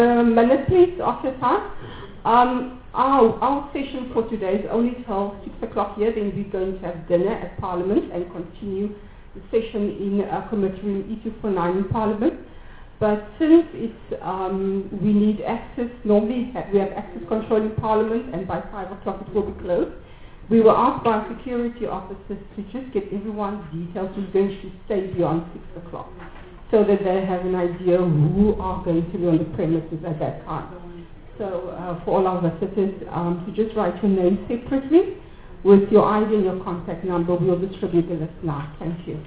Minute, please, of your time. Our session for today is only till 6 o'clock here, then we're going to have dinner at Parliament and continue the session in Committee Room E249 in Parliament. But since it's, we need access, normally we have access control in Parliament, and by 5 o'clock it will be closed. We were asked by security officers to just get everyone's details who's going to stay beyond 6 o'clock, so that they have an idea who are going to be on the premises at that time. So for all our visitors, to just write your name separately with your ID and your contact number. We'll distribute the list now. Thank you.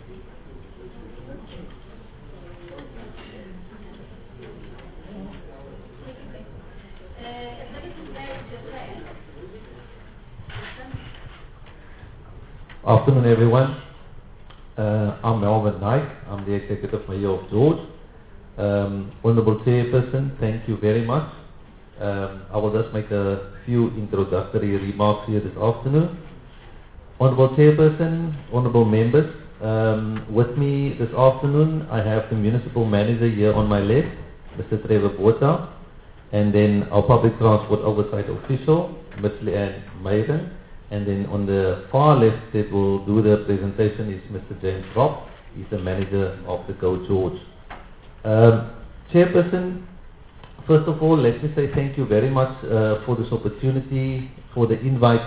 Afternoon, everyone. I'm Melvin Naik. I'm the Executive Mayor of George. Honorable Chairperson, thank you very much. I will just make a few introductory remarks here this afternoon. Honorable Chairperson, honorable members, with me this afternoon I have the Municipal Manager here on my left, Mr. Trevor Botha, and then our Public Transport Oversight Official, Ms. Leanne Meyer. And then on the far left that will do the presentation is Mr. James Robb. He's the manager of the Go George. Chairperson, first of all, let me say thank you very much for this opportunity, for the invite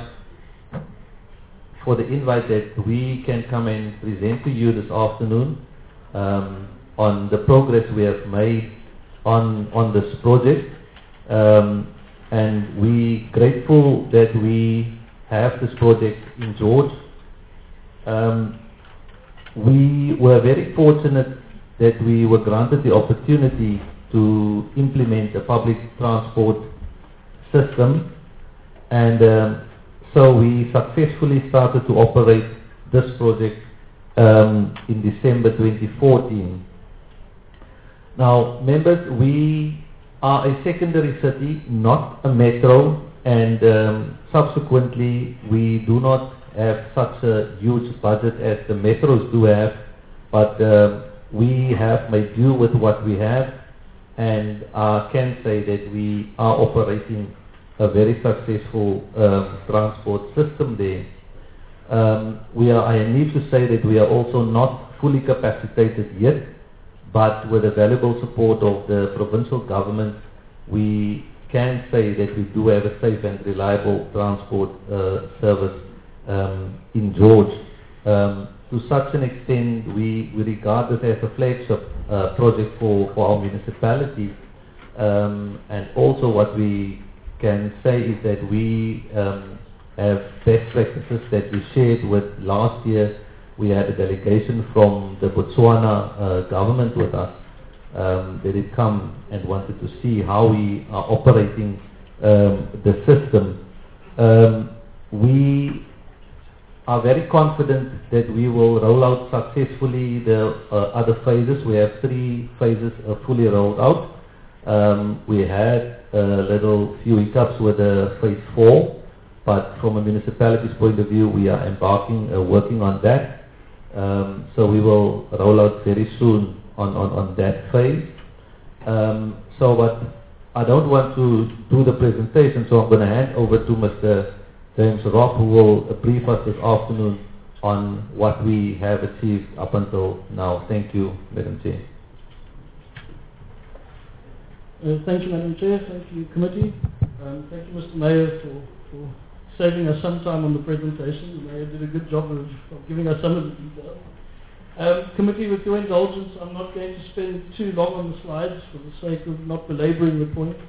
that we can come and present to you this afternoon on the progress we have made on this project. And we grateful that we have this project in George. We were very fortunate that we were granted the opportunity to implement a public transport system, and so we successfully started to operate this project in December 2014. Now, members, we are a secondary city, not a metro, and subsequently we do not have such a huge budget as the metros do have, but we have made do with what we have, and I can say that we are operating a very successful transport system there. I need to say that we are also not fully capacitated yet, but with the valuable support of the provincial government, we can say that we do have a safe and reliable transport service in George. To such an extent, we regard this as a flagship project for our municipality. And also what we can say is that we have best practices that we shared with last year. We had a delegation from the Botswana government with us. They did come and wanted to see how we are operating the system. We are very confident that we will roll out successfully the other phases. We have 3 phases fully rolled out. We had a little few hiccups with phase 4, but from a municipality's point of view, we are embarking, working on that. So we will roll out very soon on that phase. But I don't want to do the presentation, so I'm going to hand over to Mr. James Robb, who will brief us this afternoon on what we have achieved up until now. Thank you, Madam Chair. Thank you, Madam Chair. Thank you, Committee. Thank you, Mr. Mayor, for saving us some time on the presentation. The Mayor did a good job of giving us some of the details. Committee, with your indulgence, I'm not going to spend too long on the slides for the sake of not belaboring the point.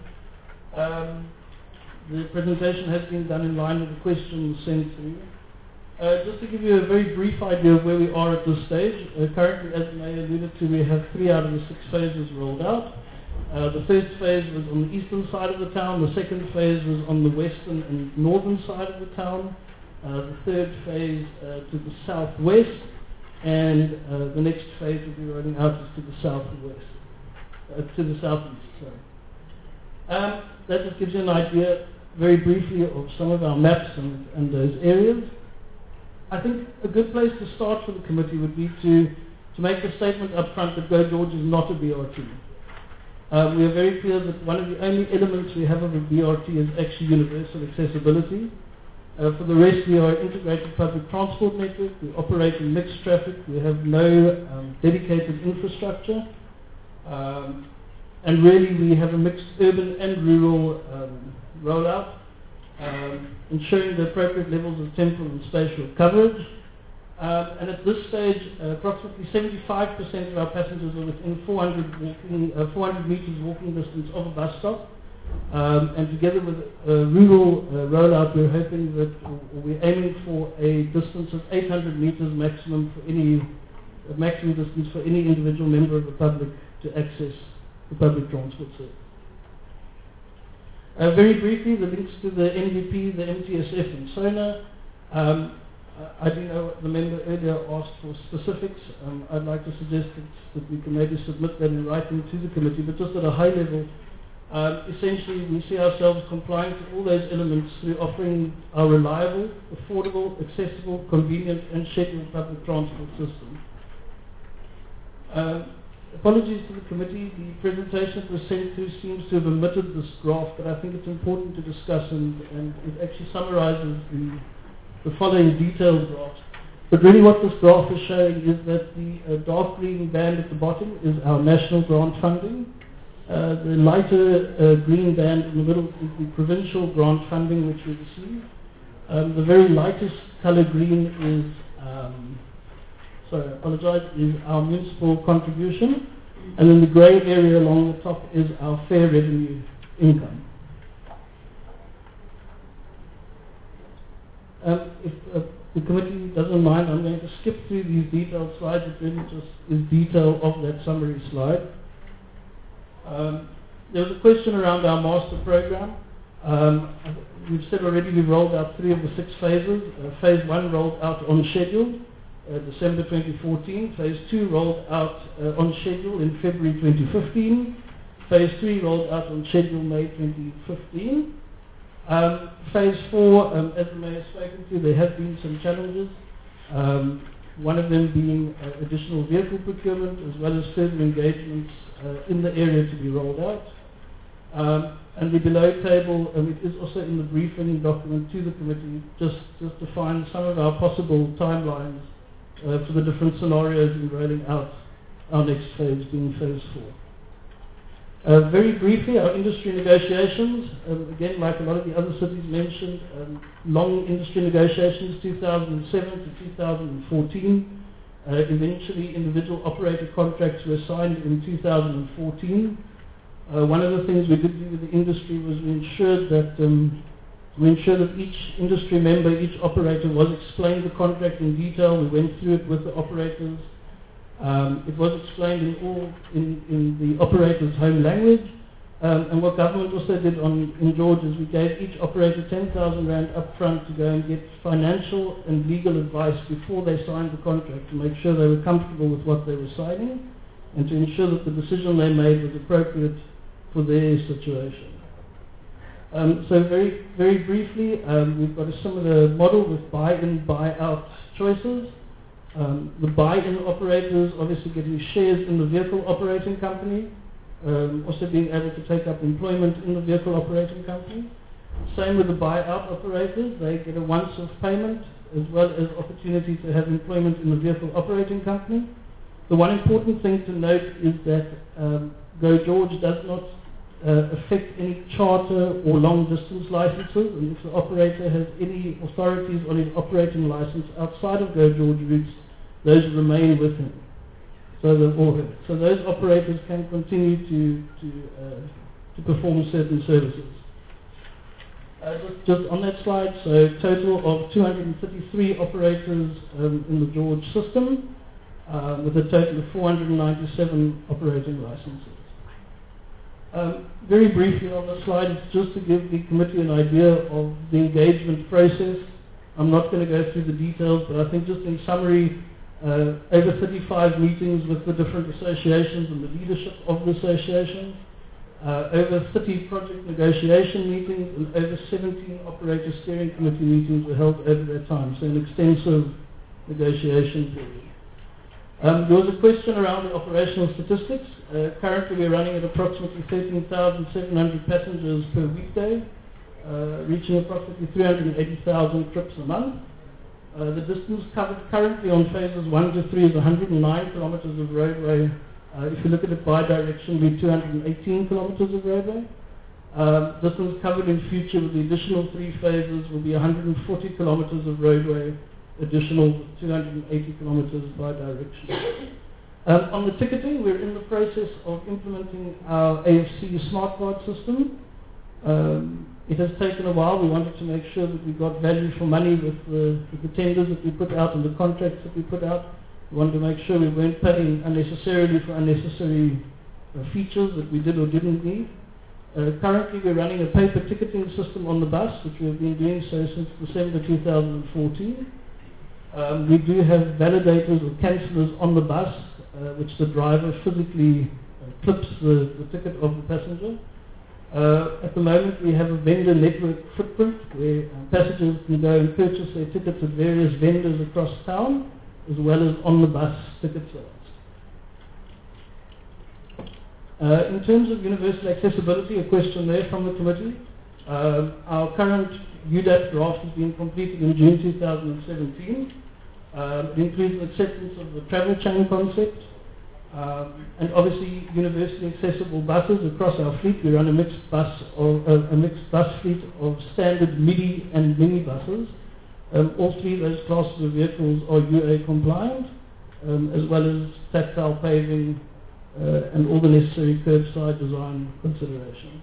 The presentation has been done in line with the questions sent through. Just to give you a very brief idea of where we are at this stage, currently, as the Mayor alluded to, we have 3 out of the 6 phases rolled out. The first phase was on the eastern side of the town, the second phase was on the western and northern side of the town, the third phase to the southwest, and the next phase will be rolling out to the southwest, to the southeast, sorry. That just gives you an idea, very briefly, of some of our maps and those areas. I think a good place to start for the committee would be to make the statement up front that Go George is not a BRT. We are very clear that one of the only elements we have of a BRT is actually universal accessibility. For the rest, we are an integrated public transport network. We operate in mixed traffic. We have no dedicated infrastructure. And really, we have a mixed urban and rural rollout, ensuring the appropriate levels of temporal and spatial coverage. And at this stage, approximately 75% of our passengers are within 400 meters walking distance of a bus stop. And together with a rural rollout, we're hoping that we're aiming for a distance of 800 meters maximum distance for any individual member of the public to access the public transport service. Very briefly, the links to the NVP, the MTSF, and SONA. I do know the member earlier asked for specifics. I'd like to suggest that we can maybe submit that in writing to the committee, but just at a high level, essentially we see ourselves complying to all those elements through offering a reliable, affordable, accessible, convenient, and scheduled public transport system. Apologies to the committee, the presentation that was sent through seems to have omitted this graph, but I think it's important to discuss, and it actually summarizes the following detailed graphs. But really what this graph is showing is that the dark green band at the bottom is our national grant funding. The lighter green band in the middle is the provincial grant funding which we receive. The very lightest color green is, is our municipal contribution. And then the grey area along the top is our fair revenue income. If the committee doesn't mind, I'm going to skip through these detailed slides. It really just is detail of that summary slide. There was a question around our master program. We've said already we've rolled out 3 of the 6 phases. Phase 1 rolled out on schedule, December 2014. Phase 2 rolled out on schedule in February 2015. Phase 3 rolled out on schedule May 2015. Phase 4, as the Mayor has spoken to, there have been some challenges. One of them being additional vehicle procurement as well as further engagements in the area to be rolled out. And the below table, it is also in the briefing document to the committee, just define some of our possible timelines for the different scenarios in rolling out our next phase, being phase 4. Very briefly, our industry negotiations, again, like a lot of the other cities mentioned, long industry negotiations, 2007 to 2014. Eventually, individual operator contracts were signed in 2014. One of the things we did do with the industry was we ensured that each industry member, each operator was explained the contract in detail. We went through it with the operators. It was explained in the operator's home language. And what government also did in George is we gave each operator 10,000 Rand up front to go and get financial and legal advice before they signed the contract to make sure they were comfortable with what they were signing and to ensure that the decision they made was appropriate for their situation. So very, very briefly, we've got a similar model with buy-in, buy-out choices. The buy-in operators obviously getting shares in the vehicle operating company, also being able to take up employment in the vehicle operating company. Same with the buy-out operators, they get a once-off payment as well as opportunity to have employment in the vehicle operating company. The one important thing to note is that Go George does not affect any charter or long-distance licenses, and if the operator has any authorities on his operating license outside of Go George routes, those remain with him. So those operators can continue to perform certain services. Just on that slide, so total of 233 operators in the George system, with a total of 497 operating licenses. Very briefly on the slide, it's just to give the committee an idea of the engagement process. I'm not going to go through the details, but I think just in summary, over 35 meetings with the different associations and the leadership of the association, over 30 project negotiation meetings, and over 17 operator steering committee meetings were held over that time, so an extensive negotiation period. There was a question around the operational statistics. Currently we're running at approximately 13,700 passengers per weekday, reaching approximately 380,000 trips a month. The distance covered currently on phases 1 to 3 is 109 kilometers of roadway. If you look at it bi-direction, we're 218 kilometers of roadway. Distance covered in future with the additional 3 phases will be 140 kilometers of roadway, additional 280 kilometers bi-direction. On the ticketing, we're in the process of implementing our AFC smart card system. It has taken a while. We wanted to make sure that we got value for money with the tenders that we put out and the contracts that we put out. We wanted to make sure we weren't paying unnecessarily for unnecessary features that we did or didn't need. Currently, we're running a paper ticketing system on the bus, which we've been doing so since December 2014. We do have validators or cancellers on the bus, which the driver physically clips the ticket of the passenger. At the moment, we have a vendor network footprint where passengers can go and purchase their tickets at various vendors across town, as well as on the bus ticket sales. In terms of universal accessibility, a question there from the committee. Our current UDAP draft has been completed in June 2017. It includes acceptance of the travel chain concept, and obviously universally accessible buses across our fleet. We run a mixed bus fleet of standard MIDI and mini buses. All 3 of those classes of vehicles are UA compliant, as well as tactile paving and all the necessary curbside design considerations.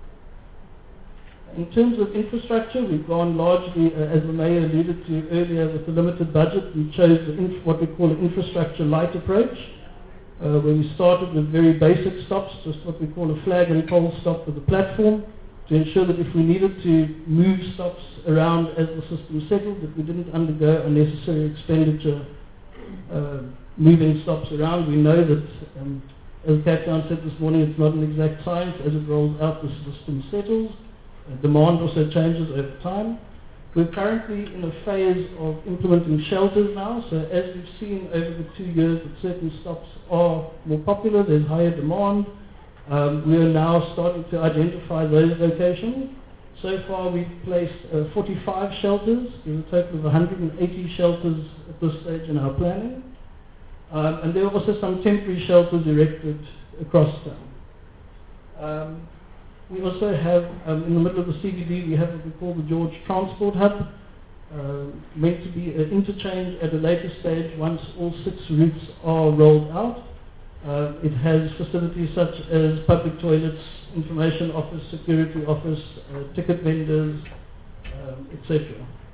In terms of infrastructure, we've gone largely, as the Mayor alluded to earlier, with the limited budget. We chose what we call an infrastructure light approach, where we started with very basic stops, just what we call a flag and pole stop with a platform, to ensure that if we needed to move stops around as the system settled, that we didn't undergo unnecessary expenditure moving stops around. We know that, as Captain said this morning, it's not an exact science. As it rolls out, the system settles. Demand also changes over time. We're currently in a phase of implementing shelters now, so as we've seen over the 2 years that certain stops are more popular, there's higher demand. We are now starting to identify those locations. So far we've placed 45 shelters. There's a total of 180 shelters at this stage in our planning. And there are also some temporary shelters erected across town. We also have, in the middle of the CBD, we have what we call the George Transport Hub, meant to be an interchange at a later stage once all 6 routes are rolled out. It has facilities such as public toilets, information office, security office, ticket vendors, etc.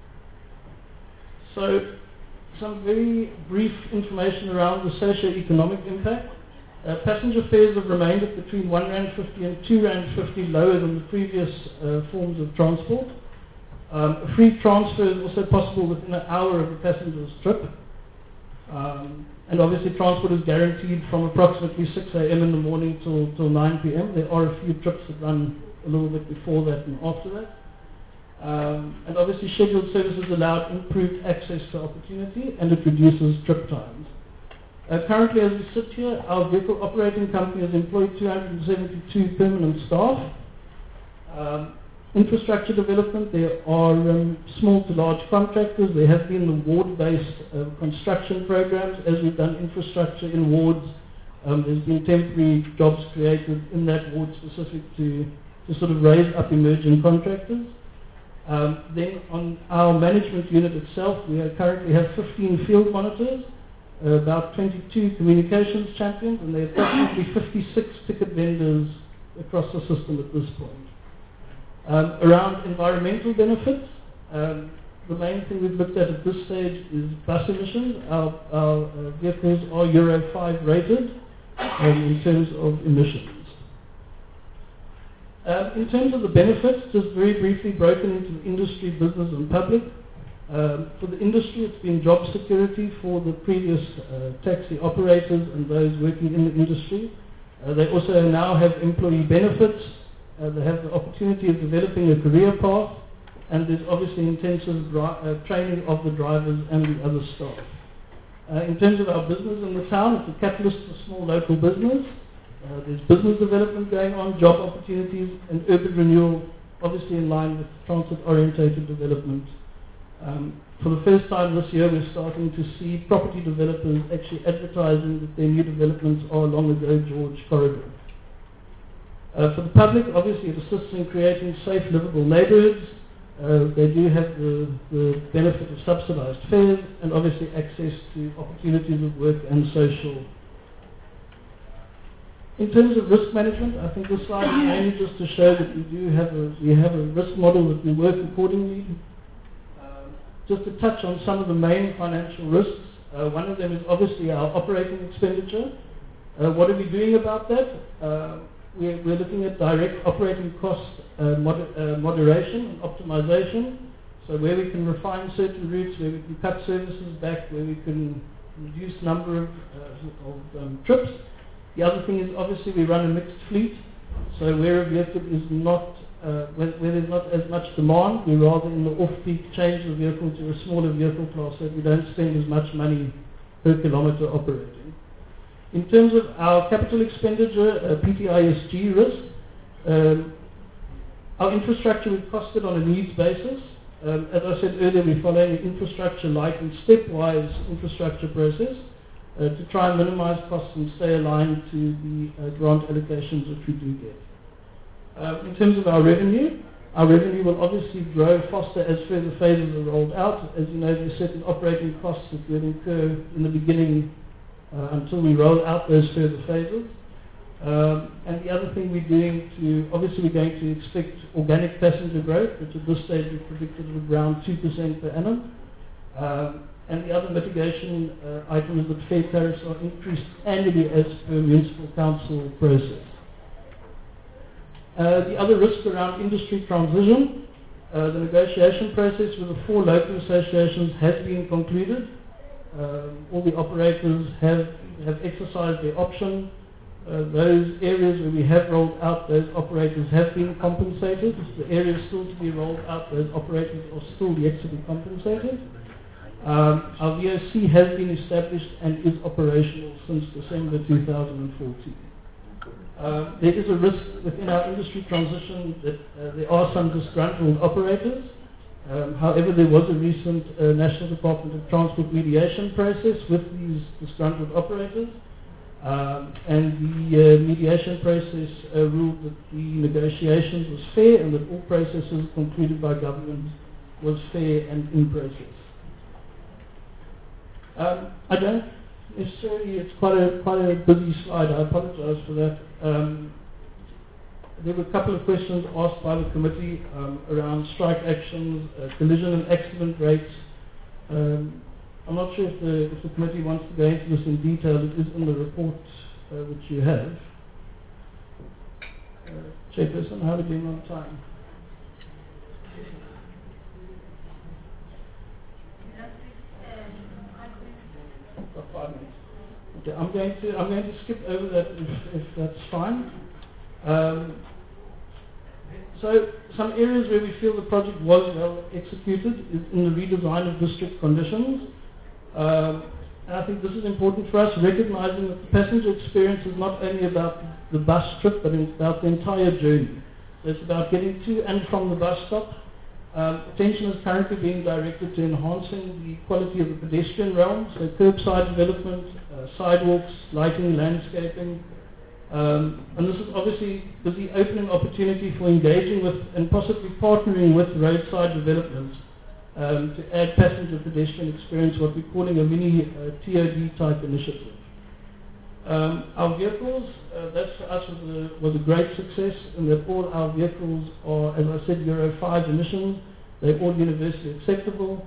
So, some very brief information around the socio-economic impact. Passenger fares have remained at between R1.50 and R2.50 lower than the previous forms of transport. Free transfer is also possible within an hour of the passenger's trip. And obviously transport is guaranteed from approximately 6 a.m. in the morning till 9 p.m. There are a few trips that run a little bit before that and after that. And obviously scheduled services allow improved access to opportunity, and it reduces trip times. Currently, as we sit here, our vehicle operating company has employed 272 permanent staff. Infrastructure development, there are small to large contractors. There have been the ward-based construction programs. As we've done infrastructure in wards, there's been temporary jobs created in that ward specific to sort of raise up emerging contractors. Then on our management unit itself, we currently have 15 field monitors, about 22 communications champions, and there are approximately 56 ticket vendors across the system at this point. Around environmental benefits, the main thing we've looked at this stage is bus emissions. Our vehicles are Euro 5 rated in terms of emissions. In terms of the benefits, just very briefly broken into industry, business and public. For the industry, it's been job security for the previous taxi operators and those working in the industry. They also now have employee benefits. They have the opportunity of developing a career path, and there's obviously intensive training of the drivers and the other staff. In terms of our business in the town, it's a catalyst for small local business. There's business development going on, job opportunities, and urban renewal, obviously in line with transit-orientated development. For the first time this year, we're starting to see property developers actually advertising that their new developments are along the Go George corridor. For the public, obviously it assists in creating safe, livable neighbourhoods. They do have the benefit of subsidised fares and obviously access to opportunities of work and social. In terms of risk management, I think this slide is mainly just to show that we have a risk model that we work accordingly. Just to touch on some of the main financial risks, one of them is obviously our operating expenditure. What are we doing about that? We're looking at direct operating cost moderation and optimization. So where we can refine certain routes, where we can cut services back, where we can reduce number of trips. The other thing is obviously we run a mixed fleet. So where a vehicle is not, where there's not as much demand, we rather in the off-peak change the vehicle to a smaller vehicle class so that we don't spend as much money per kilometre operating. In terms of our capital expenditure, PTISG risk, our infrastructure we costed on a needs basis. As I said earlier, we're following an infrastructure light and stepwise infrastructure process to try and minimize costs and stay aligned to the grant allocations that we do get. In terms of our revenue will obviously grow faster as further phases are rolled out. As you know, there are certain operating costs that will incur in the beginning until we roll out those further phases. And the other thing we're doing obviously we're going to expect organic passenger growth, which at this stage we've predicted at around 2% per annum. And the other mitigation item is that fare tariffs are increased annually as per municipal council process. The other risk around industry transition, the negotiation process with the 4 local associations has been concluded. All the operators have exercised their option. Those areas where we have rolled out, those operators have been compensated. The areas still to be rolled out, those operators are still yet to be compensated. Our VOC has been established and is operational since December 2014. There is a risk within our industry transition that there are some disgruntled operators. However, there was a recent National Department of Transport mediation process with these disgruntled operators. And the mediation process ruled that the negotiations was fair and that all processes concluded by government was fair and in process. I don't necessarily, it's quite a busy slide, I apologize for that. There were a couple of questions asked by the committee around strike actions, collision and accident rates. I'm not sure if the committee wants to go into this in detail. It is in the report which you have. Chairperson, how are we doing on time? Got 5 minutes. Okay, I'm going to skip over that if that's fine. So some areas where we feel the project was well executed is in the redesign of district conditions. And I think this is important for us, recognizing that the passenger experience is not only about the bus trip, but it's about the entire journey. So it's about getting to and from the bus stop. Attention is currently being directed to enhancing the quality of the pedestrian realm, so curbside development, sidewalks, lighting, landscaping. And this is obviously the opening opportunity for engaging with and possibly partnering with roadside development to add passenger pedestrian experience, what we're calling a mini TOD type initiative. Our vehicles, that for us was a great success in that all our vehicles are, as I said, Euro 5 emissions. They're all universally accessible.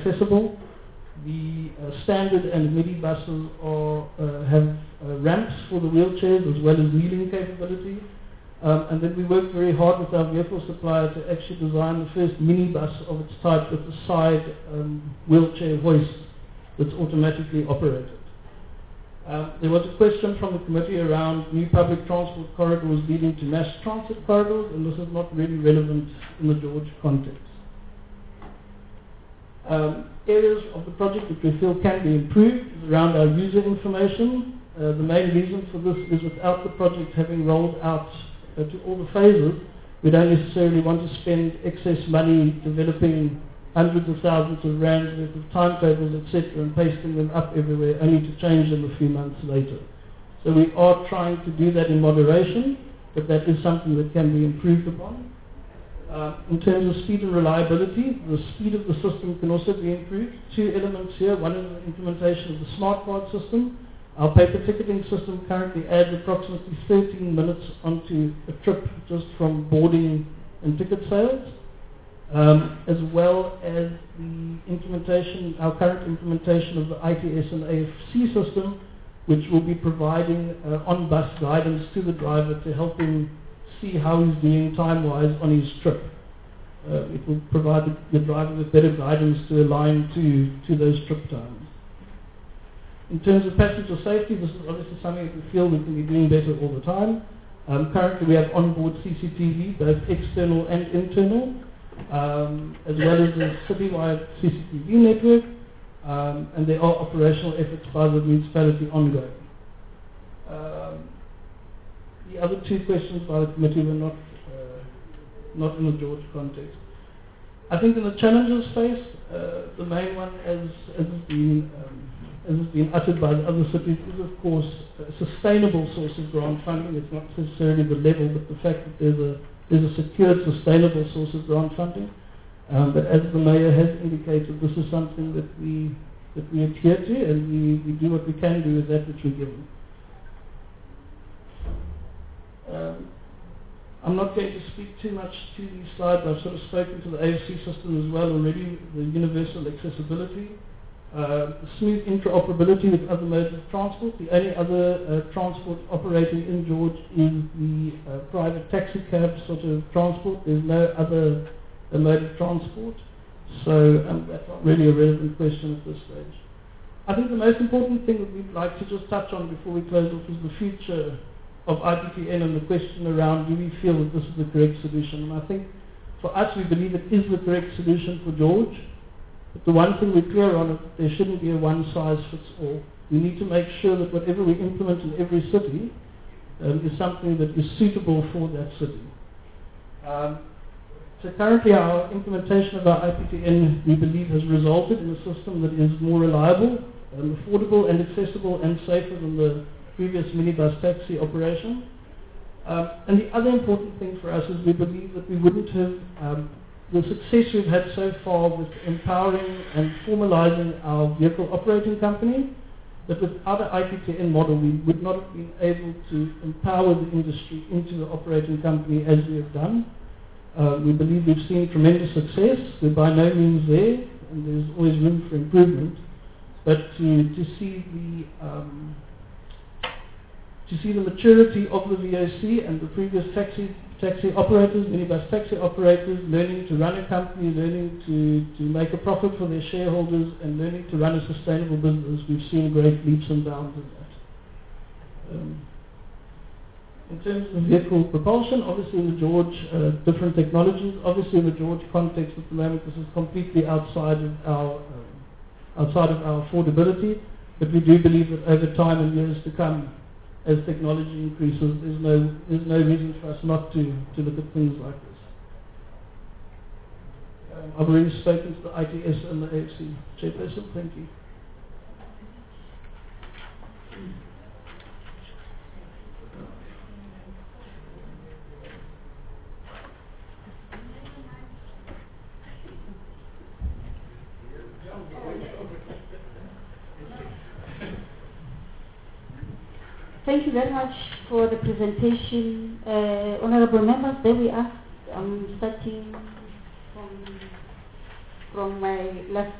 The standard and midi buses have ramps for the wheelchairs as well as kneeling capability. And then we worked very hard with our vehicle supplier to actually design the first minibus of its type with a side wheelchair hoist that's automatically operated. There was a question from the committee around new public transport corridors leading to mass transit corridors, and this is not really relevant in the George context. Areas of the project that we feel can be improved is around our user information. The main reason for this is without the project having rolled out to all the phases, we don't necessarily want to spend excess money developing hundreds of thousands of rands worth of timetables, etc., and pasting them up everywhere, only to change them a few months later. So we are trying to do that in moderation, but that is something that can be improved upon. In terms of speed and reliability, the speed of the system can also be improved. Two elements here. One is the implementation of the smart card system. Our paper ticketing system currently adds approximately 13 minutes onto a trip just from boarding and ticket sales, as well as the implementation, our current implementation of the ITS and AFC system, which will be providing on-bus guidance to the driver to help him see how he's doing time-wise on his trip. It will provide the driver with better guidance to align to those trip times. In terms of passenger safety, this is obviously something that we feel we can be doing better all the time. Currently we have onboard CCTV, both external and internal, as well as a citywide CCTV network, and there are operational efforts by the municipality ongoing. The other two questions by the committee were not in the George context. I think in the challenges space, the main one, as has been uttered by the other cities, is of course a sustainable source of grant funding. It's not necessarily the level, but the fact that there's a secured, sustainable source of grant funding. But as the Mayor has indicated, this is something that we adhere to, and we do what we can do with that which we're given. I'm not going to speak too much to these slides. I've sort of spoken to the AFC system as well already, the universal accessibility, smooth interoperability with other modes of transport. The only other transport operating in George is the private taxi cab sort of transport. There's no other mode of transport. So that's not really a relevant question at this stage. I think the most important thing that we'd like to just touch on before we close off is the future of IPTN and the question around, do we feel that this is the correct solution? And I think for us, we believe it is the correct solution for George. But the one thing we're clear on is that there shouldn't be a one-size-fits-all. We need to make sure that whatever we implement in every city is something that is suitable for that city. So currently our implementation of our IPTN, we believe, has resulted in a system that is more reliable, affordable and accessible and safer than the previous minibus taxi operation. And the other important thing for us is we believe that we wouldn't have the success we've had so far with empowering and formalizing our vehicle operating company, that without an IPTN model we would not have been able to empower the industry into the operating company as we have done. We believe we've seen tremendous success. We're by no means there, and there's always room for improvement. But to see the maturity of the VOC and the previous taxi operators, minibus taxi operators, learning to run a company, learning to make a profit for their shareholders, and learning to run a sustainable business, we've seen great leaps and bounds in that. In terms of vehicle propulsion, obviously in the George, different technologies. Obviously in the George context at the moment, this is completely outside of our affordability. But we do believe that over time and years to come, as technology increases, there's no reason for us not to look at things like this. I've already spoken to the ITS and the AFC. Chairperson, thank you. Thank you very much for the presentation. Honorable members, there we are. I'm starting from my left.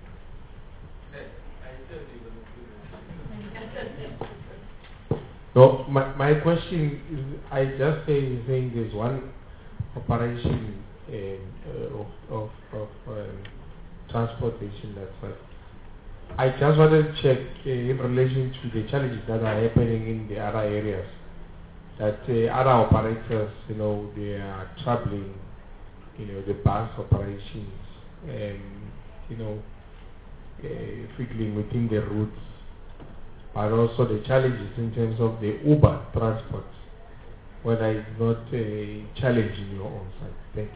So my question is, I just think there's one operation of transportation that's right. I just wanted to check in relation to the challenges that are happening in the other areas, that other operators, they are troubling, the bus operations. fiddling within the routes, but also the challenges in terms of the Uber transport, whether it's not a challenge in your own side. Thank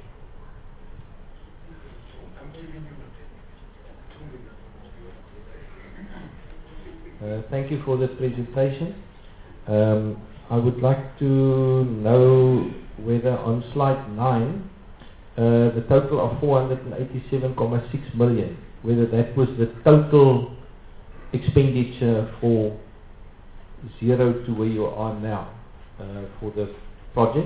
you. Thank you for the presentation. I would like to know whether on slide 9, the total of 487.6 million, whether that was the total expenditure for 0 to where you are now for the project.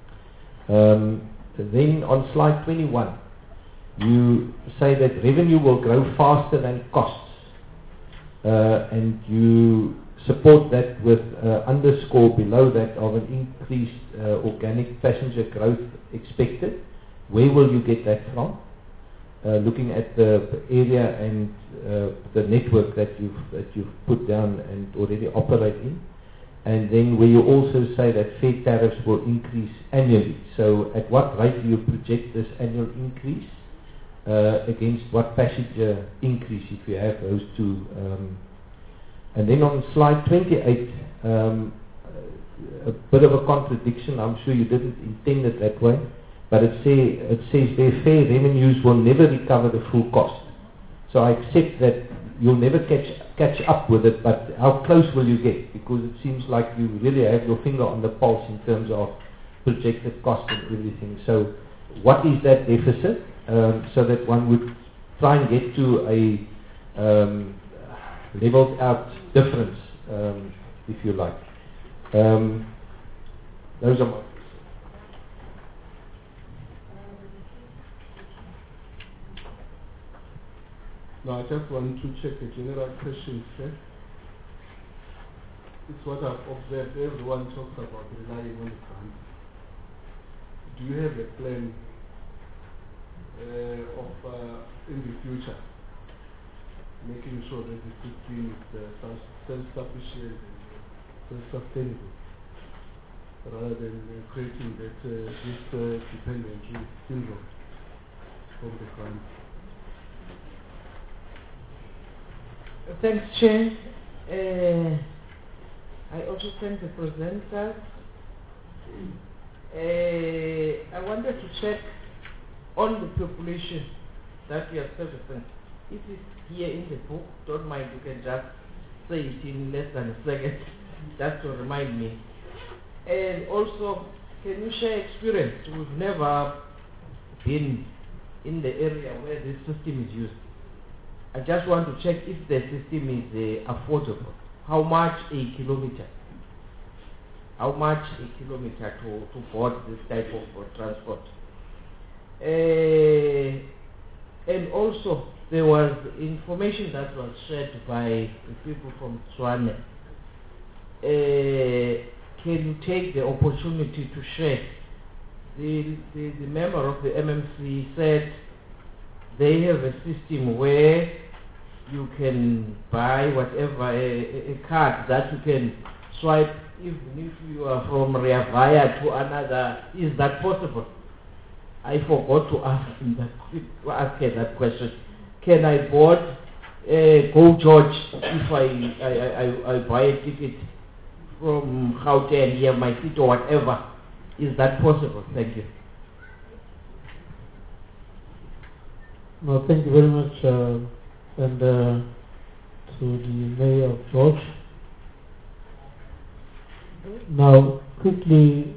Then on slide 21, you say that revenue will grow faster than costs, and you support that with underscore below that of an increased organic passenger growth expected. Where will you get that from? Looking at the area and the network that you've put down and already operate in, and then where you also say that fare tariffs will increase annually. So at what rate do you project this annual increase against what passenger increase, if you have those two? And then on slide 28, a bit of a contradiction. I'm sure you didn't intend it that way, but it says their fare revenues will never recover the full cost. So I accept that you'll never catch up with it, but how close will you get? Because it seems like you really have your finger on the pulse in terms of projected cost and everything. So what is that deficit, so that one would try and get to a leveled out difference, if you like. Those are my... No, I just want to check a general question first. It's what I've observed. Everyone talks about relying on the grant. Do you have a plan of in the future making sure that the system is self-sufficient and self-sustainable, rather than creating that this dependency syndrome from the grant? Thanks, Chair. I also thank the presenters. I wanted to check on the population that we are servicing. It is here in the book. Don't mind, you can just say it in less than a second, just to remind me. And also, can you share experience? We've never been in the area where this system is used. I just want to check if the system is affordable. How much a kilometer? How much a kilometer to board this type of transport? And also, there was information that was shared by the people from Tswane. Can you take the opportunity to share? The member of the MMC said they have a system where you can buy whatever, a card that you can swipe even if you are from Rea Vaya to another. Is that possible? I forgot to ask her that question. Can I board Go George if I buy a ticket from Gauteng here, my seat or whatever? Is that possible? Thank you. No, thank you very much, and to the Mayor of George. Now, quickly,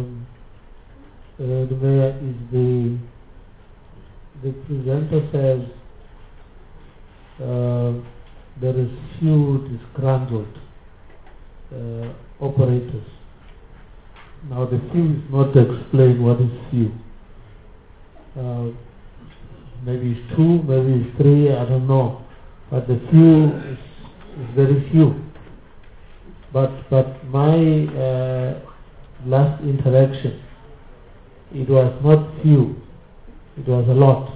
the Mayor is the presenter says there is few disgruntled operators. Now, the few is not to explain what is few. Maybe it's 2, maybe it's 3, I don't know. But the few is very few. But my last interaction, it was not few, it was a lot.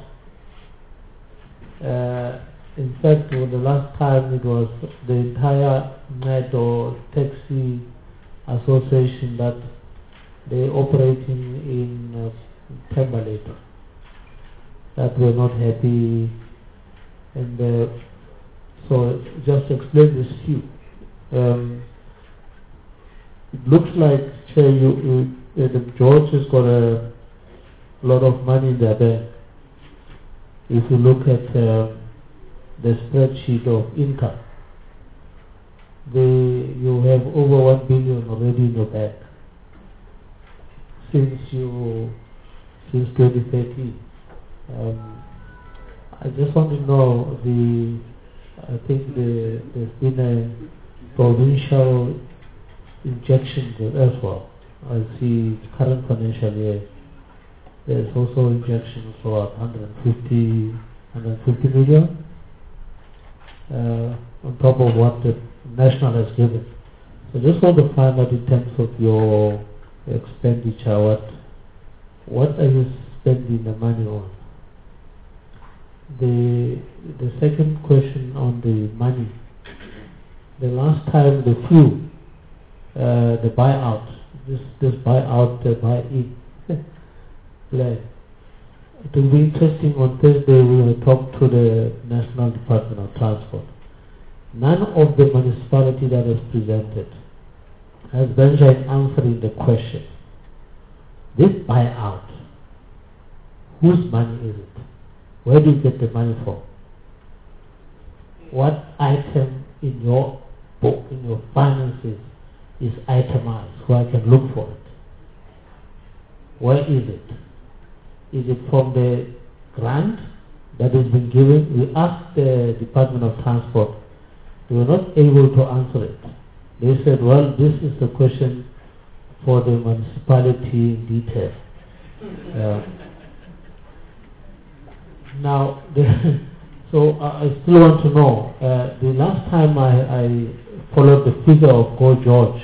In fact, the last time it was the entire NET or taxi association that they operating in Thembalethu that were not happy And so just to explain this to you. It looks like, Chair, the George has got a lot of money in their bank. If you look at the spreadsheet of income, you have over 1 billion already in your bank since 2013. I just want to know, I think there's been a provincial injection as well. I see current financial year, there's also injection for 150 million on top of what the national has given. So just want to find out in terms of your expenditure, what are you spending the money on? The second question on the money. The last time the flu, the buyout, this buyout, buy-in plan. It will be interesting. On Thursday we will talk to the National Department of Transport. None of the municipality that is presented has ventured in answering the question. This buyout, whose money is it? Where do you get the money from? What item in your book, in your finances, is itemized so I can look for it? Where is it? Is it from the grant that has been given? We asked the Department of Transport. They were not able to answer it. They said, well, this is a question for the municipality in detail. Now, so I still want to know, the last time I followed the figure of Go George,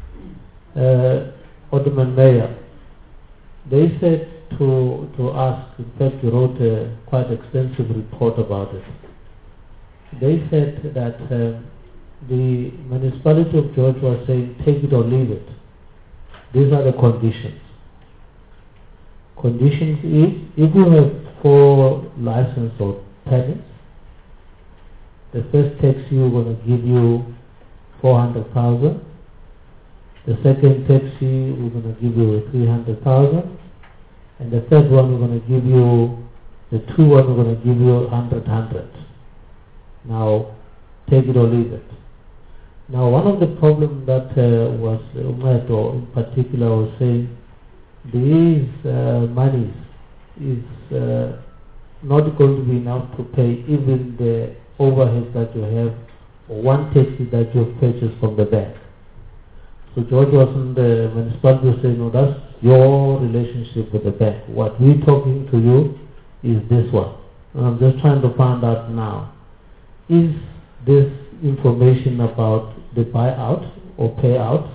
Ottoman Mayor, they said to ask, in fact you wrote a quite extensive report about it. They said that the municipality of George was saying, take it or leave it. These are the conditions. Conditions is, if you have 4 license or permits, the first taxi we're going to give you 400,000. The second taxi we're going to give you 300,000. And the third one we're going to give you, the 2 one we're going to give you 100. Now, take it or leave it. Now, one of the problems that was Umato in particular was saying, these monies is not going to be enough to pay even the overhead that you have, or one taxi that you have purchased from the bank. So George wasn't the municipality was saying, no, that's your relationship with the bank. What we're talking to you is this one. And I'm just trying to find out now, is this information about the buyout or payout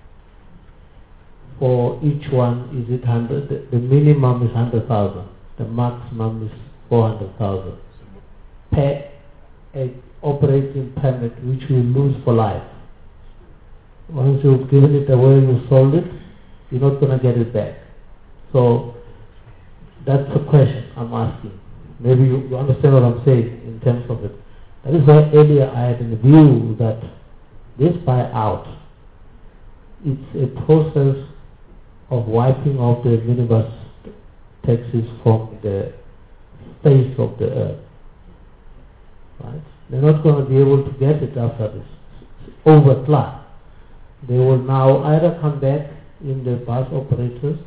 for each one, is it 100? The minimum is 100,000. The maximum is 400,000. Per operating permit, which we lose for life. Once you've given it away, you sold it, you're not going to get it back. So that's the question I'm asking. Maybe you understand what I'm saying in terms of it. That is why earlier I had in view that this buyout, it's a process of wiping off the minibus taxis from the face of the earth. Right? They're not going to be able to get it after this overflow. They will now either come back in the bus operators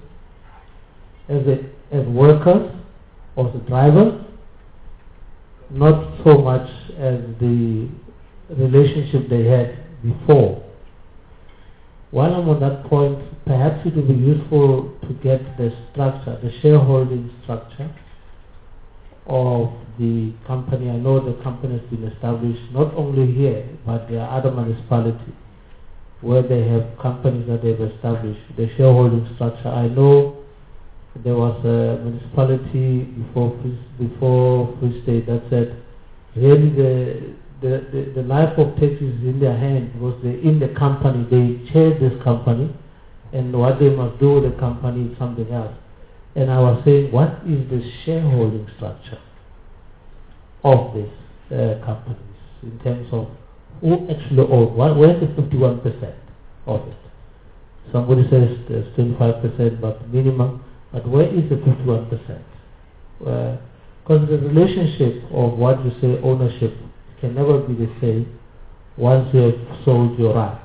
as workers or the drivers, not so much as the relationship they had before. While I'm on that point, perhaps it would be useful to get the structure, the shareholding structure of the company. I know the company has been established not only here, but there are other municipalities where they have companies that they've established. The shareholding structure, I know there was a municipality before Free State that said really the life of taxis is in their hand because they're in the company, they chair this company, and what they must do with the company is something else. And I was saying, what is the shareholding structure of this? companies in terms of who actually owns. Where's the 51% of it? Somebody says there's 25%, but minimum. But where is the 51%? Because the relationship of what you say ownership can never be the same once you have sold your right.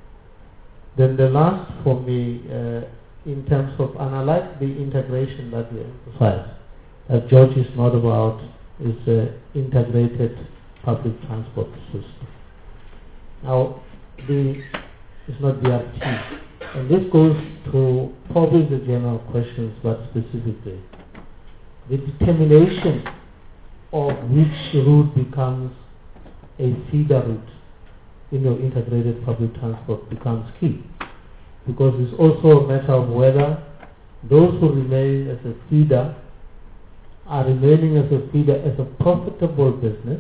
Then the last for me, in terms of, and I like the integration that we emphasize, that George is not about, is an integrated public transport system. Now, it's not BRT. And this goes to probably the general questions, but specifically. The determination of which route becomes a feeder route in your integrated public transport becomes key. Because it's also a matter of whether those who remain as a feeder are remaining as a feeder as a profitable business,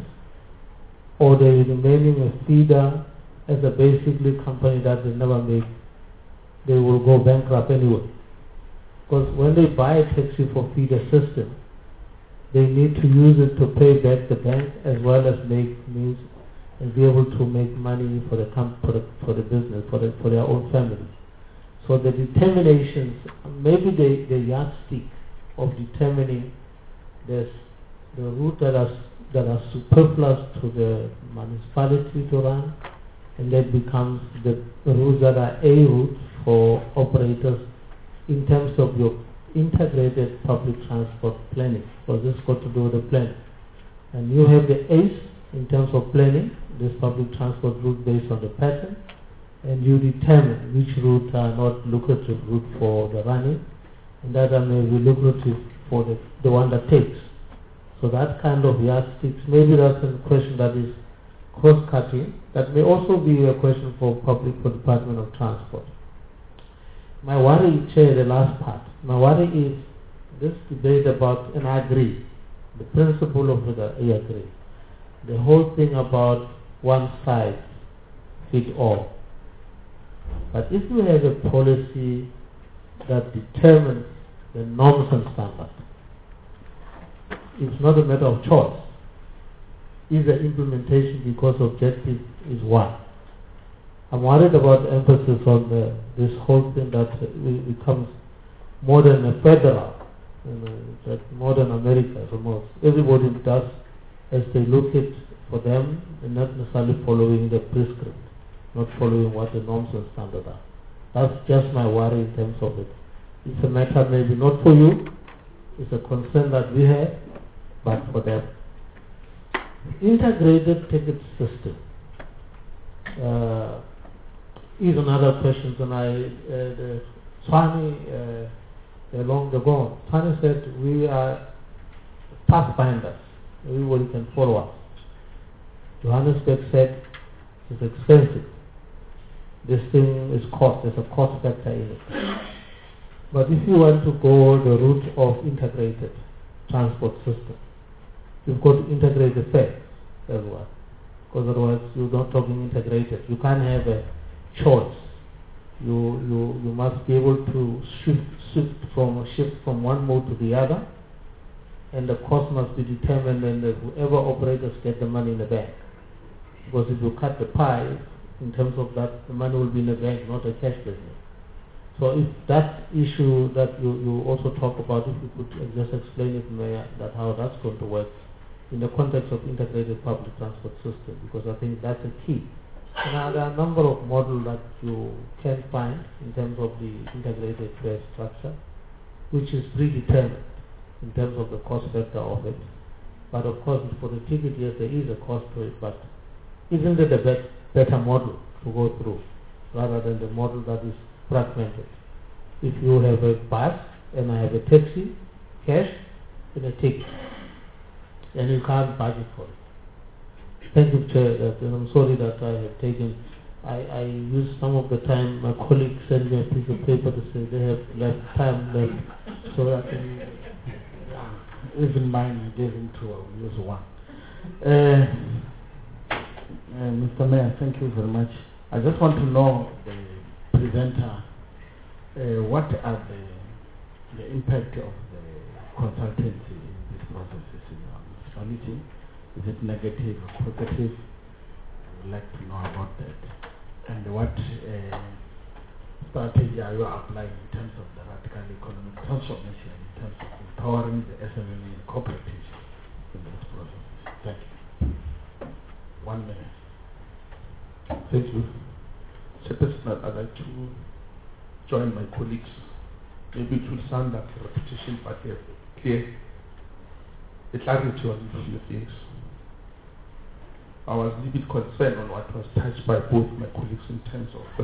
or they're remaining a feeder as a basically company that they never make, they will go bankrupt anyway. Because when they buy a taxi for feeder system, they need to use it to pay back the bank as well as make means and be able to make money for the business, for their own family. So the determinations, maybe the yardstick of determining the route that are superfluous to the municipality to run, and that becomes the routes that are a route for operators in terms of your integrated public transport planning, because this got to do with the planning. And you have the ACE in terms of planning, this public transport route based on the pattern, and you determine which routes are not lucrative route for the running, and that are maybe lucrative for the one that takes. So that kind of yardsticks, maybe that's a question that is cross-cutting. That may also be a question for Department of Transport. My worry, Chair, the last part, my worry is this debate about, and I agree, the principle of it, I agree. The whole thing about one size fit all. But if you have a policy that determines the norms and standards, it's not a matter of choice. Is the implementation because objective is one. I'm worried about emphasis on this whole thing that it becomes more than a federal, that modern America almost. Everybody does as they look it for them and not necessarily following the prescript, not following what the norms and standards are. That's just my worry in terms of it. It's a matter maybe not for you, it's a concern that we have, but for them. Integrated ticket system is another question. And Swami, along the go, Swami said we are pathfinders. Everybody can follow us. Johannesburg said it's expensive. This thing is cost. There's a cost factor in it. But if you want to go the route of integrated transport system, you've got to integrate the fares as well. Because otherwise you're not talking integrated. You can't have a choice. You must be able to shift from one mode to the other, and the cost must be determined, and whoever operators get the money in the bank. Because if you cut the pie, in terms of that, the money will be in the bank, not a cash business. So if that issue that you also talk about, if you could just explain it, Mayor, that how that's going to work in the context of integrated public transport system, because I think that's a key. Now there are a number of models that you can find in terms of the integrated fare structure, which is predetermined in terms of the cost factor of it. But of course, for the ticket, yes, there is a cost to it, but isn't it a better model to go through rather than the model that is fragmented? If you have a bus and I have a taxi, cash, and a ticket, and you can't budget for it. Thank you, Chair. And I'm sorry that I have taken. I used some of the time. My colleague sent me a piece of paper to say they have left time left, so I can. Even mine, I gave him two. I will use one. Mr. Mayor, thank you very much. I just want to know the presenter. What are the impact of the consultancy in these processes in our municipality? Is it negative or positive? I would like to know about that. And what strategy are you applying in terms of the radical economic transformation, in terms of empowering the SME and cooperatives in this process? Thank you. 1 minute. Thank you. Chairperson, I'd like to join my colleagues. Maybe it will sound like a repetition, but clear the clarity on a few things. I was a little bit concerned on what was touched by both my colleagues in terms of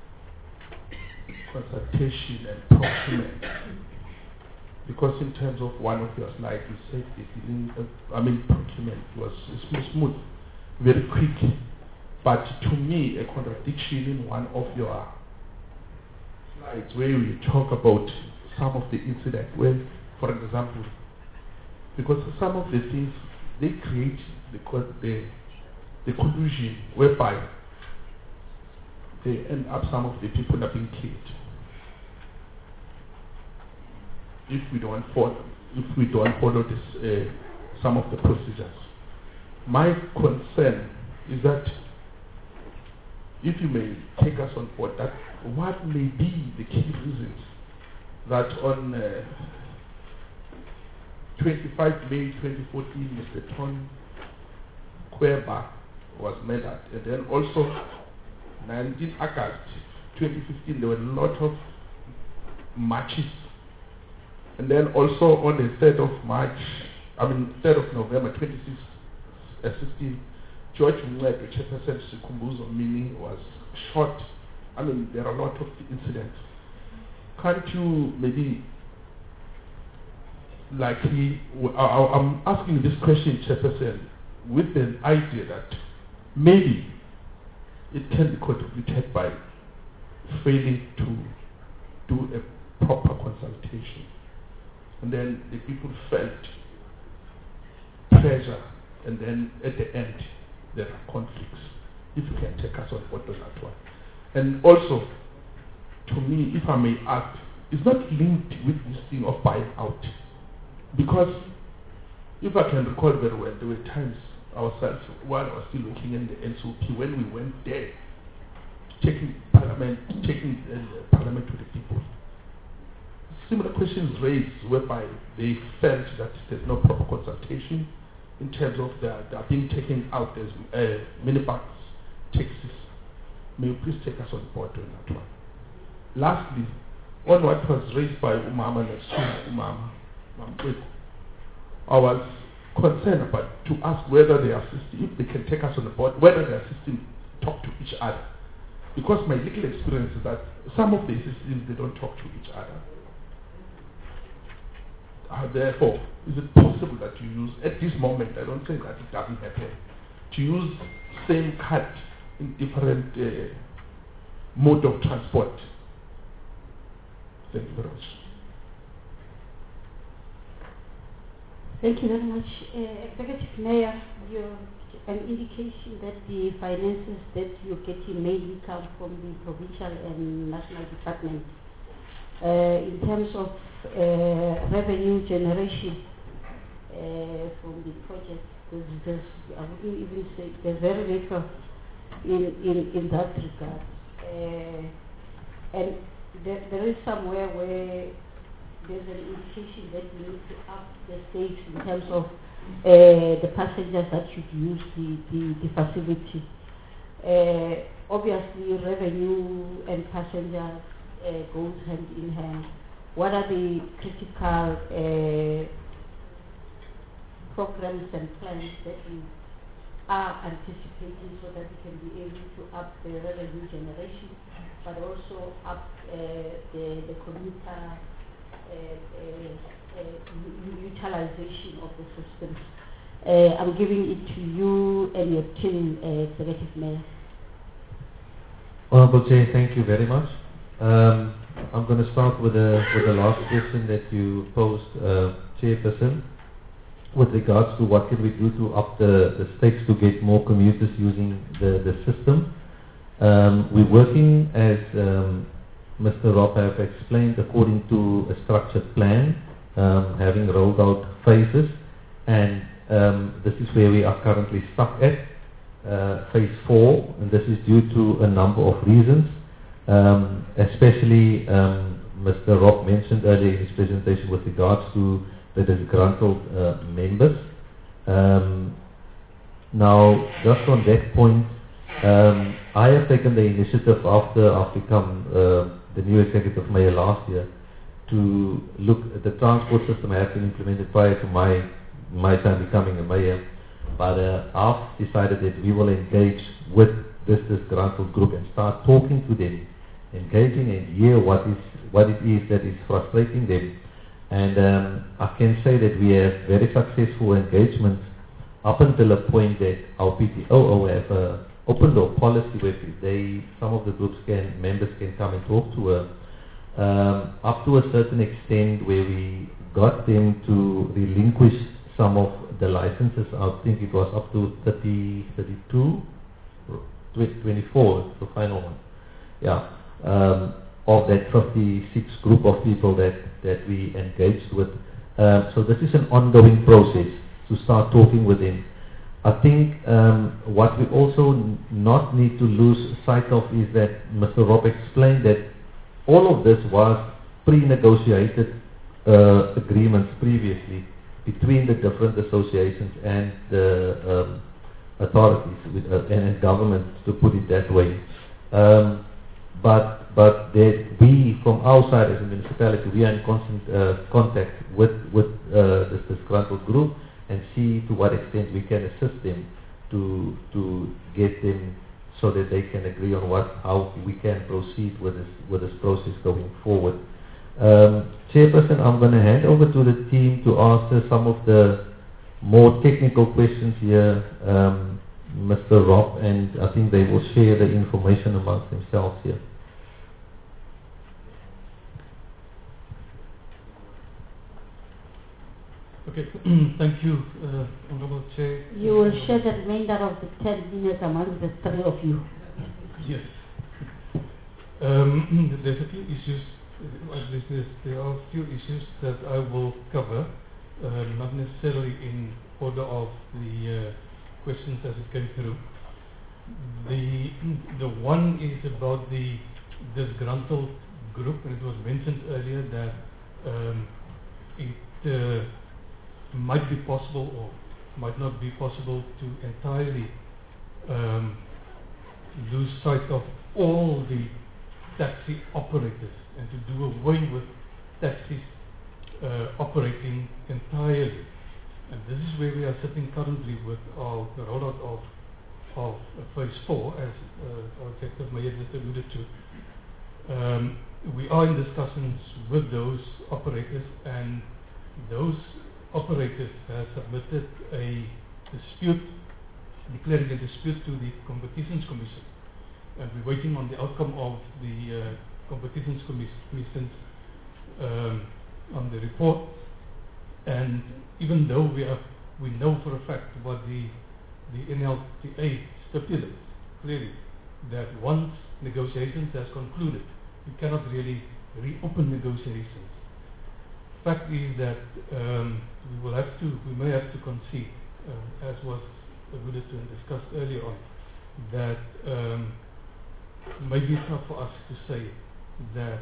consultation and procurement. Because in terms of one of your slides, you said procurement was smooth, very quick. But to me, a contradiction in one of your slides where you talk about some of the incidents where, for example, because some of the things, they create the collusion whereby they end up some of the people are being killed. If we don't follow this, some of the procedures. My concern is that if you may take us on board, that what may be the key reasons that on 25 May 2014, Mr. Ton Kweba was murdered, and then also 19 August 2015, there were a lot of marches, and then also on the 3rd of November 2016, George Mwedu, Chairperson Sikumbuzo Mini, was shot. There are a lot of incidents. Can't you maybe, I'm asking this question, Chairperson, with the idea that maybe it can be contributed by failing to do a proper consultation. And then the people felt pressure, and then at the end, there are conflicts. If you can take us on board on that one. And also, to me, if I may ask, it's not linked with this thing of buying out. Because if I can recall very well, there were times ourselves, while I was still working in the NSOP, when we went there, taking parliament to the people. Similar questions raised whereby they felt that there's no proper consultation in terms of they are being taken out as minibus taxis. May you please take us on board on that one. Lastly, on what was raised by Umama Umama, I was concerned about to ask whether they are system, if they can take us on the board, whether their system talk to each other. Because my little experience is that some of the systems, they don't talk to each other. Therefore, is it possible that you use, at this moment, I don't say that it doesn't happen, to use same card in different mode of transport? Thank you very much. Thank you very much. Executive Mayor, an indication that the finances that you're getting mainly come from the provincial and national department. In terms of revenue generation from the project, I wouldn't even say there's very little in that regard. And there is somewhere where there's an indication that we need to up the stakes in terms of the passengers that should use the facility. Obviously, revenue and passengers goes hand in hand. What are the critical programs and plans that we are anticipating so that we can be able to up the revenue generation, but also up the commuter utilization of the systems? I'm giving it to you and your team, Executive Mayor. Honorable Chair, thank you very much. I'm going to start with the last question that you posed, Chairperson, with regards to what can we do to up the stakes to get more commuters using the system. We're working, as Mr. Rob have explained, according to a structured plan, having rolled out phases, and this is where we are currently stuck at, phase 4, and this is due to a number of reasons, especially Mr. Rob mentioned earlier in his presentation with regards to the disgruntled members. Now, just on that point, I have taken the initiative after I've become the new executive mayor last year to look at the transport system has been implemented prior to my time becoming a mayor. But I've decided that we will engage with this disgruntled group and start talking to them, engaging and hear what it is that is frustrating them. And I can say that we have very successful engagements up until a point that our PTOO have a open door policy where some of the members can come and talk to her, up to a certain extent where we got them to relinquish some of the licenses. I think it was up to 32, 24, the final one. Yeah, of that 56 group of people that we engaged with. So this is an ongoing process to start talking with them. I think what we also not need to lose sight of is that Mr. Rob explained that all of this was pre-negotiated agreements previously between the different associations and the authorities and government, to put it that way. But that we, from our side as a municipality, we are in constant contact with this disgruntled group and see to what extent we can assist them to get them so that they can agree on how we can proceed with this process going forward. Chairperson, I'm going to hand over to the team to answer some of the more technical questions here, Mr. Rob, and I think they will share the information amongst themselves here. Okay, thank you, Honorable Chair. You will share the remainder of the 10 minutes among the three of you. Yes. There's a few issues, there are a few issues that I will cover, not necessarily in order of the questions as it came through. The one is about the disgruntled group, and it was mentioned earlier that it might be possible or might not be possible to entirely lose sight of all the taxi operators and to do away with taxis operating entirely. And this is where we are sitting currently with the rollout of phase 4, as our executive mayor just alluded to. We are in discussions with those operators, and those operators have submitted a dispute, declaring a dispute to the Competitions Commission. And we're waiting on the outcome of the Competitions Commission's on the report. And even though we know for a fact what the NLTA stipulates clearly, that once negotiations has concluded, you cannot really reopen negotiations. Fact is that we may have to concede, as was alluded to and discussed earlier on, that maybe it's not for us to say that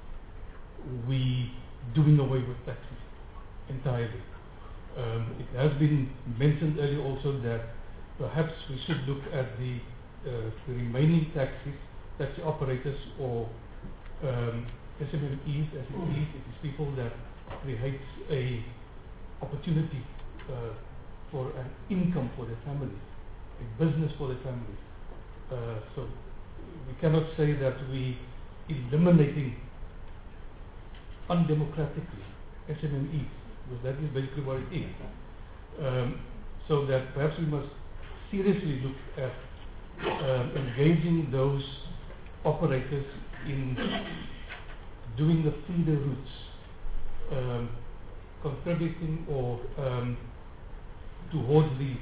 we doing away with taxis entirely. It has been mentioned earlier also that perhaps we should look at the remaining taxi operators, or SMMEs, as it is people that creates a opportunity for an income for their families, a business for their families. So we cannot say that we eliminating undemocratically SMMEs, because that is basically what it is. So that perhaps we must seriously look at engaging those operators in doing the feeder routes, contributing or towards the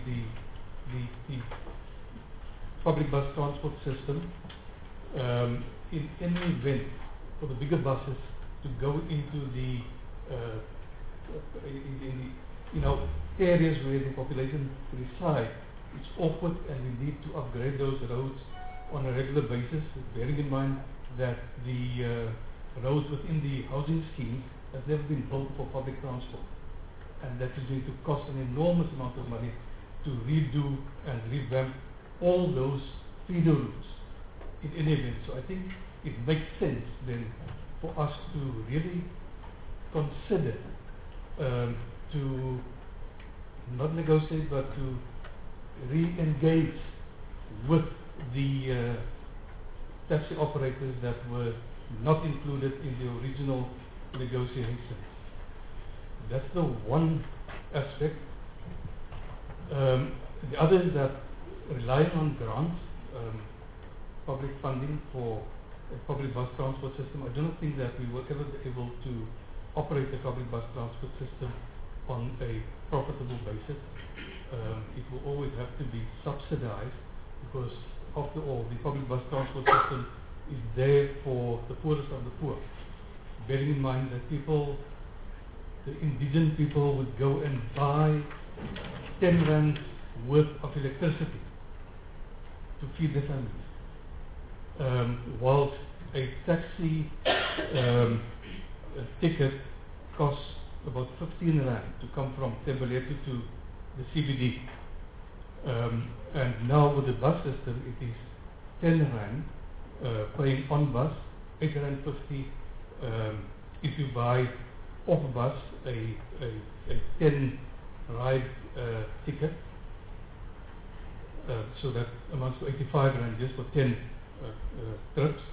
public bus transport system, in any event for the bigger buses to go into the areas where the population reside, it's awkward and we need to upgrade those roads on a regular basis, bearing in mind that the roads within the housing schemes have never been built for public transport. And that is going to cost an enormous amount of money to redo and revamp all those feeder routes in any event. So I think it makes sense then for us to really consider to not negotiate but to re-engage with the taxi operators that were not included in the original negotiations. That's the one aspect. The other is that relying on grants, public funding for a public bus transport system, I do not think that we will ever be able to operate a public bus transport system on a profitable basis. It will always have to be subsidized because after all the public bus transport system is there for the poorest of the poor. Bearing in mind that the indigent people would go and buy 10 rand worth of electricity to feed their families. Whilst a taxi ticket costs about 15 rand to come from Tembeletu to the CBD. And now with the bus system it is 10 rand paying on bus, 8 rand 50 if you buy off bus a 10 ride ticket. So that amounts to 85 rand just for 10 trips.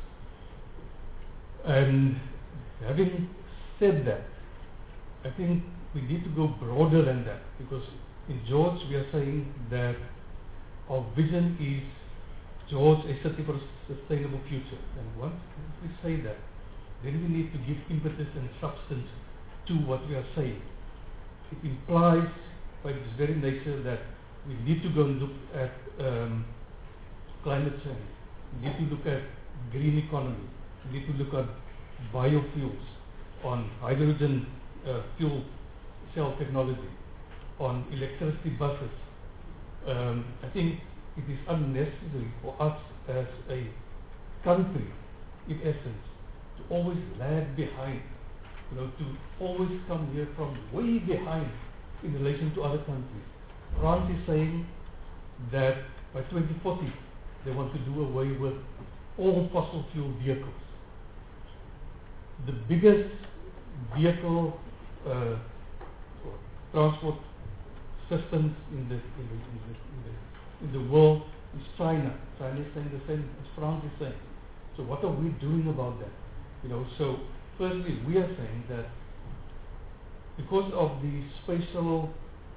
And having said that, I think we need to go broader than that, because in George we are saying that our vision is George a city for a sustainable future. And once we say that, then we need to give impetus and substance to what we are saying. It implies by its very nature that we need to go and look at climate change. We need to look at green economy. We need to look at biofuels, on hydrogen fuel cell technology, on electricity buses. I think it is unnecessary for us as a country, in essence, to always lag behind, to always come here from way behind in relation to other countries. France is saying that by 2040 they want to do away with all fossil fuel vehicles. The biggest vehicle transport systems in the world is China. China is saying the same as France is saying. So what are we doing about that? So firstly we are saying that because of the spatial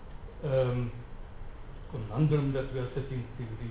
conundrum that we are sitting,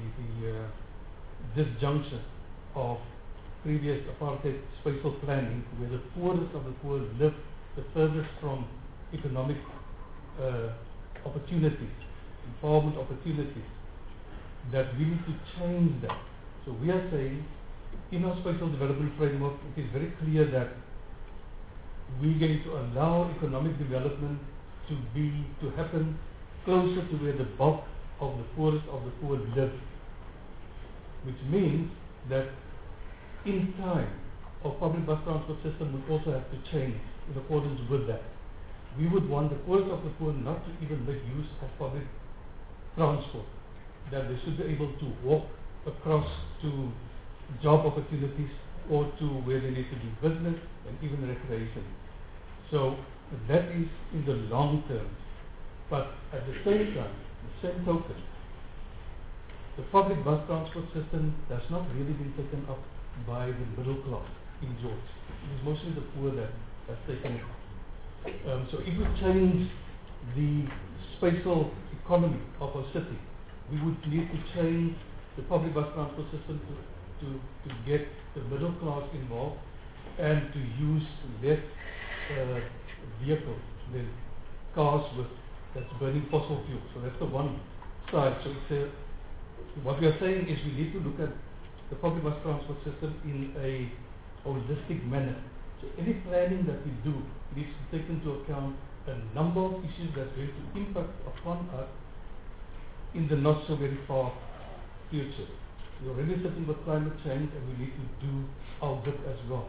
the disjunction of previous apartheid spatial planning, where the poorest of the poor live the furthest from economic opportunities, empowerment opportunities, that we need to change that. So we are saying, in our spatial development framework, it is very clear that we're going to allow economic development to happen closer to where the bulk of the poorest of the poor live, which means that in time our public bus transport system would also have to change in accordance with that. We would want the poorest of the poor not to even make use of public transport, that they should be able to walk across to job opportunities or to where they need to do business and even recreation. So that is in the long term. But at the same time, the same token, the public bus transport system has not really been taken up by the middle class in George. It is mostly the poor that has taken it up. So if we change the spatial economy of our city, we would need to change the public bus transport system to get the middle class involved and to use less vehicles than cars that's burning fossil fuel. So that's the one side. So what we are saying is we need to look at the public bus transport system in a holistic manner. So any planning that we do needs to take into account a number of issues that are going to impact upon us in the not so very far future. We're already sitting with climate change, and we need to do our bit as well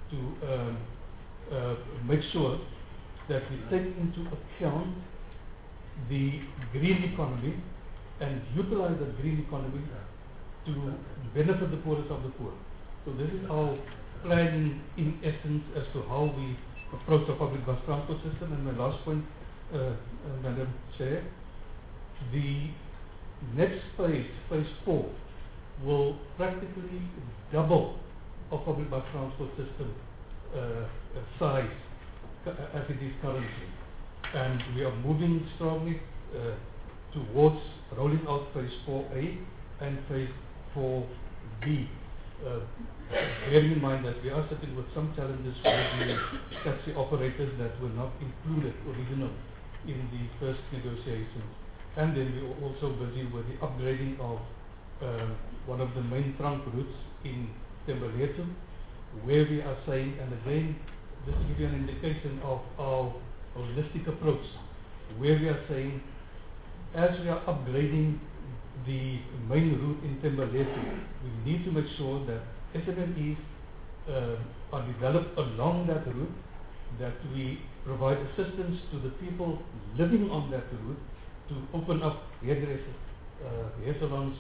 to make sure that we take into account the green economy and utilize the green economy to benefit the poorest of the poor. So this is our plan in essence as to how we approach the public bus transport system. And my last point, Madam Chair, the next phase, phase 4, will practically double our public bus transport system size as it is currently. And we are moving strongly towards rolling out phase 4A and phase 4B. Bearing in mind that we are sitting with some challenges for the taxi operators that were not included originally in the first negotiations. And then we are also busy with the upgrading of one of the main trunk routes in Thembalethu, where we are saying, and again, just to give you an indication of our holistic approach, where we are saying, as we are upgrading the main route in Thembalethu, we need to make sure that SMMEs are developed along that route, that we provide assistance to the people living on that route to open up hairdressers, hair salons,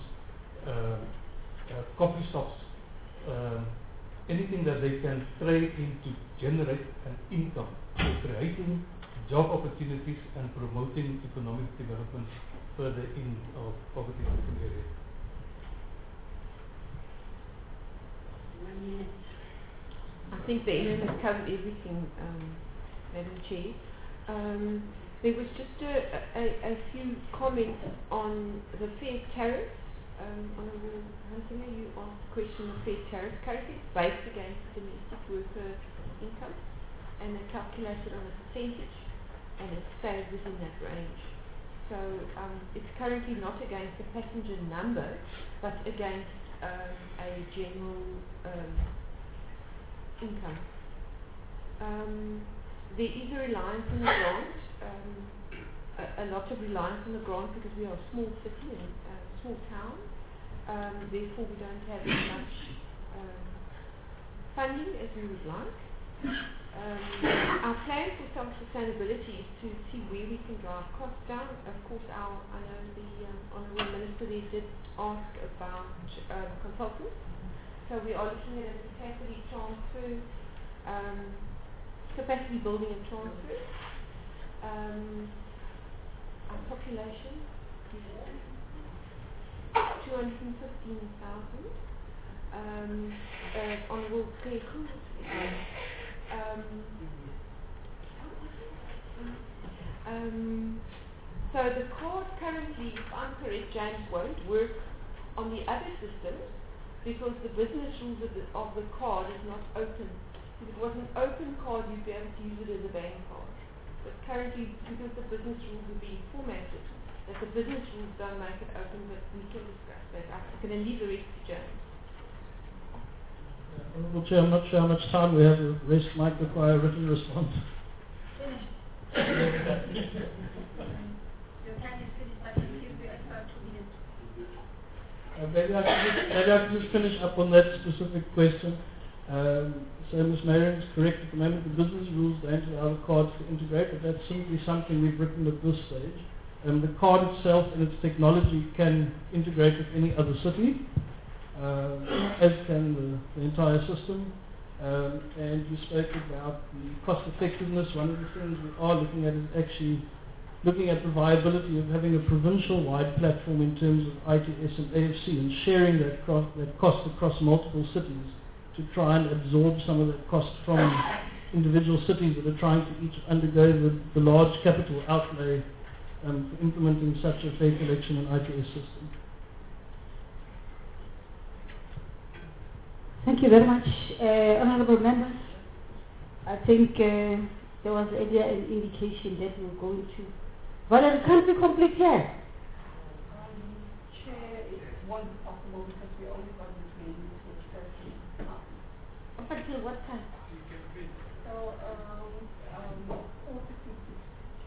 coffee shops, anything that they can trade in to generate an income, creating job opportunities and promoting economic development further in our poverty-stricken area. I think the NM has covered everything, Madam Chair. There was just a few comments on the fair tariffs. Honourable Hunsinger, you asked a question of fair tariffs. Currently it's based against domestic worker income, and they're calculated on a percentage, and it stays within that range. So it's currently not against the passenger number, but against a general income. There is a reliance on the grant, a lot of reliance on the grant because we are a small city and a small town. Therefore, we don't have as much funding as we would like. Our plan for self-sustainability is to see where we can drive costs down. Of course, I know the Honourable Minister there did ask about consultants. So we are looking at a capacity transfer, capacity building and transfer. Our population is 215,000. Honourable Kweku. So the card currently, if I'm correct, James, won't work on the other systems because the business rules of the card is not open. If it was an open card, you'd be able to use it as a bank card. But currently, because the business rules are being formatted, that the business rules don't make it open, but we can discuss that. I'm going to leave the rest to James. Honourable Chair, I'm not sure how much time we have. The rest might require a written response. Your time is finished, but you give me about 2 minutes. Maybe I can just finish up on that specific question. So Ms. Marion is correct. At the moment, the business rules don't allow the cards to integrate, but that's simply something we've written at this stage. The card itself and its technology can integrate with any other city, as can the entire system. And you spoke about the cost effectiveness. One of the things we are looking at is actually looking at the viability of having a provincial-wide platform in terms of ITS and AFC and sharing that cost across multiple cities to try and absorb some of that cost from individual cities that are trying to each undergo the large capital outlay for implementing such a fare collection and ITS system. Thank you very much. Honourable members, I think there was earlier an indication that we were going to... Well, it can't be complete here. Chair, it won't be possible because we only got between 6:30. Up until what time? So, 4:56.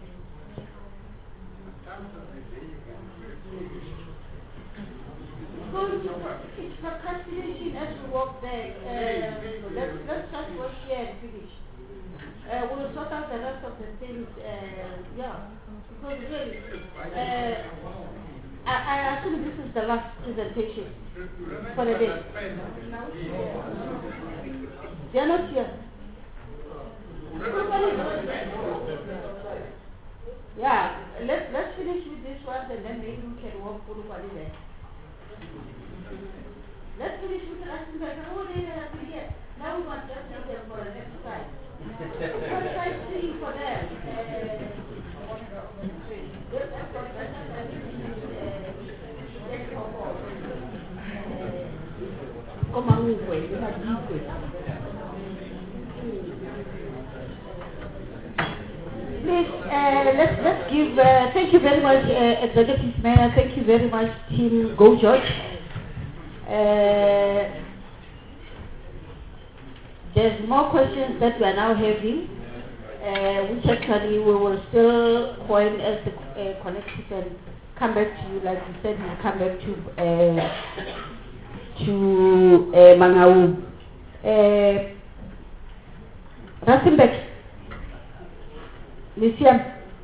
It's procrastination as we walk back. Let's just work here and finish. We'll sort out the rest of the things. Because really, I assume this is the last presentation for the day. They are not here. Yeah, let's finish with this one and then maybe we can walk through what is there. Let's finish with the last one. Oh, they have to get. Now we want just to get for the next slide. First slide three for them. Please, let's give, thank you very much, Executive Mayor, thank you very much, Team Go George. There's more questions that we are now having, which actually we will still coin as the connected and come back to you, like you said, we'll come back to Mangaung. Rustenburg. Lyceum.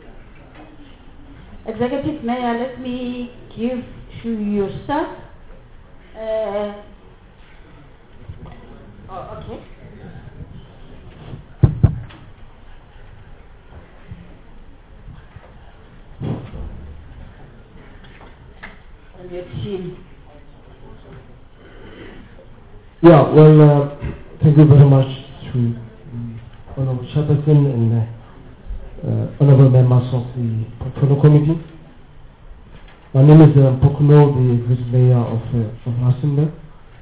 Executive Mayor, let me give to yourself. Okay. And your team. Yeah, well, thank you very much to Honorable Chairperson and honorable members of the Portfolio Committee. My name is Pokuno, the Executive Mayor of Rustenburg.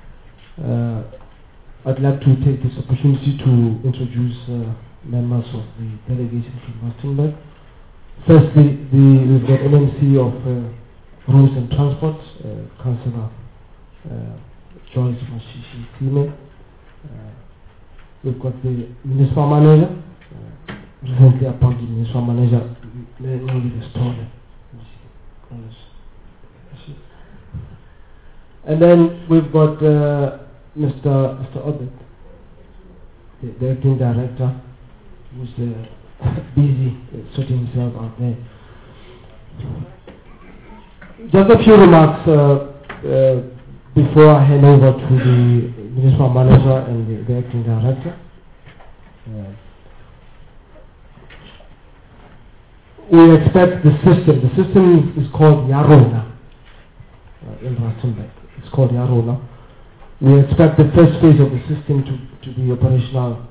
I'd like to take this opportunity to introduce members of the delegation from Rustenburg. Firstly, we've got MMC of Roads and Transport, Councillor Joyce Mashishi Time. We've got the Municipal Manager, recently appointed Municipal Manager, Lady Stoller. And then we've got Mr. Obed, the Acting Director, who's busy sorting himself out there. Just a few remarks before I hand over to the Municipal Manager and the Acting Director. We expect the system is called Yarona in Rustenburg. It's called Yarona. We expect the first phase of the system to be operational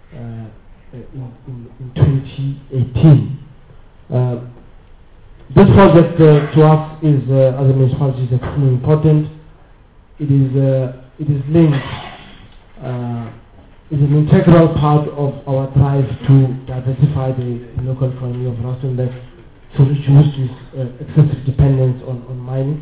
in 2018. This project to us is, as a municipality, is extremely important. It is linked, is an integral part of our drive to diversify the local economy of Rustenburg to reduce this excessive dependence on mining.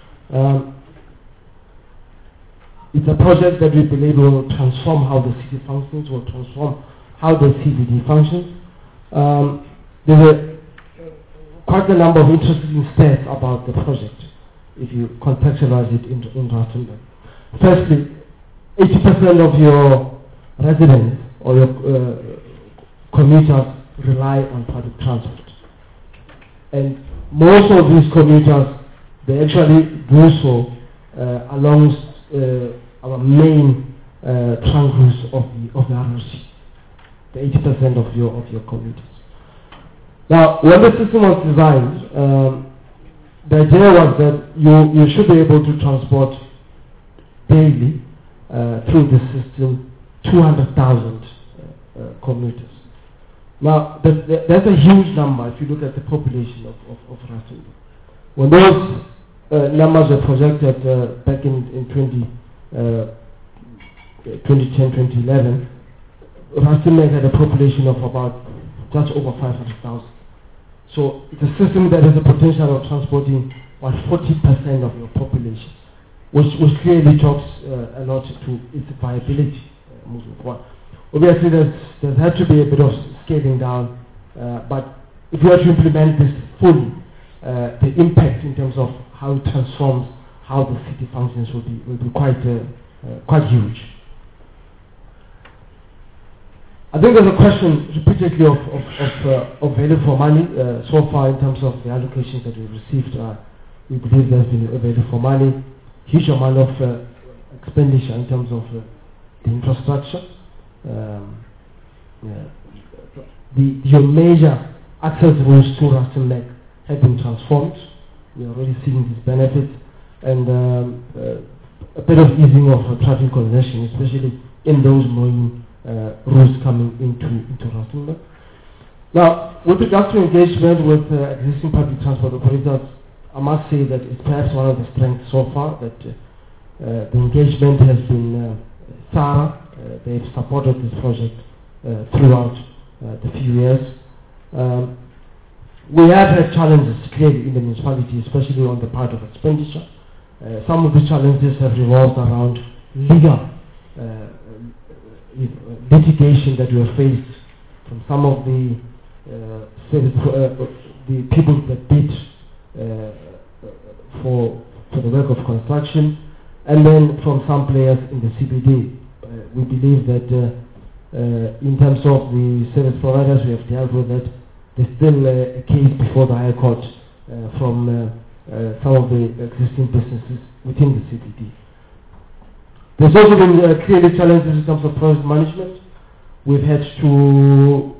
It's a project that we believe will transform how the city functions, will transform how the CBD functions. There's quite a number of interesting stats about the project if you contextualize it in Rustenburg. Firstly, 80% of your residents or your commuters rely on public transport. And most of these commuters, they actually do so along our main trunk routes of the RRC, the 80% of your commuters. Now, when the system was designed, the idea was that you should be able to transport daily through the system 200,000 commuters. Now, that's a huge number if you look at the population of Rustenburg. When those numbers were projected back in 2010, 2011, Rustenburg had a population of about just over 500,000. So it's a system that has the potential of transporting about 40% of your population, which clearly talks a lot to its viability moving forward. Obviously, there's had to be a bit of scaling down, but if you were to implement this fully, the impact in terms of how it transforms how the city functions will be quite huge. I think there's a question repeatedly of value for money. So far, in terms of the allocations that we've received, we believe there's been a value for money, huge amount of expenditure in terms of the infrastructure. Your major access routes to Rustenburg have been transformed. We are already seeing these benefits, and a bit of easing of traffic congestion, especially in those main routes coming into Rustenburg. Now, with regard to engagement with existing public transport operators, I must say that it's perhaps one of the strengths so far that the engagement has been thorough. They've supported this project throughout the few years. We have had challenges clearly in the municipality, especially on the part of expenditure. Some of the challenges have revolved around legal litigation that we have faced from some of the people that bid for the work of construction, and then from some players in the CBD. We believe that in terms of the service providers, we have dealt with that. There's still a case before the High Court from some of the existing businesses within the CBD. There's also been clearly challenges in terms of project management. We've had to,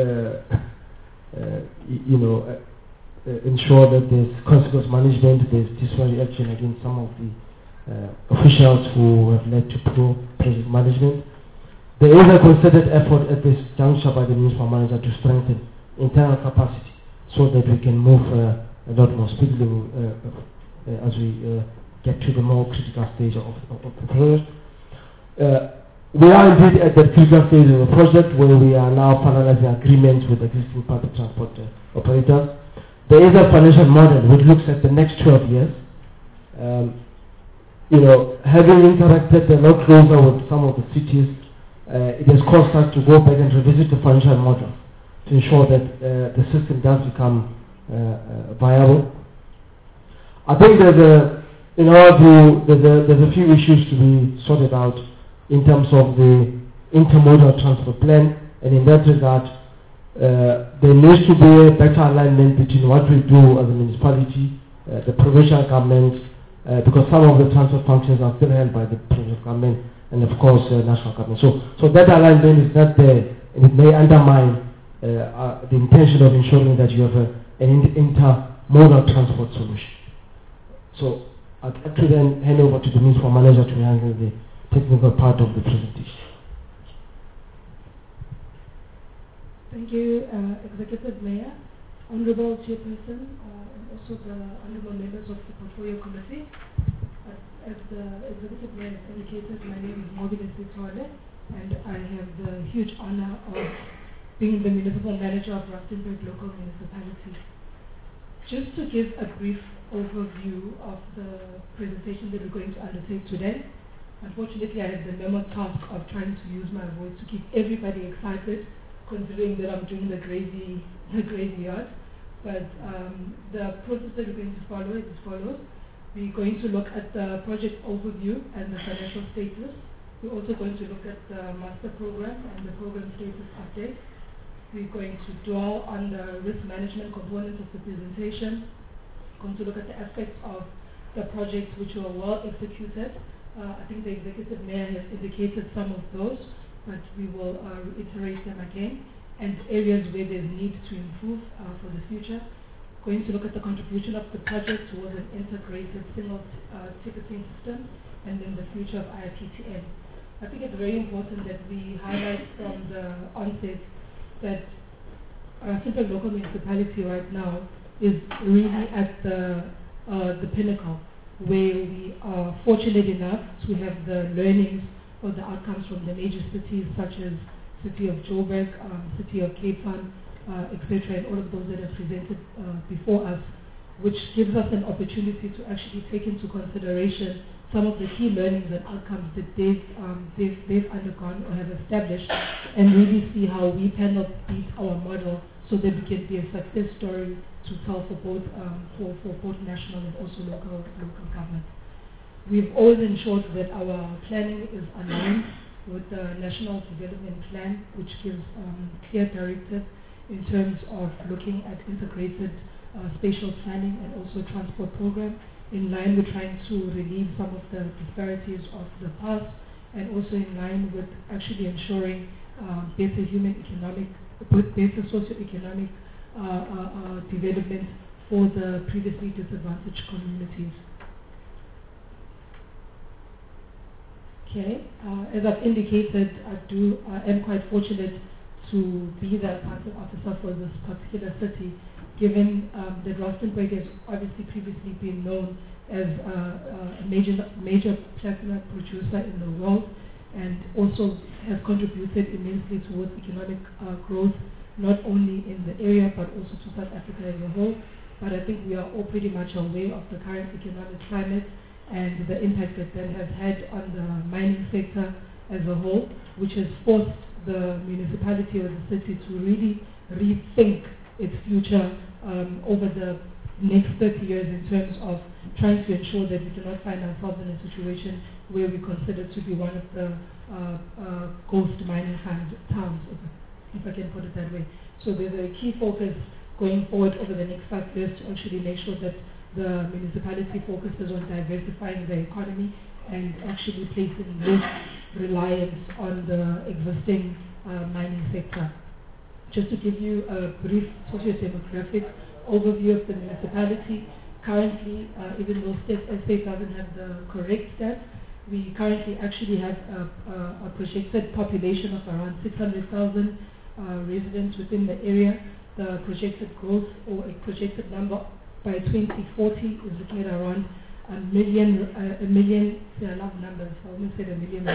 ensure that there's consequence management, there's disciplinary action against some of the officials who have led to poor project management. There is a concerted effort at this juncture by the municipal manager to strengthen internal capacity so that we can move a lot more speedily as we get to the more critical stage of the project. We are indeed at the critical stage of the project where we are now finalizing agreements with existing public transport operators. There is a financial model which looks at the next 12 years. Having interacted a lot closer with some of the cities, it has caused us to go back and revisit the financial model to ensure that the system does become viable. I think in our view, there's a few issues to be sorted out in terms of the intermodal transport plan, and in that regard, there needs to be a better alignment between what we do as a municipality, the provincial government, because some of the transport functions are still held by the provincial government, and of course national government. So that alignment is not there, and it may undermine the intention of ensuring that you have an intermodal transport solution. So I'd like to then hand over to the municipal manager to handle the technical part of the presentation. Thank you, Executive Mayor, Honorable Chairperson, and also the honorable members of the Portfolio Committee. As the Executive Mayor has indicated, my name is Mobile Sitole, and I have the huge honor of being the Municipal Manager of Rustenburg Local Municipality. Just to give a brief overview of the presentation that we're going to undertake today. Unfortunately, I have the memo task of trying to use my voice to keep everybody excited, considering that I'm doing the graveyard. But the process that we're going to follow is as follows. We're going to look at the project overview and the financial status. We're also going to look at the master program and the program status update. We're going to dwell on the risk management component of the presentation. We're going to look at the aspects of the projects which were well executed. I think the Executive Mayor has indicated some of those, but we will reiterate them again, and areas where there's need to improve for the future. Going to look at the contribution of the project towards an integrated single ticketing system, and then the future of IPTN. I think it's very important that we highlight from the onset that Rustenburg Local Municipality right now is really at the pinnacle, where we are fortunate enough to have the learnings or the outcomes from the major cities such as City of Joburg, City of Cape Town, etc., and all of those that have presented before us, which gives us an opportunity to actually take into consideration some of the key learnings and outcomes that they've undergone or have established, and really see how we cannot beat our model so that we can be a success story to tell for both national and also local government. We've always ensured that our planning is aligned with the National Development Plan, which gives clear directive in terms of looking at integrated spatial planning and also transport program, in line with trying to relieve some of the disparities of the past, and also in line with actually ensuring better socio-economic development for the previously disadvantaged communities. Okay, as I've indicated, I am quite fortunate to be the contact officer for this particular city, given that Rustenburg has obviously previously been known as a major platinum producer in the world, and also has contributed immensely towards economic growth, not only in the area but also to South Africa as a whole. But I think we are all pretty much aware of the current economic climate and the impact that has had on the mining sector as a whole, which has forced the municipality or the city to really rethink its future over the next 30 years in terms of trying to ensure that we do not find ourselves in a situation where we consider to be one of the ghost mining towns, if I can put it that way. So there's a key focus going forward over the next 5 years to actually make sure that the municipality focuses on diversifying the economy and actually placing less reliance on the existing mining sector. Just to give you a brief socio-demographic overview of the municipality, currently, even though state doesn't have the correct stats, we currently actually have a projected population of around 600,000 residents within the area. The projected growth or a projected number by 2040 is looking at around a million, I love numbers, I almost said a million,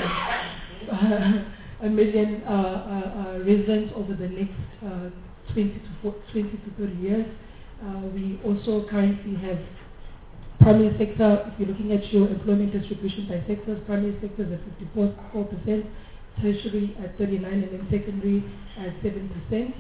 a million residents over the next 20 to 30 years. We also currently have primary sector. If you're looking at your employment distribution by sectors, primary sector is at 54%, tertiary at 39%, and then secondary at 7%.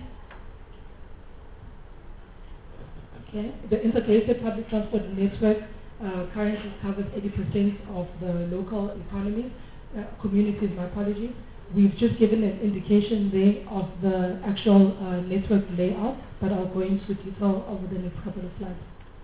Okay. The integrated public transport network currently covers 80% of the local economies, communities, my apologies. We've just given an indication there of the actual network layout, but I'll go into detail over the next couple of slides.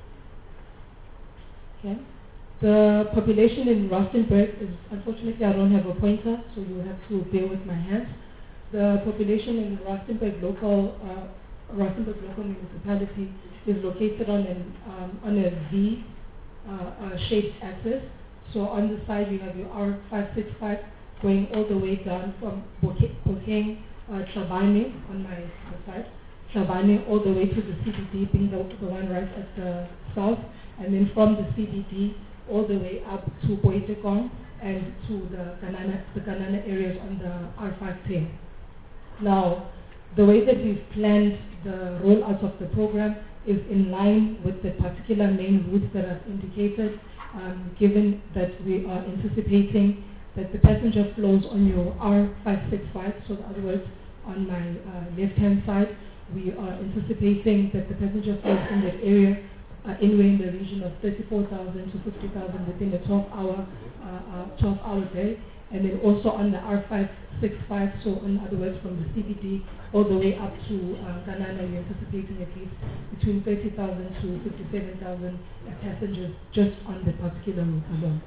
Okay. The population in Rustenburg is, unfortunately I don't have a pointer, so you have to bear with my hands. The population in Rustenburg local municipality is located on a V-shaped axis. So on the side you have your R565 going all the way down from Bokeng, Tlhabane on my side, Tlhabane all the way to the CBD, being the one right at the south, and then from the CBD all the way up to Boitekong and to the Kanana areas on the R510. Now, the way that we've planned the rollout of the program is in line with the particular main routes that I've indicated, given that we are anticipating that the passenger flows on your R565, so in other words, on my left-hand side, we are anticipating that the passenger flows in that area are anywhere in the region of 34,000 to 50,000 within a 12-hour day. And then also on the R565, so in other words, from the CBD all the way up to Kanana, we're anticipating at least between 30,000 to 57,000 passengers just on the particular route alone.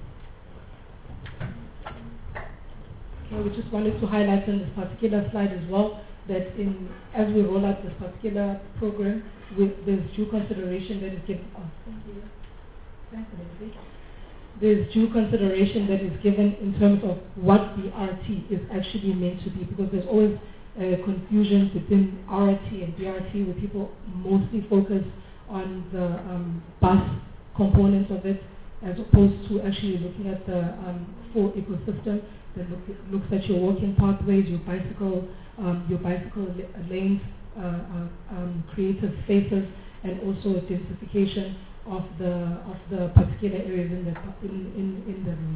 Okay, we just wanted to highlight on this particular slide as well that as we roll out this particular program, there's due consideration that is given. Oh, thank you. There's due consideration that is given in terms of what the RT is actually meant to be, because there's always confusion between RT and BRT, where people mostly focus on the bus components of it, as opposed to actually looking at the full ecosystem that looks at your walking pathways, your bicycle lanes, creative spaces, and also densification of the particular areas in the route.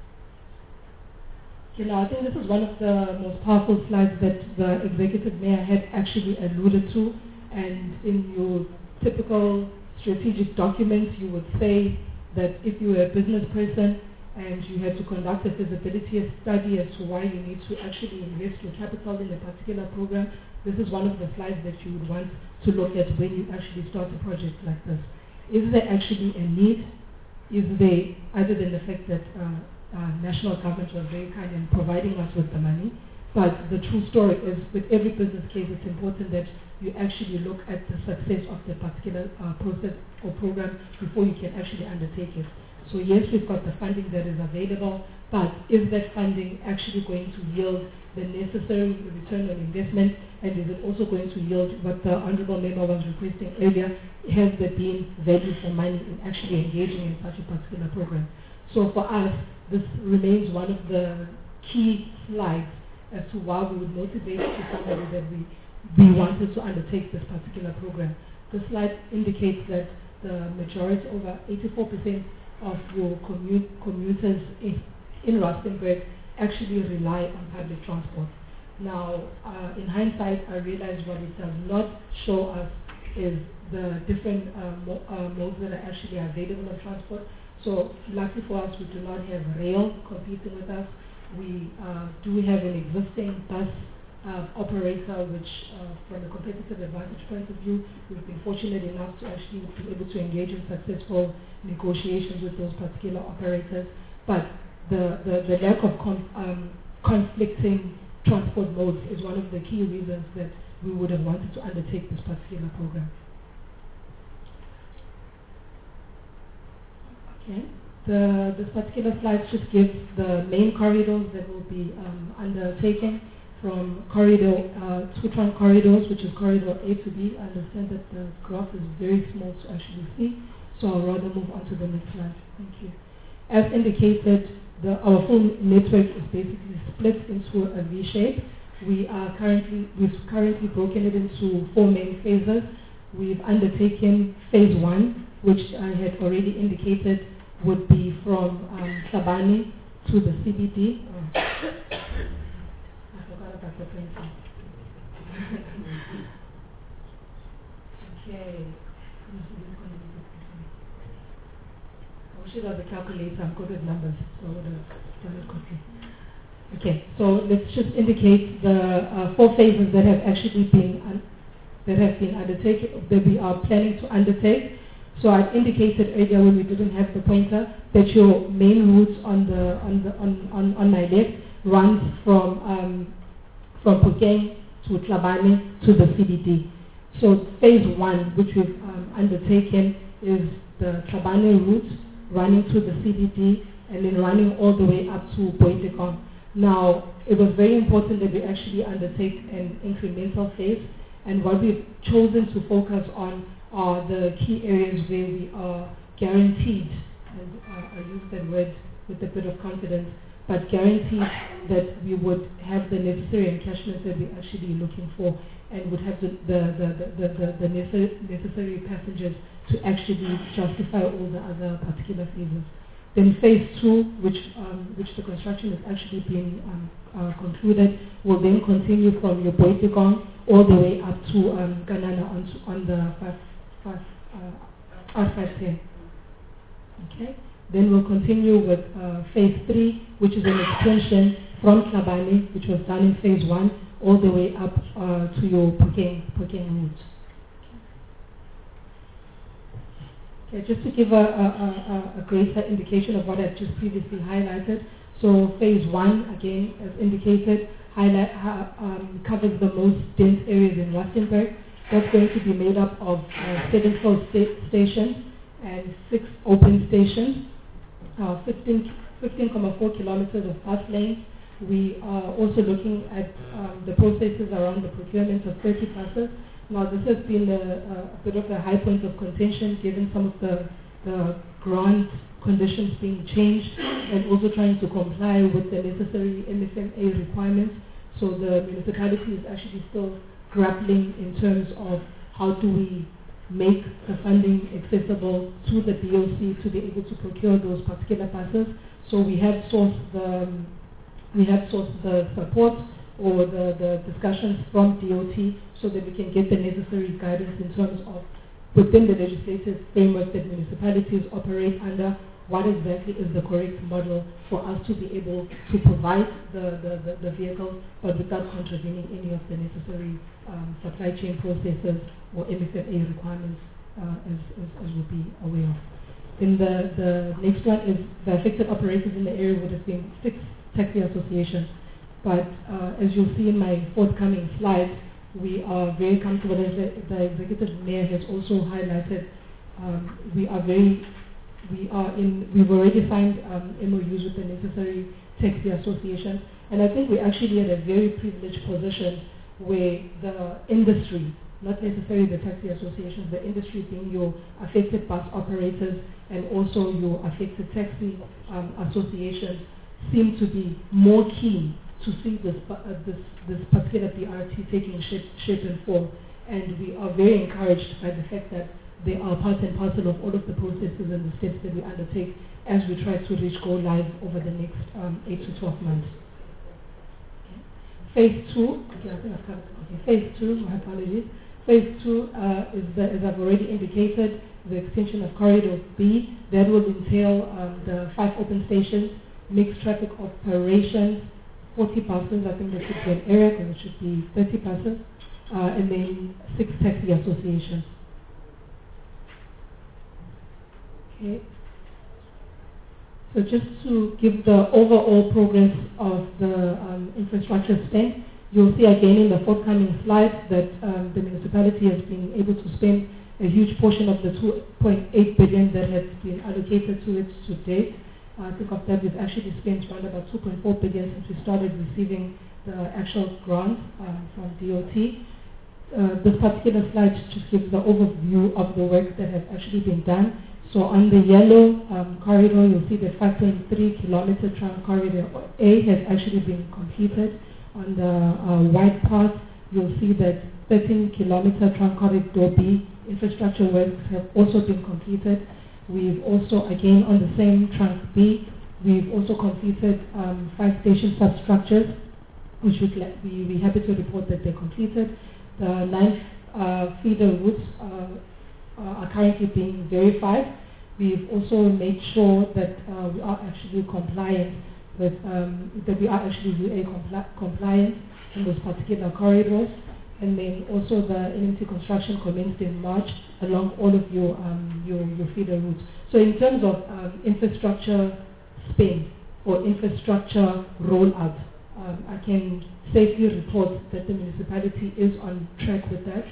Okay, now I think this is one of the most powerful slides that the executive mayor had actually alluded to, and in your typical strategic documents, you would say that if you were a business person and you had to conduct a feasibility study as to why you need to actually invest your capital in a particular program, this is one of the slides that you would want to look at when you actually start a project like this. Is there actually a need? Is there, other than the fact that national government was very kind in providing us with the money, but the true story is with every business case, it's important that you actually look at the success of the particular process or program before you can actually undertake it. So yes, we've got the funding that is available, but is that funding actually going to yield the necessary return on investment, and is it also going to yield what the Honorable Member was requesting earlier? Has there been value for money in actually engaging in such a particular program? So for us, this remains one of the key slides as to why we would motivate to somebody that we wanted to undertake this particular program. The slide indicates that the majority, over 84% of your commuters in Rustenburg actually rely on public transport. Now, in hindsight, I realize what it does not show us is the different modes that are actually available of transport. So, luckily for us, we do not have rail competing with us. We do have an existing bus operator, which from a competitive advantage point of view, we've been fortunate enough to actually be able to engage in successful negotiations with those particular operators. But the lack of conflicting transport modes is one of the key reasons that we would have wanted to undertake this particular program. Okay. This particular slide just gives the main corridors that will be undertaken from corridor, two trunk corridors, which is corridor A to B. I understand that the graph is very small to actually see, so I'll rather move on to the next slide. Thank you. As indicated, our full network is basically split into a V shape. We've currently broken it into 4 main phases. We've undertaken phase 1, which I had already indicated would be from Sabani to the CBD. I forgot about the printing. Okay. I wish it was a calculator. I'm good with numbers, so I would have done it quickly. Okay, so let's just indicate the 4 phases that have actually been undertaken, that we are planning to undertake. So I indicated earlier when we didn't have the pointer that your main route on my left runs from Phokeng to Tlhabane to the CBD. So phase 1, which we've undertaken, is the Tlhabane route running to the CBD and then running all the way up to Boitekong. Now, it was very important that we actually undertake an incremental phase, and what we've chosen to focus on are the key areas where we are guaranteed, and I use that word with a bit of confidence, but guaranteed that we would have the necessary encashment that we're actually looking for, and would have the necessary passengers to actually justify all the other particular phases. Then phase 2, which the construction has actually been concluded, will then continue from your Boitekong all the way up to Kanana on the R510. Okay. Then we'll continue with phase 3, which is an extension from Tlhabane, which was done in phase 1, all the way up to your Phokeng route. Okay, just to give a greater indication of what I've just previously highlighted. So phase 1, again, as indicated, covers the most dense areas in Rustenburg. That's going to be made up of 7 closed stations and 6 open stations, 15.4 kilometers of bus lanes. We are also looking at the processes around the procurement of 30 buses. Now, this has been a bit of a high point of contention given some of the grant conditions being changed and also trying to comply with the necessary MFMA requirements. So the municipality is actually still grappling in terms of how do we make the funding accessible to the DOC to be able to procure those particular buses. So we have sourced the support or the discussions from DOT so that we can get the necessary guidance in terms of within the legislative framework that municipalities operate under, what exactly is the correct model for us to be able to provide the vehicles, but without contravening any of the necessary supply chain processes or MFA requirements, as we'll be aware of. Then the next one is the affected operators in the area would have been 6 taxi associations. But as you'll see in my forthcoming slides, we are very comfortable, as the executive mayor has also highlighted, we've already signed MOUs with the necessary taxi associations, and I think we're actually at a very privileged position where the industry, not necessarily the taxi associations, the industry being your affected bus operators and also your affected taxi associations, seem to be more keen to see this particular BRT taking shape and form, and we are very encouraged by the fact that they are part and parcel of all of the processes and the steps that we undertake as we try to reach go live over the next 8 to 12 months. Phase 2, okay, I think I've covered. Okay, phase 2, my apologies. Phase 2 as I've already indicated, the extension of Corridor B. That will entail the 5 open stations, mixed traffic operations, 40 buses. I think there should be an area because it should be 30 buses, and then 6 taxi associations. Okay. So just to give the overall progress of the infrastructure spend, you'll see again in the forthcoming slides that the municipality has been able to spend a huge portion of the 2.8 billion that has been allocated to it to date. I think of that we've actually spent around about 2.4 billion since we started receiving the actual grant from DOT. This particular slide just gives the overview of the work that has actually been done. So on the yellow corridor, you'll see the 5.3 kilometer trunk corridor A has actually been completed. On the white part, you'll see that 13 kilometer trunk corridor B infrastructure works have also been completed. We've also, again on the same trunk B, we've also completed 5 station substructures, which we're happy to report that they're completed. The 9 feeder routes are currently being verified. We've also made sure that we are actually compliant with, that we are actually UA compliant in those particular corridors. And then also the NMT construction commenced in March along all of your feeder routes. So in terms of infrastructure spend or infrastructure rollout, I can safely report that the municipality is on track with that.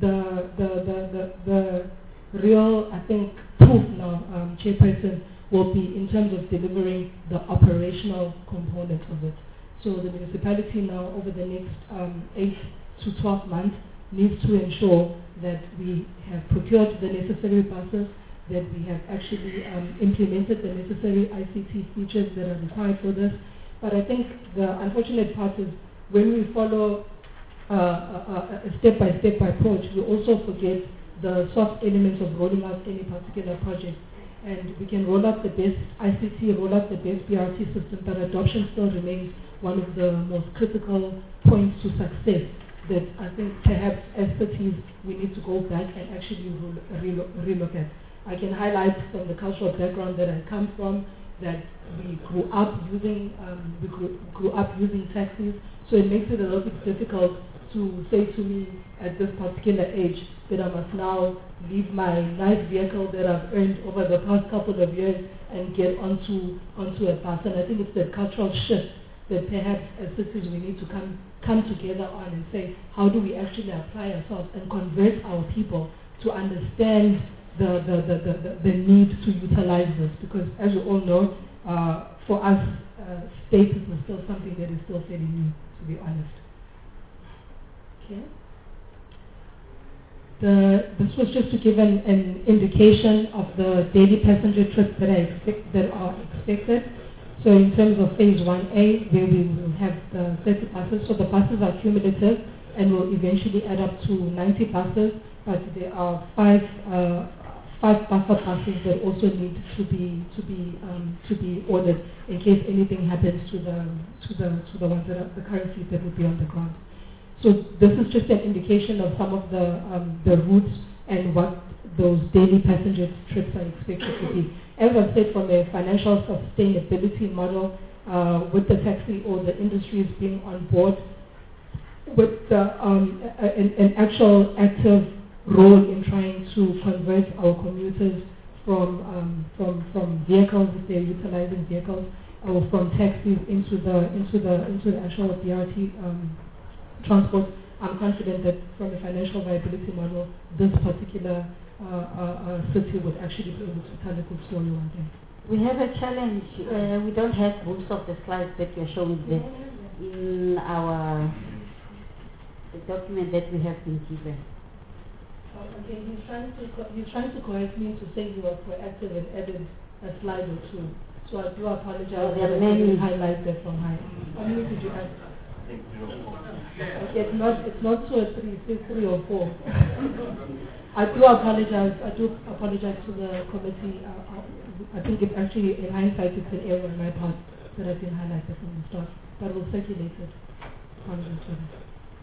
The real, I think, proof now, Chairperson, will be in terms of delivering the operational component of it. So the municipality now, over the next 8 to 12 months, needs to ensure that we have procured the necessary buses, that we have actually implemented the necessary ICT features that are required for this. But I think the unfortunate part is when we follow a step-by-step approach, we also forget the soft elements of rolling out any particular project. And we can roll out the best ICT, roll out the best BRT system, but adoption still remains one of the most critical points to success that I think perhaps as cities we need to go back and actually relook at. I can highlight from the cultural background that I come from that we grew up using taxis, so it makes it a little bit difficult to say to me at this particular age that I must now leave my nice vehicle that I've earned over the past couple of years and get onto a bus. And I think it's the cultural shift that perhaps as cities we need to come together on and say, how do we actually apply ourselves and convert our people to understand the need to utilize this? Because as you all know, for us, status is still something that is still fairly new, to be honest. Okay. This was just to give an indication of the daily passenger trips that are expected. So in terms of phase 1A, where we will have the 30 buses, so the buses are cumulative and will eventually add up to 90 buses, but there are 5 buffer buses that also need to be ordered in case anything happens to the ones that are the current fleet that would be on the ground. So this is just an indication of some of the routes and what those daily passenger trips are expected to be. As I said, from a financial sustainability model, with the taxi or the industries being on board, with an actual active role in trying to convert our commuters from vehicles, if they're utilizing vehicles, or from taxis into the actual BRT transport. I'm confident that from a financial viability model, this particular city would actually be able to tell a good story one day. We have a challenge. We don't have most of the slides that you're showing there in our the document that we have been given. Okay, he's trying to correct me to say you were proactive and added a slide or two. So I do apologize. There are many highlights there from high. How many did you add? Okay, it's not 2 or 3, it's 3 or 4. I do apologize to the committee. I think it's actually, in hindsight, it's an error on my part that I didn't highlight it from the start, but we'll circulate it. Apologize for that.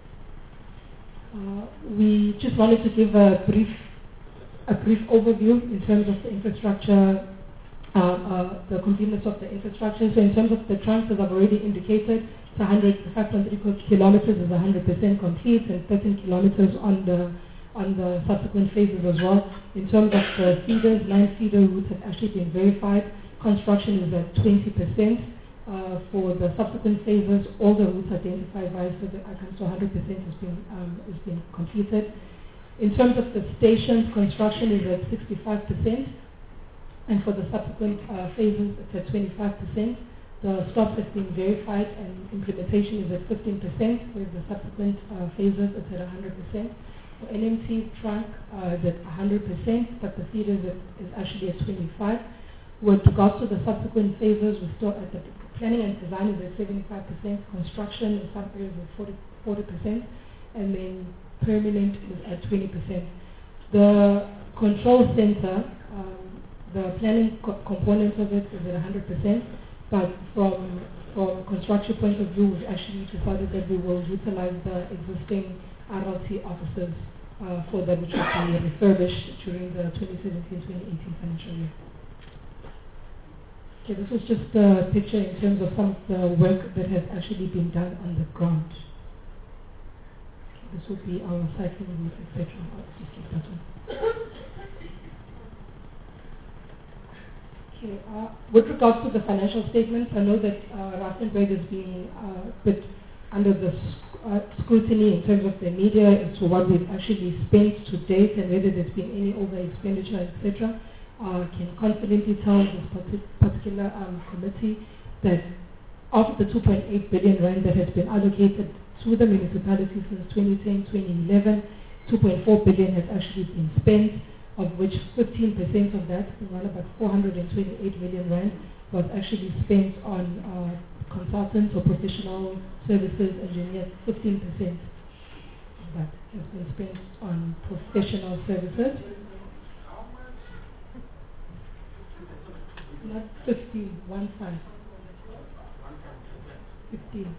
We just wanted to give a brief overview in terms of the infrastructure, the completeness of the infrastructure. So in terms of the trunks, as I've already indicated, 5.3 kilometers is 100% complete, and 13 kilometers on the subsequent phases as well. In terms of the feeders, 9 feeder routes have actually been verified. Construction is at 20%. For the subsequent phases, all the routes identified by so that I can so 100% has been completed. In terms of the stations, construction is at 65%, and for the subsequent phases, it's at 25%. The stops have been verified, and implementation is at 15%, where the subsequent phases it's at 100%. For NMT trunk is at 100%, but the feeders is actually at 25%. With regards to the subsequent phases, we're still at the planning and design is at 75%, construction in some areas is 40%, and then permanent is at 20%. The control center, the planning component of it is at 100%, but from construction point of view, we've actually decided that we will utilize the existing RLT offices for that, which will be refurbished during the 2017-2018 financial year. Okay, this was just a picture in terms of some of the work that has actually been done on the ground. Okay, this would be our cycling route, etc. I'll just keep that one. Okay, with regards to the financial statements, I know that Rustenburg is being put under the scrutiny in terms of the media as to what we've actually spent to date and whether there's been any over expenditure, etc. Can confidently tell this particular committee that of the 2.8 billion rand that has been allocated to the municipality since 2010-2011, 2.4 billion has actually been spent, of which 15% of that, around about 428 million rand, was actually spent on consultants or professional services, engineers. 15% of that has been spent on professional services. Not 15, 1 5. 15.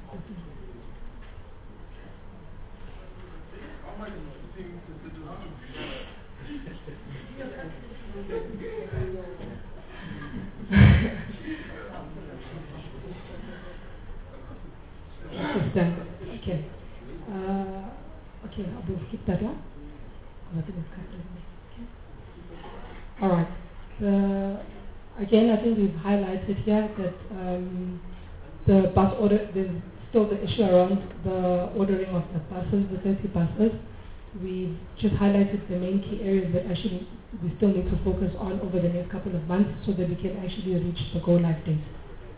Okay. Okay, I will skip that one. Nothing is cut. Okay. All right. Again, I think we've highlighted here that the bus order, there's still the issue around the ordering of the buses, the 30 buses. We've just highlighted the main key areas that actually we still need to focus on over the next couple of months so that we can actually reach the go-live date.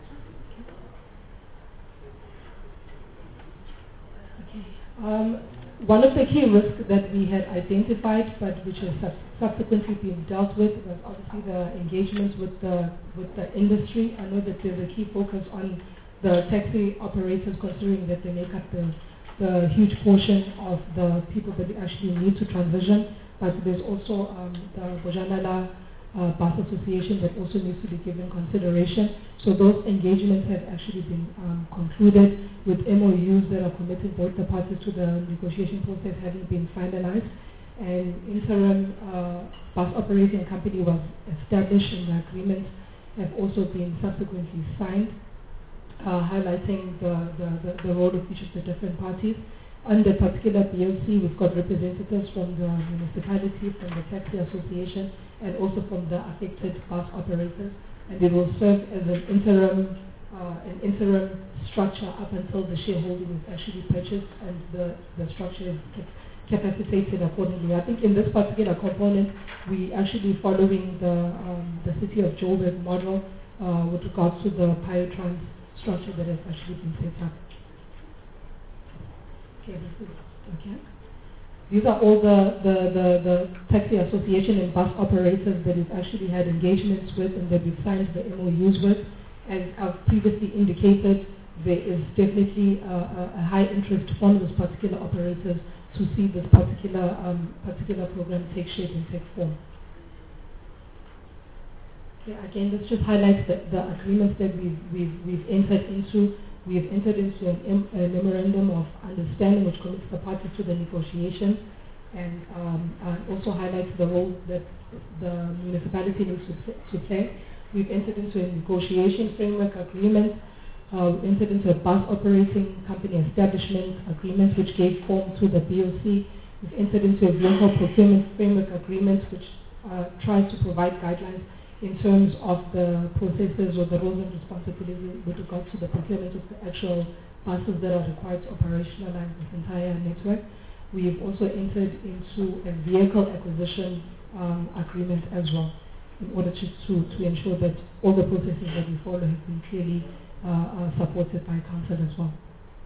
Okay. One of the key risks that we had identified, but which has subsequently been dealt with, was obviously the engagements with the industry. I know that there's a key focus on the taxi operators, considering that they make up the huge portion of the people that we actually need to transition. But there's also the Bojanala Bus Association that also needs to be given consideration. So those engagements have actually been concluded with MOUs that are committing both the parties to the negotiation process having been finalized. An interim bus operating company was established, and the agreements have also been subsequently signed, highlighting the role of each of the different parties. On the particular BOC, we've got representatives from the municipality, from the taxi association, and also from the affected bus operators. And it will serve as an interim structure up until the shareholding is actually purchased and the structure is capacitated accordingly. I think in this particular component, we actually following the City of Joburg model with regards to the Biotrans structure that has actually been set up. Okay, this is okay. These are all the taxi association and bus operators that we've actually had engagements with and that we've signed the MOUs with. As I've previously indicated, there is definitely a high interest from those particular operators to see this particular program take shape and take form. Okay, again, this just highlights the agreements that we've entered into. We have entered into a memorandum of understanding which commits the parties to the negotiation, and also highlights the role that the municipality needs to play. We've entered into a negotiation framework agreement. We entered into a bus operating company establishment agreement which gave form to the BOC. We've entered into a vehicle procurement framework agreement which tries to provide guidelines in terms of the processes or the roles and responsibilities with regards to the procurement of the actual buses that are required to operationalize this entire network. We have also entered into a vehicle acquisition agreement as well, in order to ensure that all the processes that we follow have been clearly supported by council as well.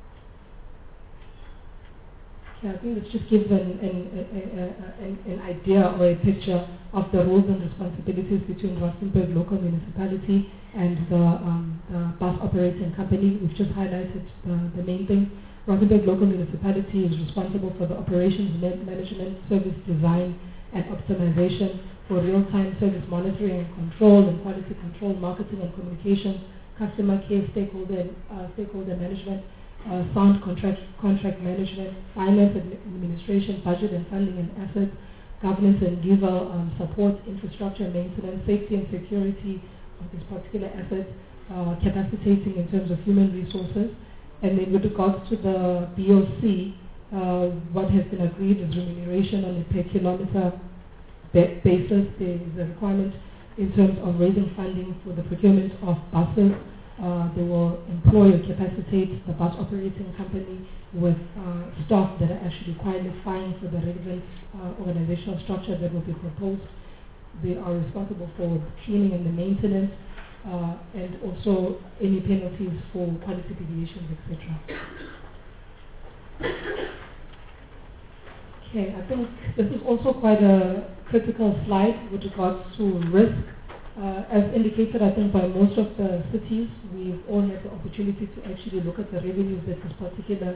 Yeah, I think this just gives an idea or a picture of the roles and responsibilities between Rustenburg local municipality and the bus operating company. We've just highlighted the main thing. Rustenburg local municipality is responsible for the operations management, service design and optimization, for real-time service monitoring and control and quality control, marketing and communication, customer care, stakeholder management, sound contract management, finance administration, budget and funding and assets, governance and legal support, infrastructure maintenance, safety and security of this particular asset, capacitating in terms of human resources. And then with regards to the BOC, what has been agreed is remuneration on a per kilometer basis. There is a requirement in terms of raising funding for the procurement of buses. They will employ or capacitate the bus operating company with staff that are actually qualifying for the relevant organizational structure that will be proposed. They are responsible for the cleaning and the maintenance, and also any penalties for quality deviations, etc. Okay, I think this is also quite a critical slide with regards to risk. As indicated, I think by most of the cities, we've all had the opportunity to actually look at the revenues that this particular.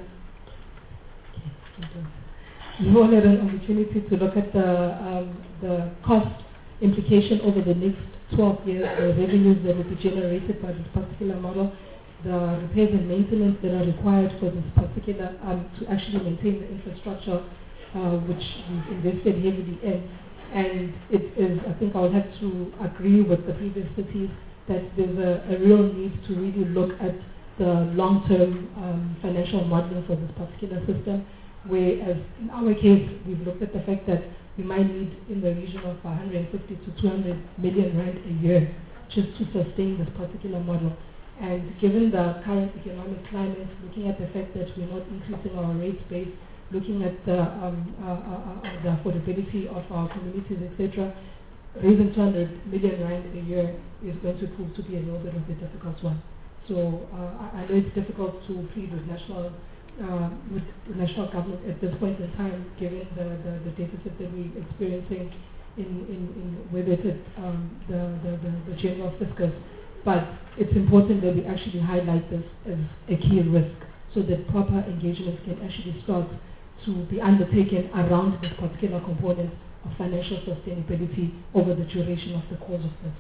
We've all had an opportunity to look at the cost implication over the next 12 years, the revenues that will be generated by this particular model, the repairs and maintenance that are required for this particular to actually maintain the infrastructure, which we've invested heavily in. And it is, I think I would have to agree with the previous cities that there's a real need to really look at the long-term financial modeling for this particular system, whereas in our case, we've looked at the fact that we might need in the region of 150 to 200 million rand a year just to sustain this particular model. And given the current economic climate, looking at the fact that we're not increasing our rate base, looking at the affordability of our communities, etc., raising 200 million rand a year is going to prove to be a little bit of a difficult one. So I know it's difficult to plead with national government at this point in time, given the deficit that we're experiencing in whether it's the general fiscus. But it's important that we actually highlight this as a key risk, so that proper engagements can actually start to be undertaken around this particular component of financial sustainability over the duration of the course of this.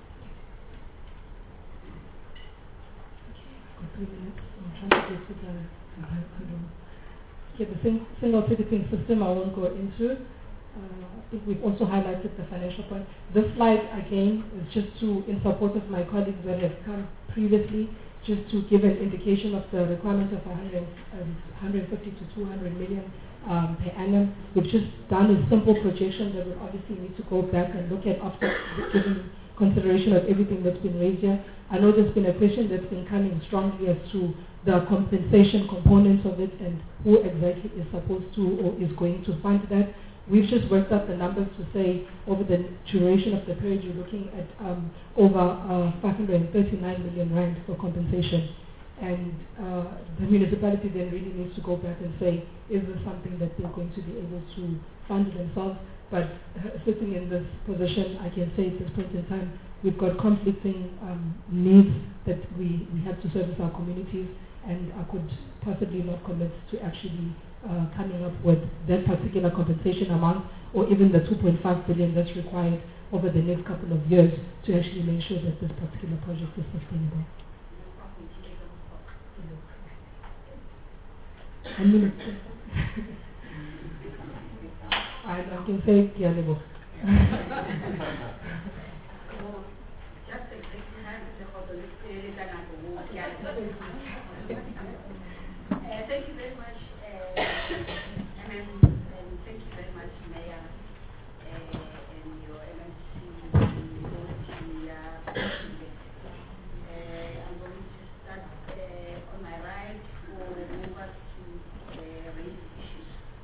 Okay, I've got 3 minutes. I'm trying to get to the single ticketing system I won't go into. I think we've also highlighted the financial point. This slide, again, is just to, in support of my colleagues that have come previously, just to give an indication of the requirement of 150 to 200 million per annum. We've just done a simple projection that will obviously need to go back and look at after given consideration of everything that's been raised here. I know there's been a question that's been coming strongly as to the compensation components of it and who exactly is supposed to or is going to fund that. We've just worked out the numbers to say over the duration of the period you're looking at over 539 million rand for compensation. And the municipality then really needs to go back and say, is this something that they're going to be able to fund themselves? But sitting in this position, I can say at this point in time, we've got conflicting needs that we have to service our communities, and I could possibly not commit to actually coming up with that particular compensation amount or even the 2.5 billion that's required over the next couple of years to actually make sure that this particular project is sustainable. I can say Dialego. Thank you very much, and thank you very much, Mayor, and your MMC. I'm going to start on my right or move us to raise issues.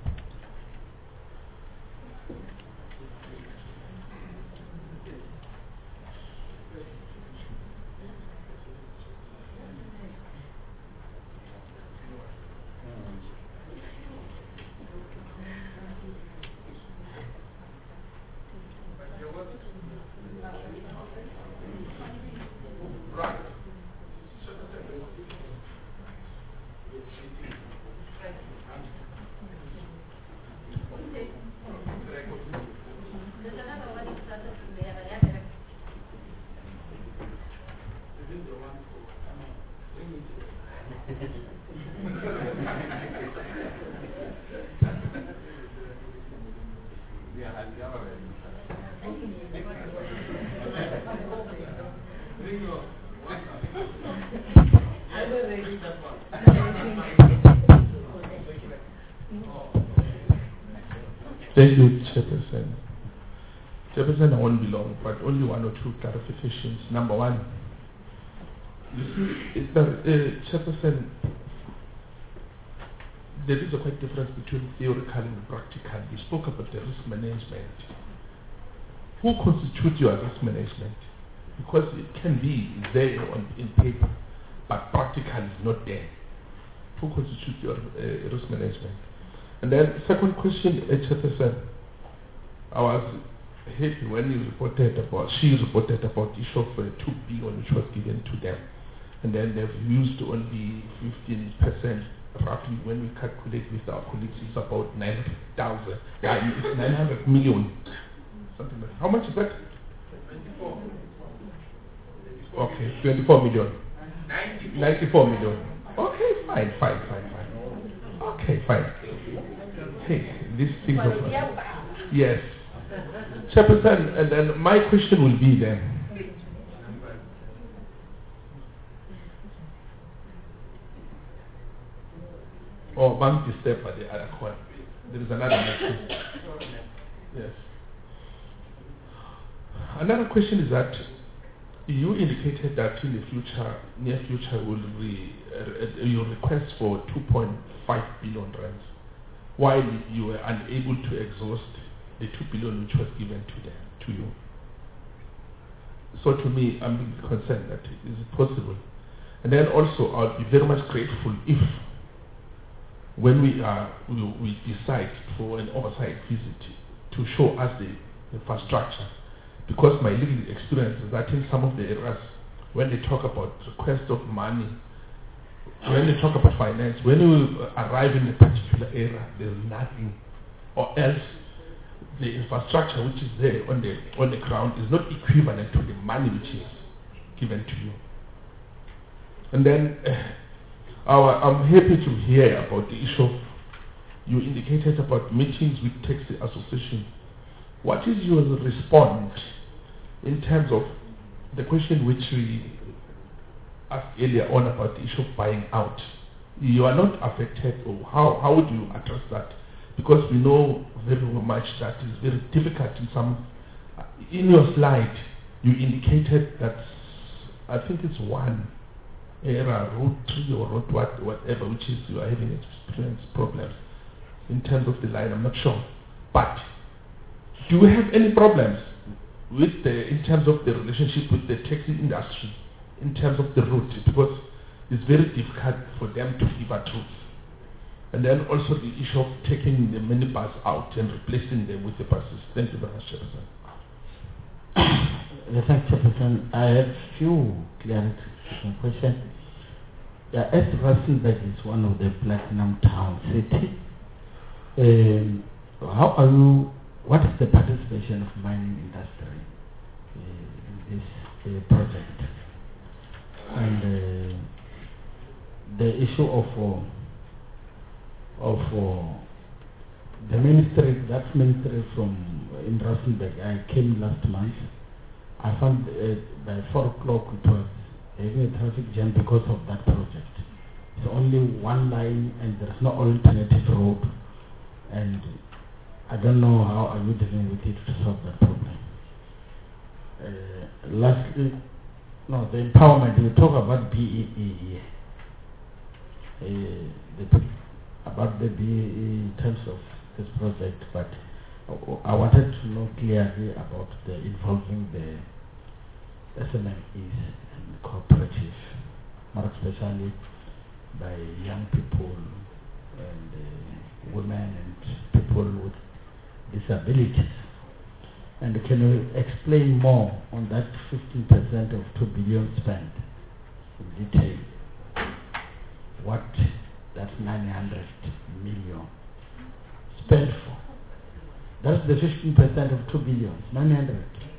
Thank you, Chairperson. Chairperson, I won't be long, but only one or two clarifications. Number one, you see, Chairperson, there is a quite difference between theoretical and practical. You spoke about the risk management. Who constitutes your risk management? Because it can be there in paper, but practical is not there. Who constitutes your risk management? And then second question, Chairperson, I was happy when she reported about the issue of 2 billion which was given to them. And then they've used only 15%, roughly when we calculate with our colleagues, it's about 900,000. Yeah, it's 900 million. Something like that. How much is that? 24. Okay, 24 million. 94 million. Okay, fine. Okay, fine. Hey, this thing of yes. Chairperson, and then my question will be then. Or bank the step at the other corner. There is another question. Yes. Another question is that you indicated that in the future, near future, your request for 2.5 billion rands, while you were unable to exhaust the 2 billion which was given to you. So to me, I'm concerned that is it possible? And then also, I'll be very much grateful if, when we decide for an oversight visit, to show us the infrastructure. Because my living experience is that in some of the areas, when they talk about request of money, when they talk about finance, when you arrive in a particular area, there is nothing, or else the infrastructure which is there on the ground is not equivalent to the money which is given to you. And then I'm happy to hear about the issue of, you indicated about meetings with taxi association. what is your response in terms of the question which we asked earlier on about the issue of buying out? You are not affected, or how would you address that? Because we know very much that it's very difficult in some. In your slide, you indicated that I think it's one era, road 3 or road whatever, which is you are having experience problems in terms of the line. I'm not sure, but do you have any problems with in terms of the relationship with the taxi industry in terms of the route? Because it's very difficult for them to give a truth. And then also the issue of taking the minibus out and replacing them with the buses. Thank you very much, Chairperson. Thanks, Chairperson. I have few clarification questions. Yeah, as Rustenburg is one of the platinum town city, what is the participation of mining industry in this project? And the issue of the ministry, that ministry in Rustenburg, I came last month. I found by 4 o'clock it was having a traffic jam because of that project. It's only one line and there's no alternative road, and I don't know how are you dealing with it to solve that problem. Lastly, no, the empowerment, you talk about BEE here. About the BEE in terms of this project, but I wanted to know clearly about the involving the SMMEs and cooperative, more especially by young people and women and people with disabilities. And can you explain more on that 15% of 2 billion spent in detail? What that 900 million spent for? That's the 15% of 2 billion. 900.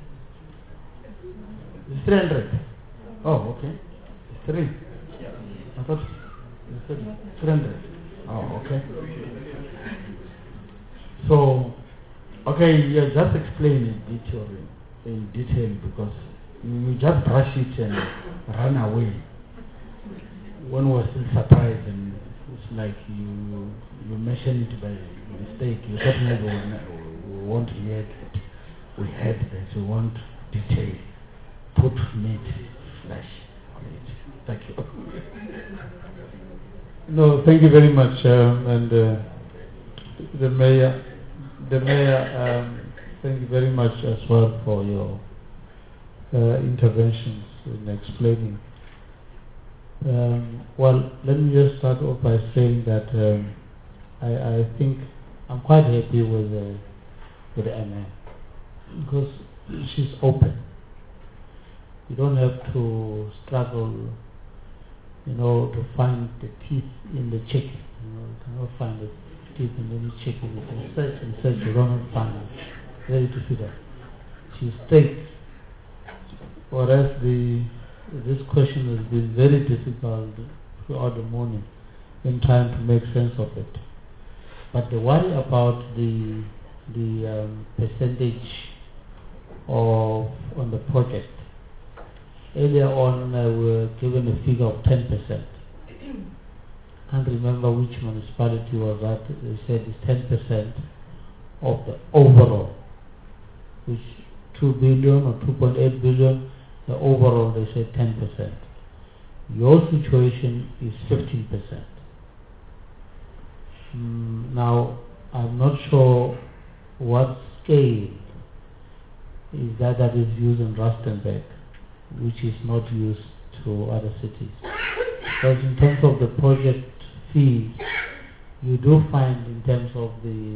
It's 300. Oh, okay. It's 3. I thought you said 300. Oh, okay. So, okay, yeah, just explain in detail because you just brush it and run away. One was still surprised, and it's like you mentioned it by mistake. You certainly we want to hear that. We heard that you want detail. Put meat, flesh on it. Thank you. No, thank you very much, and the mayor, thank you very much as well for your interventions in explaining. Well, let me just start off by saying that I think I'm quite happy with Anna because she's open. You don't have to struggle, to find the teeth in the chicken. You cannot find the teeth in any chicken. You can search and search, you don't find it. Very difficult. She's straight. Whereas this question has been very difficult throughout the morning in trying to make sense of it. But the worry about the percentage on the project. Earlier on, we were given a figure of 10%. Can't remember which municipality was that. They said it's 10% of the overall, which 2 billion or 2.8 billion. The overall, they said 10%. Your situation is 15%. Now, I'm not sure what scale is that is used in Rustenburg, which is not used to other cities. Because in terms of the project fees, you do find in terms of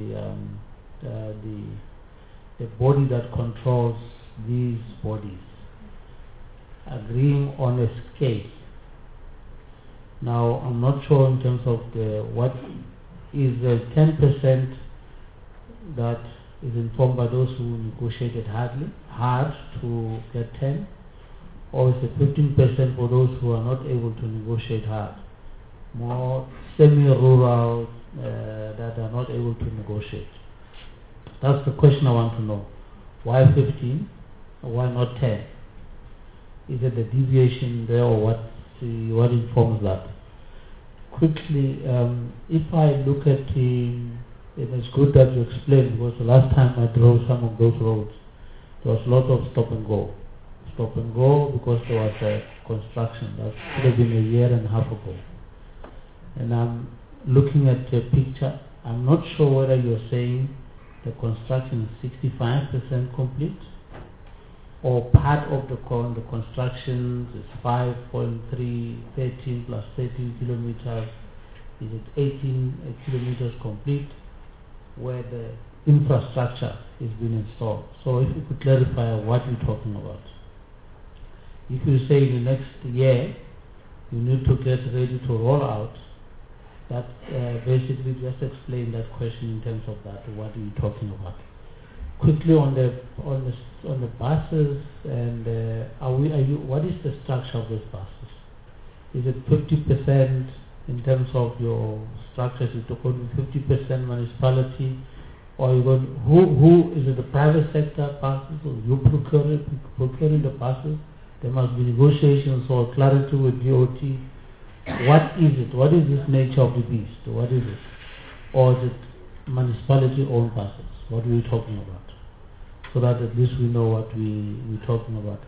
the body that controls these bodies agreeing on a scale. Now, I'm not sure in terms of what is the 10% that is informed by those who negotiated hard to get 10, or is it 15% for those who are not able to negotiate hard, more semi-rural that are not able to negotiate. That's the question I want to know. Why 15? Why not 10? Is it the deviation there, or what informs that? Quickly, if I look at and it's good that you explained, because the last time I drove some of those roads, there was a lot of stop and go. Stop and go because there was a construction. That should have been a year and a half ago. And I'm looking at the picture. I'm not sure whether you're saying the construction is 65% complete, or part of the construction is 5.3, 13 plus 13 kilometers. Is it 18 kilometers complete, where the infrastructure is being installed? So if you could clarify what you're talking about. If you say in the next year you need to get ready to roll out, that basically just explain that question in terms of that. What are you talking about? Quickly on the buses, and what is the structure of those buses? Is it 50% in terms of your structure? Is it going to be 50% municipality, or who is it? The private sector buses, or you procuring the buses? There must be negotiations or clarity with DOT. What is it? What is this nature of the beast? What is it? Or is it municipality owned buses? What are we talking about? So that at least we know what we're talking about.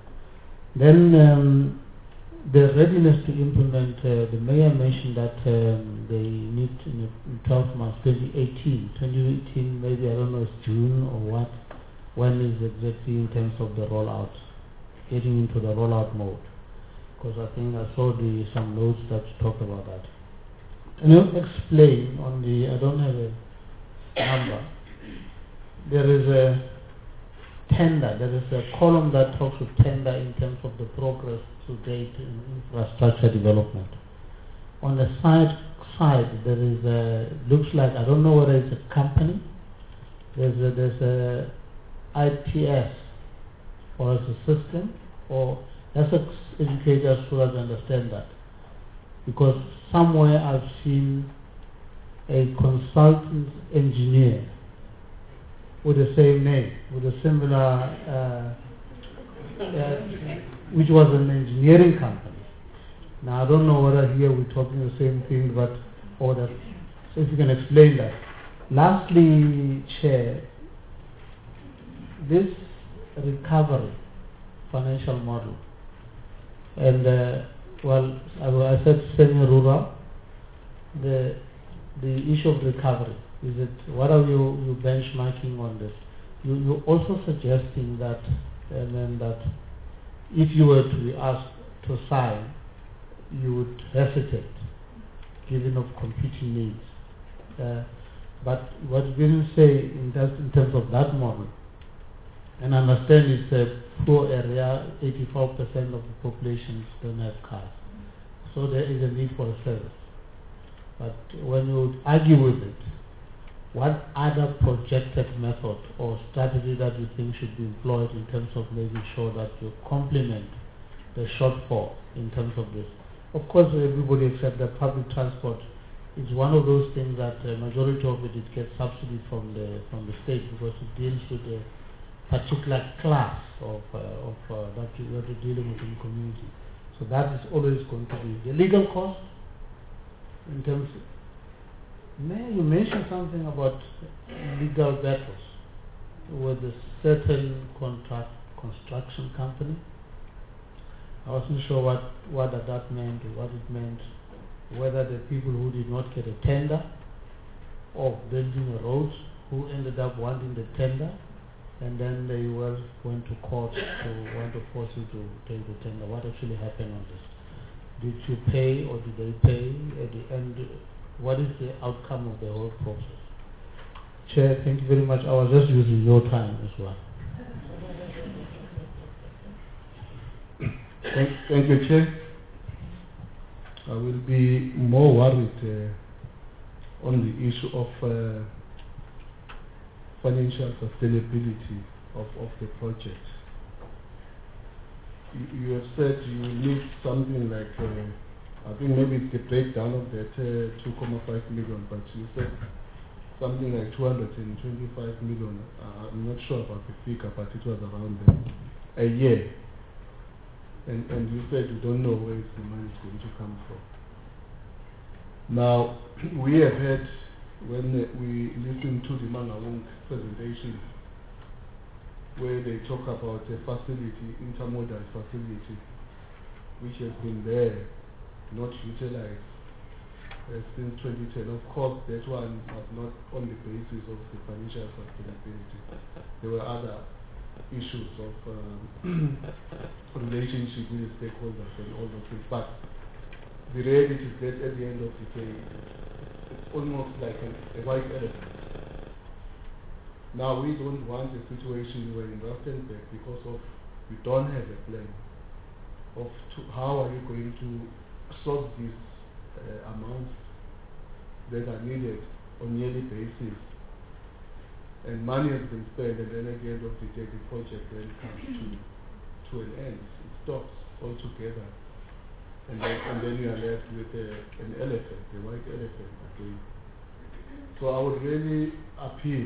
Then the readiness to implement, the mayor mentioned that they need in 12 months, 2018, maybe, I don't know, it's June or what. When is exactly in terms of the rollout, getting into the rollout mode? Because I think I saw some notes that talk about that. Can you explain on I don't have a number. There is a tender, there is a column that talks of tender in terms of the progress to date in infrastructure development. On the side there is looks like, I don't know whether it's a company, there's a IPS, or it's a system, or let's educate us so that we understand that. Because somewhere I've seen a consultant engineer with the same name, with a similar, which was an engineering company. Now I don't know whether here we're talking the same thing, but so if you can explain that. Lastly, Chair, this recovery financial model, and I said semi-rural, the issue of recovery. Is it, what are you benchmarking on this? You're also suggesting that, that if you were to be asked to sign, you would hesitate, given of competing needs. But what you didn't say in terms of that model, and I understand it's a poor area, 84% of the population don't have cars. So there is a need for a service. But when you argue with it, what other projected method or strategy that you think should be employed in terms of making sure that you complement the shortfall in terms of this? Of course, everybody accepts that public transport is one of those things that the majority of it gets subsidy from the state, because it deals with a particular class of that you're dealing with in the community. So that is always going to be the legal cost. In terms, you mentioned something about legal battles with a certain construction company. I wasn't sure what that meant, or what it meant, whether the people who did not get a tender of building a road, who ended up wanting the tender, and then they went to court to want to force you to take the tender. What actually happened on this? Did you pay, or did they pay at the end? What is the outcome of the whole process? Chair, thank you very much. I was just using your time as well. Thank you, Chair. I will be more worried on the issue of financial sustainability of the project. You have said you need something like, I think maybe it's the breakdown of that 2.5 million, but you said something like 225 million. I'm not sure about the figure, but it was around there, a year. And you said you don't know where the money is going to come from. Now, we have had, when we listened to the Mangaung presentation, where they talk about a facility, intermodal facility, which has been there, not utilized since 2010. Of course, that one was not on the basis of the financial sustainability. There were other issues of relationship with the stakeholders and all those things. But the reality is that at the end of the day, it's almost like a white elephant. Now, we don't want a situation where in Rustenburg, because of we don't have a plan of how are you going to solve these amounts that are needed on a yearly basis. And money has been spent, and then at the end of the day, the project then comes to an end. It stops altogether. And then you are left with an elephant, a white elephant again. So I would really appeal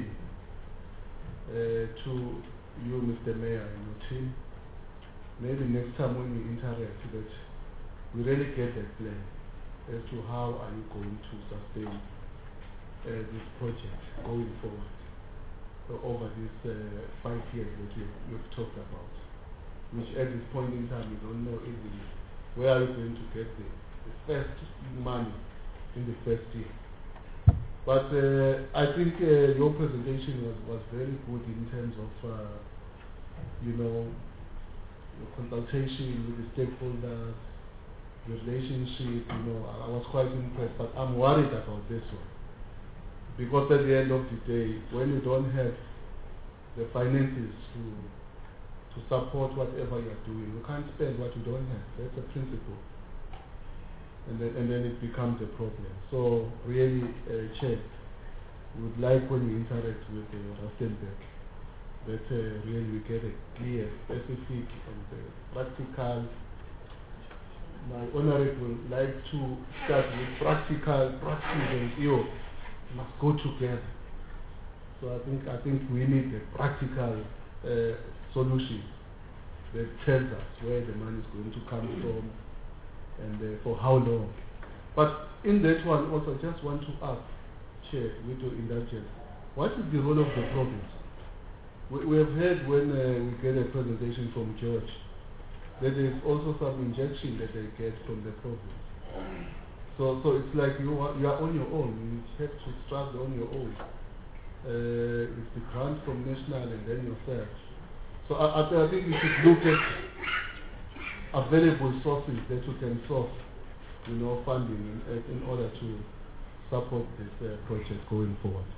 to you, Mr. Mayor, and your team, maybe next time when we interact, that we really get a plan as to how are you going to sustain this project going forward over these 5 years that you've talked about, which at this point in time you don't know easily where are you going to get the first money in the first year. But I think your presentation was very good in terms of your consultation with the stakeholders, the relationship. I was quite impressed, but I'm worried about this one. Because at the end of the day, when you don't have the finances to support whatever you're doing, you can't spend what you don't have. That's a principle. And then it becomes a problem. So really, Chair, we would like when we interact with Rustenburg, that really we get a clear, specific and practical. My Honorable would like to start with practical, practice and EO must go together. So I think we need a practical solution that tells us where the money is going to come from and for how long. But in that one also, I just want to ask, Chair, with your indulgence, what is the role of the province? We have heard when we get a presentation from George that there is also some injection that they get from the province. So it's like you are on your own. You have to struggle on your own. It's the grant from national and then yourself. So I think we should look at available sources that you can source, funding in order to support this project going forward.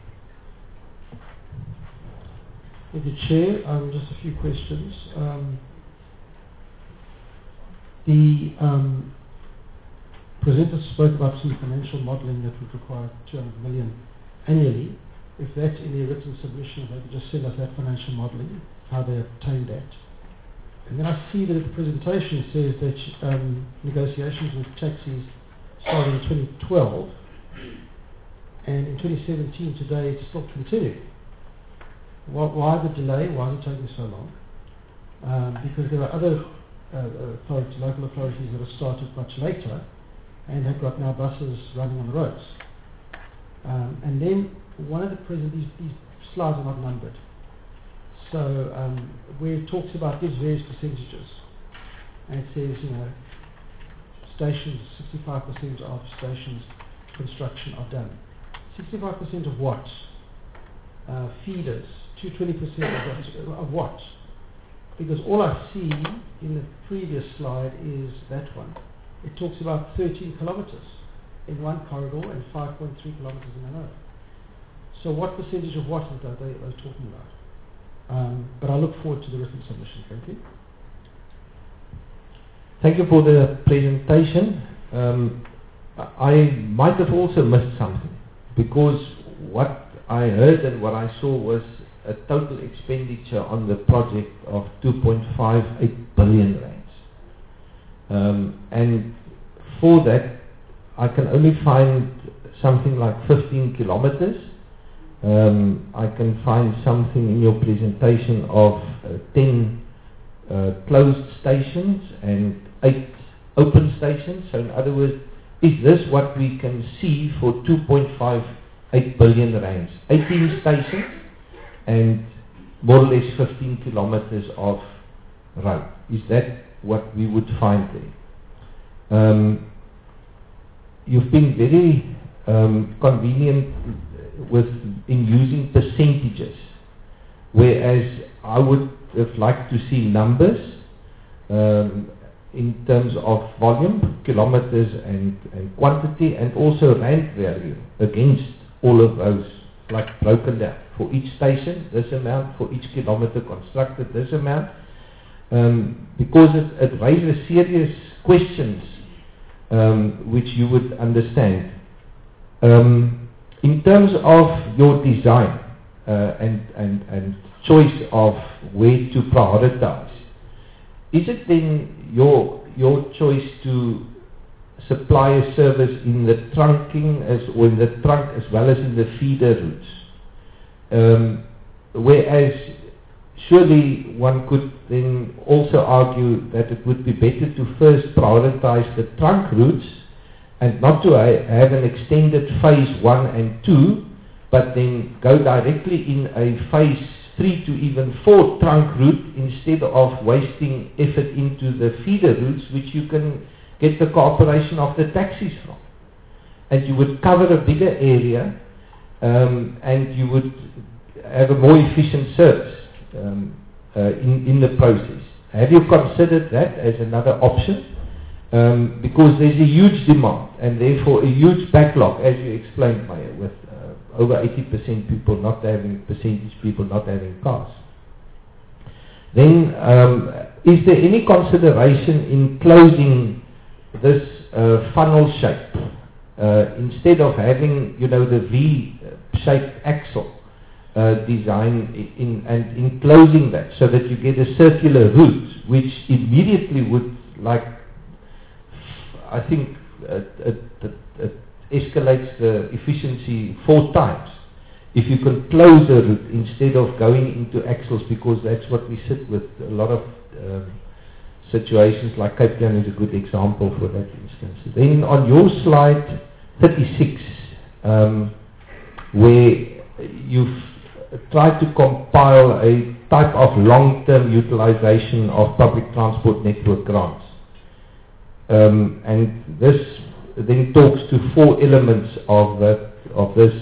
Thank you, Chair. Just a few questions. The presenter spoke about some financial modelling that would require 200 million annually. If that's in the written submission, they could just send us that financial modelling, how they obtained that. And then I see that the presentation says that negotiations with taxis started in 2012, and in 2017 today it's still continuing. Why the delay? Why is it taking so long? Because there are other local authorities that have started much later and have got now buses running on the roads. And then one of the these slides are not numbered. So where it talks about these various percentages, and it says, stations, 65% of stations construction are done. 65% of what? Feeders. 20% of what? Because all I see in the previous slide is that one. It talks about 13 kilometers in one corridor and 5.3 kilometers in another. So what percentage of what is that they are talking about? But I look forward to the written submission. Thank you. Thank you for the presentation. I might have also missed something, because what I heard and what I saw was a total expenditure on the project of 2.58 billion rands. And for that, I can only find something like 15 kilometers I can find something in your presentation of 10 closed stations and 8 open stations. So in other words, is this what we can see for 2.58 billion rands? 18 stations and more or less 15 kilometers of road. Is that what we would find there? You've been very convenient in using percentages, whereas I would have liked to see numbers in terms of volume, kilometers and quantity, and also rand value against all of those, like broken down. For each station, this amount; for each kilometer constructed, this amount. Because it raises serious questions which you would understand. In terms of your design and choice of where to prioritize, is it then your choice to supply a service in the trunking or in the trunk as well as in the feeder routes? Whereas surely one could then also argue that it would be better to first prioritize the trunk routes and not to have an extended phase 1 and 2, but then go directly in a phase 3 to even 4 trunk route instead of wasting effort into the feeder routes, which you can get the cooperation of the taxis from. And you would cover a bigger area and you would have a more efficient service in the process. Have you considered that as another option? Because there's a huge demand and therefore a huge backlog, as you explained, Maya, with over 80% people not having cars. Then, is there any consideration in closing this funnel shape instead of having, the V-shaped axle design and enclosing that so that you get a circular route, which immediately would, I think it escalates the efficiency 4 times if you can close a route instead of going into axles, because that's what we sit with a lot of situations, like Cape Town is a good example for that instance. Then on your slide 36, where you've tried to compile a type of long-term utilization of public transport network grants. And this then talks to 4 elements of this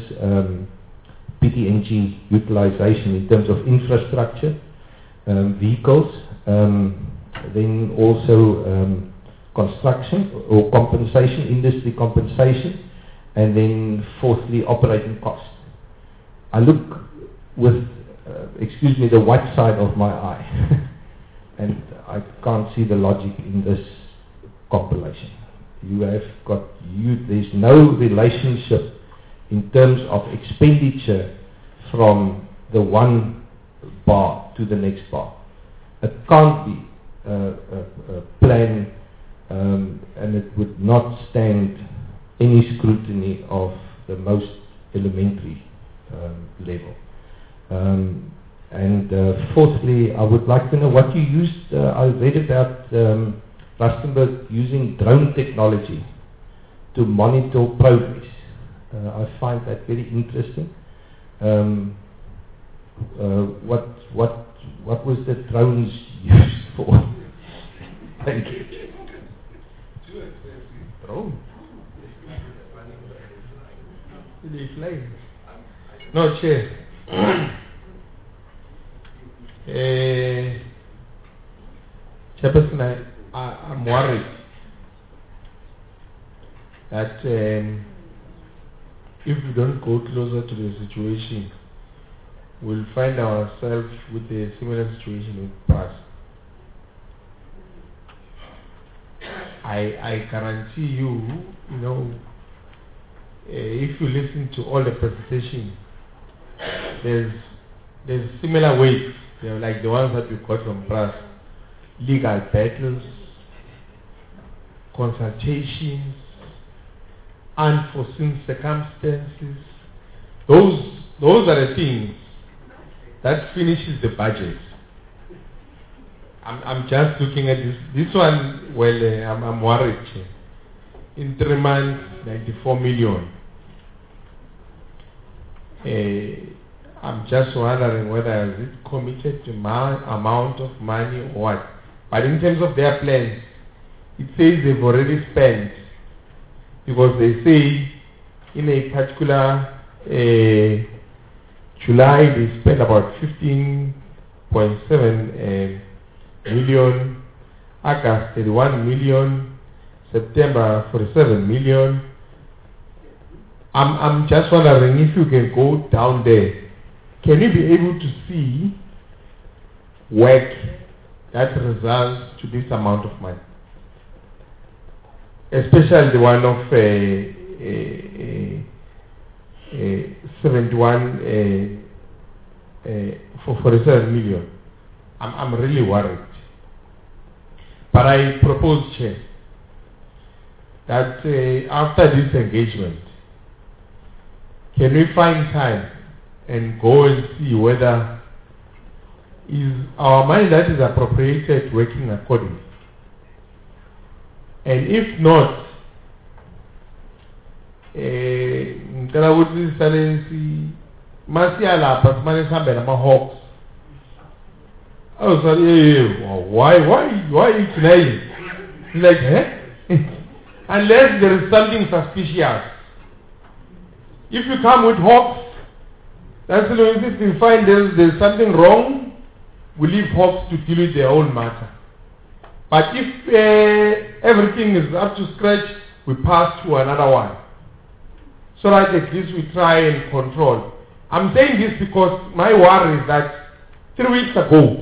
PTNG utilization in terms of infrastructure, vehicles, then also construction or compensation, industry compensation, and then fourthly operating costs. I look with, excuse me, the white side of my eye and I can't see the logic in this compilation. There's no relationship in terms of expenditure from the one bar to the next bar. It can't be a plan and it would not stand any scrutiny of the most elementary level. And fourthly, I would like to know what you used. I read about Rustenburg using drone technology to monitor progress. I find that very interesting. What was the drones used for? Thank you. Drone? They fly. No, Chair. Chairperson, I'm worried that if we don't go closer to the situation, we'll find ourselves with a similar situation with PRAS. I guarantee you, if you listen to all the presentations, there's similar waves, like the ones that we got from PRAS. Legal battles, consultations, unforeseen circumstances. Those those are the things that finishes the budget. I'm just looking at this one. Well, I'm worried. In 3 months, 94 million. I'm just wondering whether is it committed to amount of money or what. But in terms of their plans, it says they've already spent, because they say in a particular July they spent about 15.7 million, August 31 million, September 47 million. I'm just wondering if you can go down there. Can you be able to see work that results to this amount of money? Especially the one of 71 for 47 million. I'm really worried. But I propose, Chair, that after this engagement, can we find time and go and see whether is our money that is appropriated working accordingly? And if not, ngicela ukuthi sisale masiyala pha kumane sihambe nama-hawks. Oh, sorry, why you denying? Like, unless there is something suspicious. If you come with hawks, that's if we find there's something wrong, we leave hawks to deal with their own matter. But if everything is up to scratch, we pass to another one. So that at least we try and control. I'm saying this because my worry is that 3 weeks ago,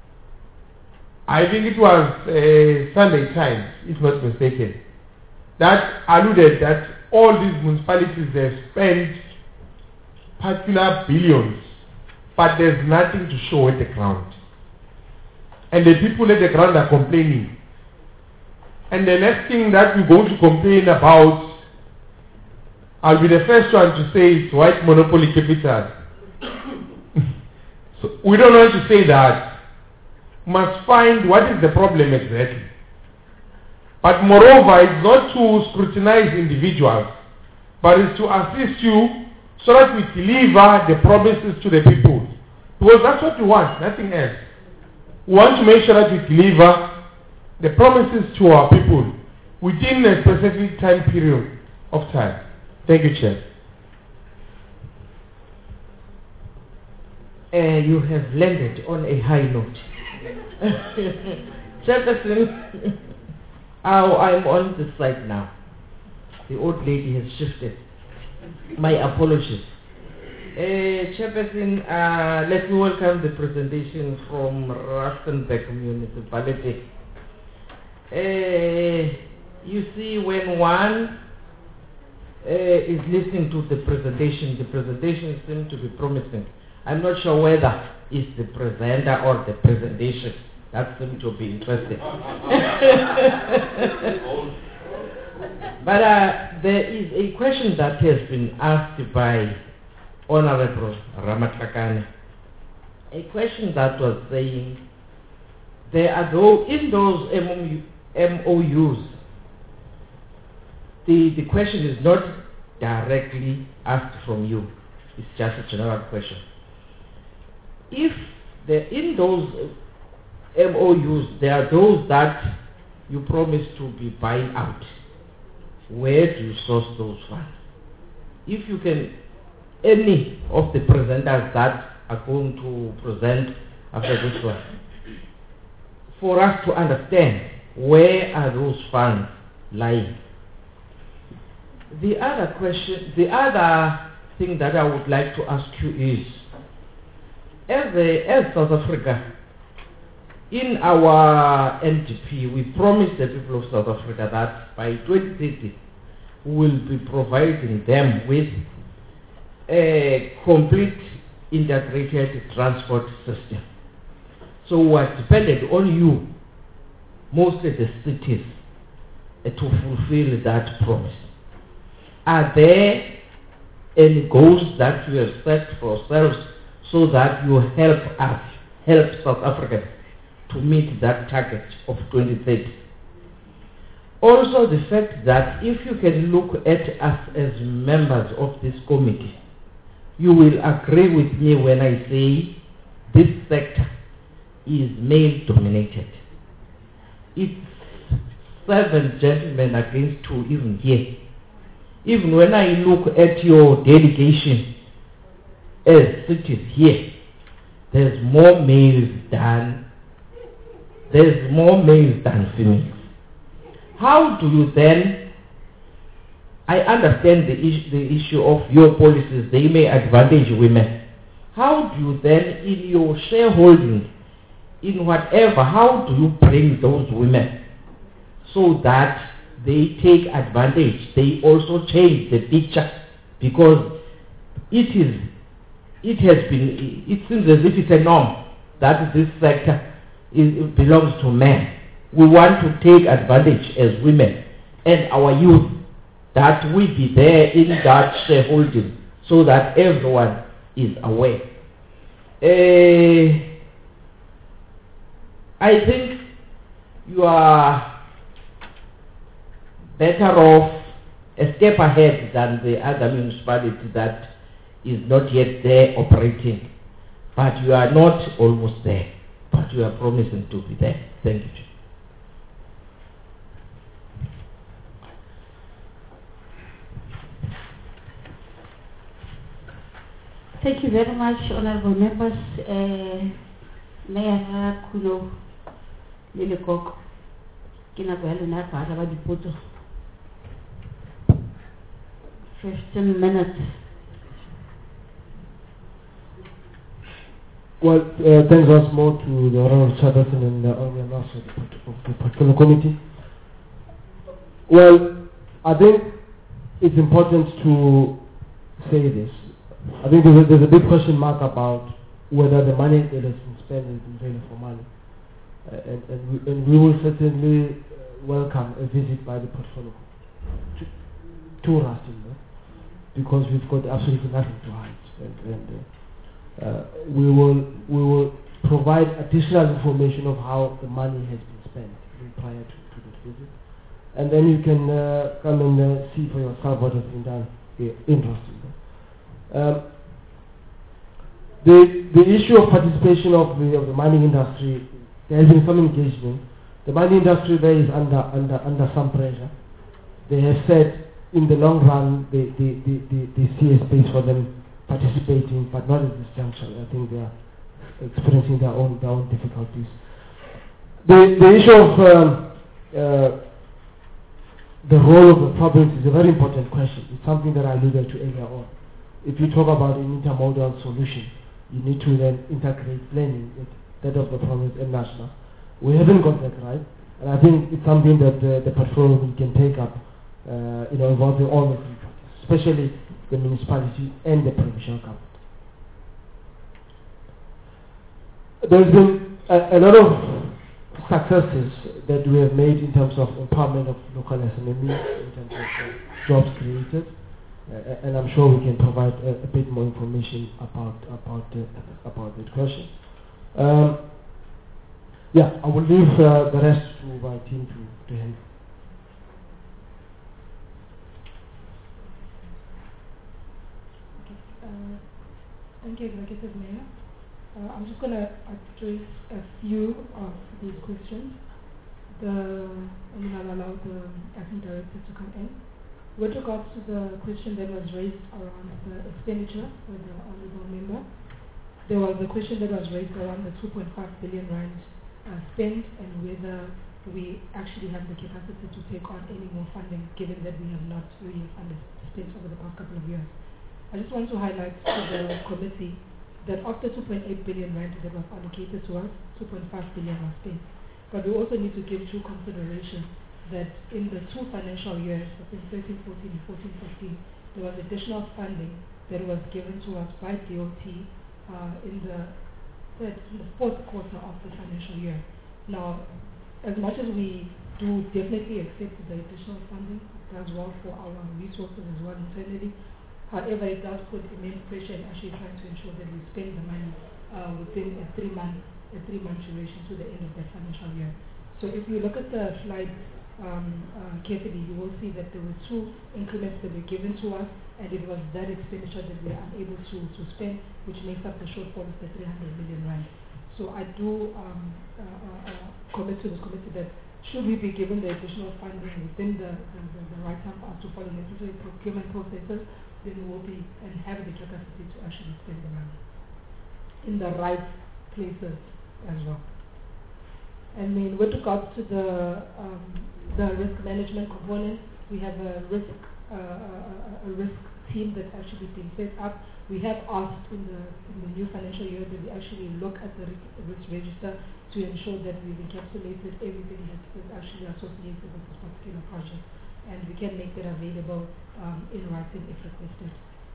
I think it was Sunday Times, if not mistaken, that alluded that all these municipalities have spent particular billions, but there's nothing to show at the ground. And the people at the ground are complaining. And the next thing that we're going to complain about, I'll be the first one to say it's white monopoly capital. So we don't want to say that. We must find what is the problem exactly. But moreover, it's not to scrutinize individuals, but it's to assist you so that we deliver the promises to the people. Because that's what we want, nothing else. We want to make sure that we deliver the promises to our people within a specific time period of time. Thank you, Chair. You have landed on a high note. Chairperson, I'm on the side now. The old lady has shifted. My apologies. Chairperson, let me welcome the presentation from Rustenburg Municipality. You see, when one is listening to the presentation seems to be promising. I'm not sure whether it's the presenter or the presentation that seems to be interesting. But there is a question that has been asked by Honorable Ramatlakane. A question that was saying, there are in those MOUs, the question is not directly asked from you. It's just a general question. If in those MOUs, there are those that you promise to be buying out, where do you source those funds? If you can, any of the presenters that are going to present after this one, for us to understand where are those funds lying. The other thing that I would like to ask you is, as South Africa, in our NDP, we promised the people of South Africa that by 2030, we will be providing them with a complete integrated transport system. So we are dependent on you, mostly the cities, to fulfill that promise. Are there any goals that you have set for yourselves so that you help us, help South Africans to meet that target of 2030. Also the fact that if you can look at us as members of this committee, you will agree with me when I say this sector is male dominated. It's 7 gentlemen against 2 even here. Even when I look at your delegation as it is here, there's more males than females. How do you then, I understand the issue of your policies, they may advantage women. How do you then, in your shareholding, in whatever, how do you bring those women so that they take advantage, they also change the picture? Because it seems as if it's a norm that this sector belongs to men. We want to take advantage as women and our youth that we be there in that shareholding so that everyone is aware. I think you are better off a step ahead than the other municipality that is not yet there operating. But you are not almost there, but you are promising to be there. Thank you. Thank you very much, honorable members. Mayor Kuno Lilekok, Kinabaluna Parava Diputo. 15 minutes. Well, thanks once more to the Honorable Chairperson and the Honorable Master of the particular committee. Well, I think it's important to say this. I think there's a big question mark about whether the money that has been spent has been value for money. And we will certainly welcome a visit by the portfolio to Rustenburg, because we've got absolutely nothing to hide. We will provide additional information of how the money has been spent prior to that visit. And then you can come and see for yourself what has been done here in Rustenburg. The issue of participation of the mining industry, there has been some engagement. The mining industry there is under some pressure. They have said in the long run they see a space for them participating, but not at this juncture. I think they are experiencing their own difficulties. The issue of the role of the province is a very important question. It's something that I alluded to earlier on. If you talk about an intermodal solution, you need to then integrate planning with that of the province and national. We haven't got that right, and I think it's something that the portfolio can take up, involving all the three parties, especially the municipality and the provincial government. There's been a lot of successes that we have made in terms of empowerment of local SMEs, in terms of jobs created. And I'm sure we can provide a bit more information about that question. I will leave the rest to my team to handle. Thank you, Executive Mayor. I'm just going to address a few of these questions. I'll allow the acting director to come in. With regards to the question that was raised around the expenditure with the honourable member, there was a question that was raised around the 2.5 billion rand spent and whether we actually have the capacity to take on any more funding, given that we have not really spent over the past couple of years. I just want to highlight to the committee that of the 2.8 billion rand that was allocated to us, 2.5 billion was spent. But we also need to give due consideration that in the 2 financial years, I think 13-14 and 14-15, there was additional funding that was given to us by DOT in the 4th quarter of the financial year. Now, as much as we do definitely accept the additional funding, it does well for our resources as well internally, However, it does put immense pressure in actually trying to ensure that we spend the money within a three-month duration to the end of the financial year. So if you look at the slide carefully, you will see that there were 2 increments that were given to us, and it was that expenditure that we are unable to spend, which makes up the shortfall of the 300 million rand. So I do commit to this committee that should we be given the additional funding within the right time for us to follow necessary procurement processes, then we will be and have the capacity to actually spend the money in the right places as well. And then with regards to the risk management component, we have a risk team that's actually been set up. We have asked in the new financial year that we actually look at the risk register to ensure that we've encapsulated everything that's actually associated with this particular project, and we can make that available in writing if requested.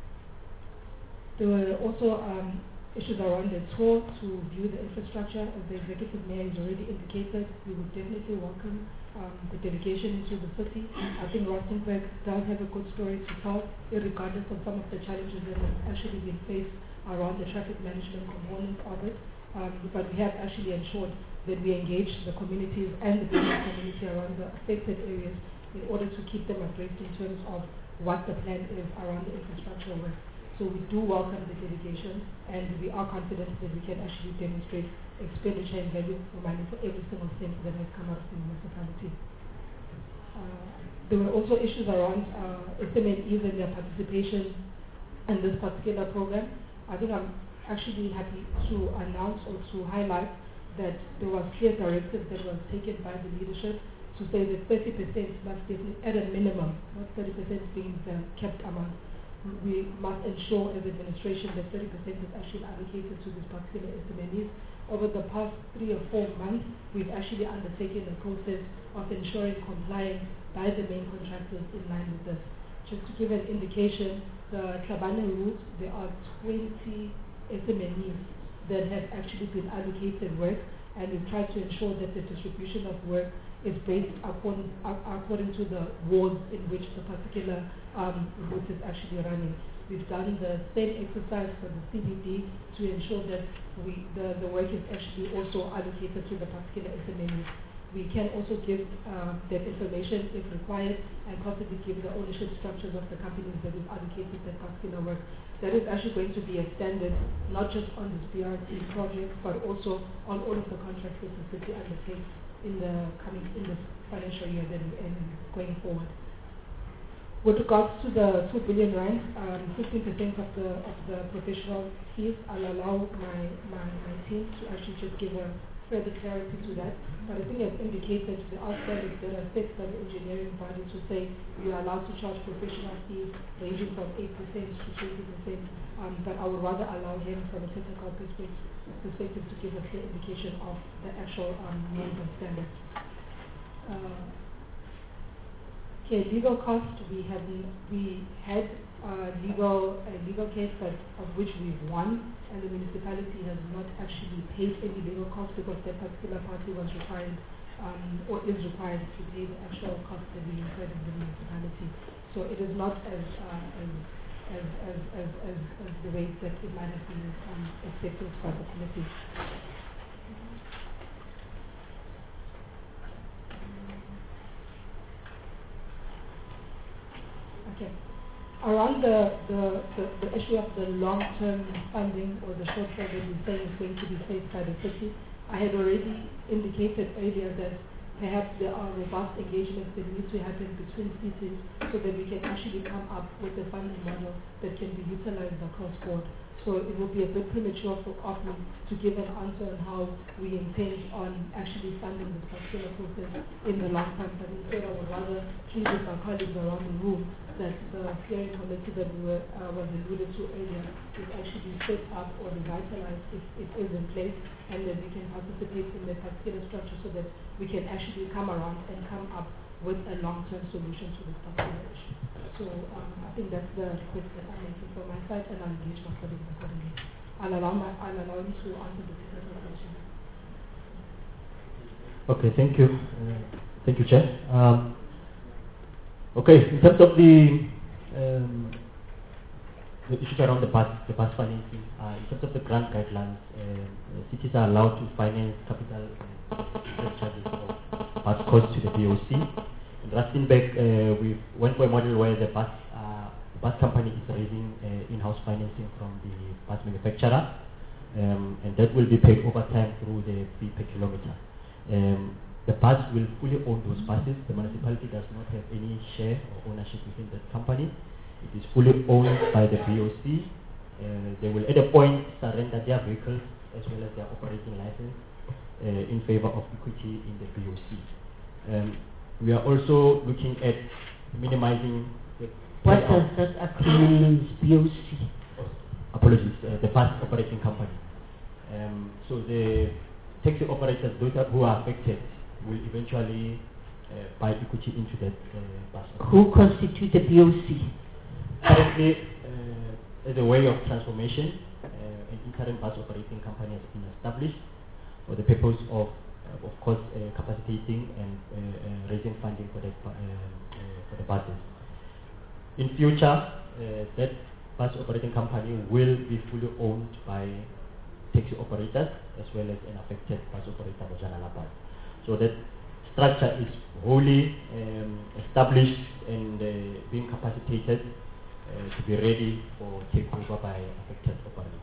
There were also issues around the tour to view the infrastructure. As the Executive Mayor has already indicated, we would definitely welcome the delegation into the city. I think Rustenburg does have a good story to tell, regardless of some of the challenges that have actually been faced around the traffic management component of it. But we have actually ensured that we engage the communities and the business community around the affected areas in order to keep them abreast in terms of what the plan is around the infrastructure work. So we do welcome the delegation, and we are confident that we can actually demonstrate expenditure and value for money for every single cent that has come out of the municipality. There were also issues around SMMEs and their participation in this particular program. I think I'm actually happy to announce or to highlight that there was clear directive that was taken by the leadership to say that 30% must definitely, at a minimum, not 30% being the kept amount. We must ensure as administration that 30% is actually allocated to this particular SMMEs. Over the past 3 or 4 months, we've actually undertaken a process of ensuring compliance by the main contractors in line with this. Just to give an indication, the Trabane route, there are 20 SMMEs that have actually been allocated work, and we've tried to ensure that the distribution of work is based according to the wards in which the particular route is actually running. We've done the same exercise for the CBD to ensure that the work is actually also allocated to the particular SMMEs. We can also give that information if required, and possibly give the ownership structures of the companies that we've allocated that particular work. That is actually going to be a standard, not just on this BRT project, but also on all of the contracts that the city undertakes in this financial year that we're in going forward. With regards to the 2 billion rand, 15% of the professional fees, I'll allow my team to actually just give a further clarity to that. But I think as indicated, there are standards that are set by the engineering body to say you are allowed to charge professional fees ranging from 8% to 20%. But I would rather allow him from a technical perspective to give a clear indication of the actual norms and standards. Okay, legal costs. We had a legal case of which we've won, and the municipality has not actually paid any legal costs because that particular party was required or is required to pay the actual costs that we incurred in the municipality. So it is not as the rate that it might have been accepted by the committee. Okay. Around the issue of the long-term funding or the shortfall that we say is going to be faced by the city, I had already indicated earlier that perhaps there are robust engagements that need to happen between cities so that we can actually come up with a funding model that can be utilized across board. So it will be a bit premature of me to give an answer on how we intend on actually funding this particular process in the long term. But instead, I would rather plead with our colleagues around the room that the steering committee that was alluded to earlier is actually set up or revitalized if it is in place, and that we can participate in the particular structure so that we can actually come around and come up with a long-term solution to this particular issue. So I think that's the request that I'm making from my side, and I'll engage my colleagues accordingly. I'll allow him to answer the technical questions. Okay, thank you. Thank you, Chair. Okay, in terms of the the issue around the bus financing. In terms of the grant guidelines, cities are allowed to finance capital charges or bus costs to the BOC. In Rustenburg, we went for a model where the bus company is raising in-house financing from the bus manufacturer, and that will be paid over time through the fee per kilometer. The bus will fully own those buses. The municipality does not have any share or ownership within that company. It is fully owned by the BOC. They will at a point surrender their vehicles as well as their operating license in favor of equity in the BOC. We are also looking at minimizing the... What does that acronym mean, BOC? Apologies, the bus operating company. So the taxi operators, those who are affected, will eventually buy equity into that bus. Who constitute the BOC? Currently, as a way of transformation, an interim bus operating company has been established for the purpose of course, capacitating and raising funding for the buses. In future, that bus operating company will be fully owned by taxi operators as well as an affected bus operator, Bojanala Bus. So that structure is wholly established and being capacitated to be ready for takeover by affected operators.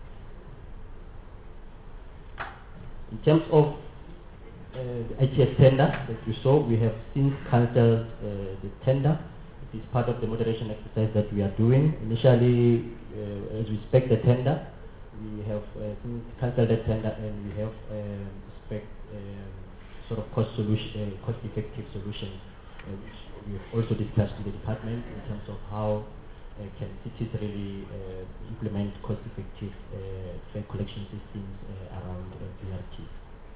In terms of the ITS tender that you saw, we have since cancelled the tender. It is part of the moderation exercise that we are doing. Initially, as we spec the tender, we have since cancelled the tender and we have spec sort of cost-effective solutions, which we have also discussed with the department in terms of how can cities really implement cost-effective fare collection systems around BRTs.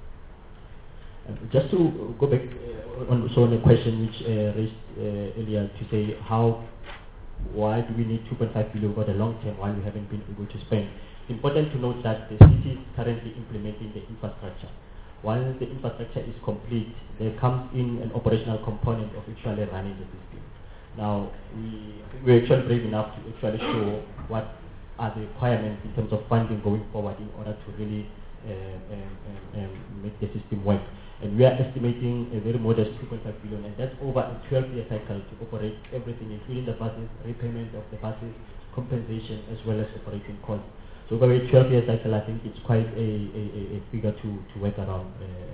Just to go back on a question which raised earlier to say why do we need 2.5 billion over the long term while we haven't been able to spend? It's important to note that the city is currently implementing the infrastructure. Once the infrastructure is complete, there comes in an operational component of actually running the system. Now, we're actually brave enough to actually show what are the requirements in terms of funding going forward in order to really make the system work. And we are estimating a very modest 2.5 billion, and that's over a 12-year cycle to operate everything, including the buses, repayment of the buses, compensation, as well as operating costs. So over a 12-year cycle, I think it's quite a figure to work around.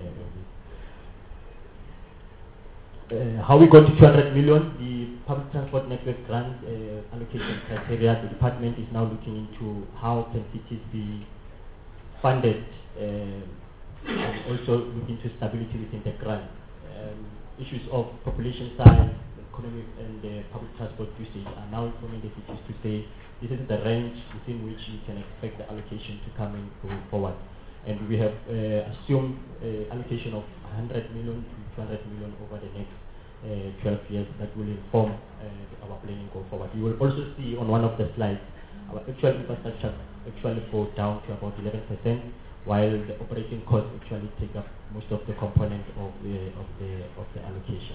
How we got to 200 million, the public transport network grant allocation criteria, the department is now looking into how can cities be funded and also looking to stability within the grant. Issues of population size, economic and public transport usage are now informing the cities to say this is the range within which you can expect the allocation to come in going forward. And we have assumed allocation of 100 million to 200 million over the next 12 years that will inform our planning going forward. You will also see on one of the slides our actual infrastructure actually go down to about 11%, while the operating costs actually take up most of the component of the allocation.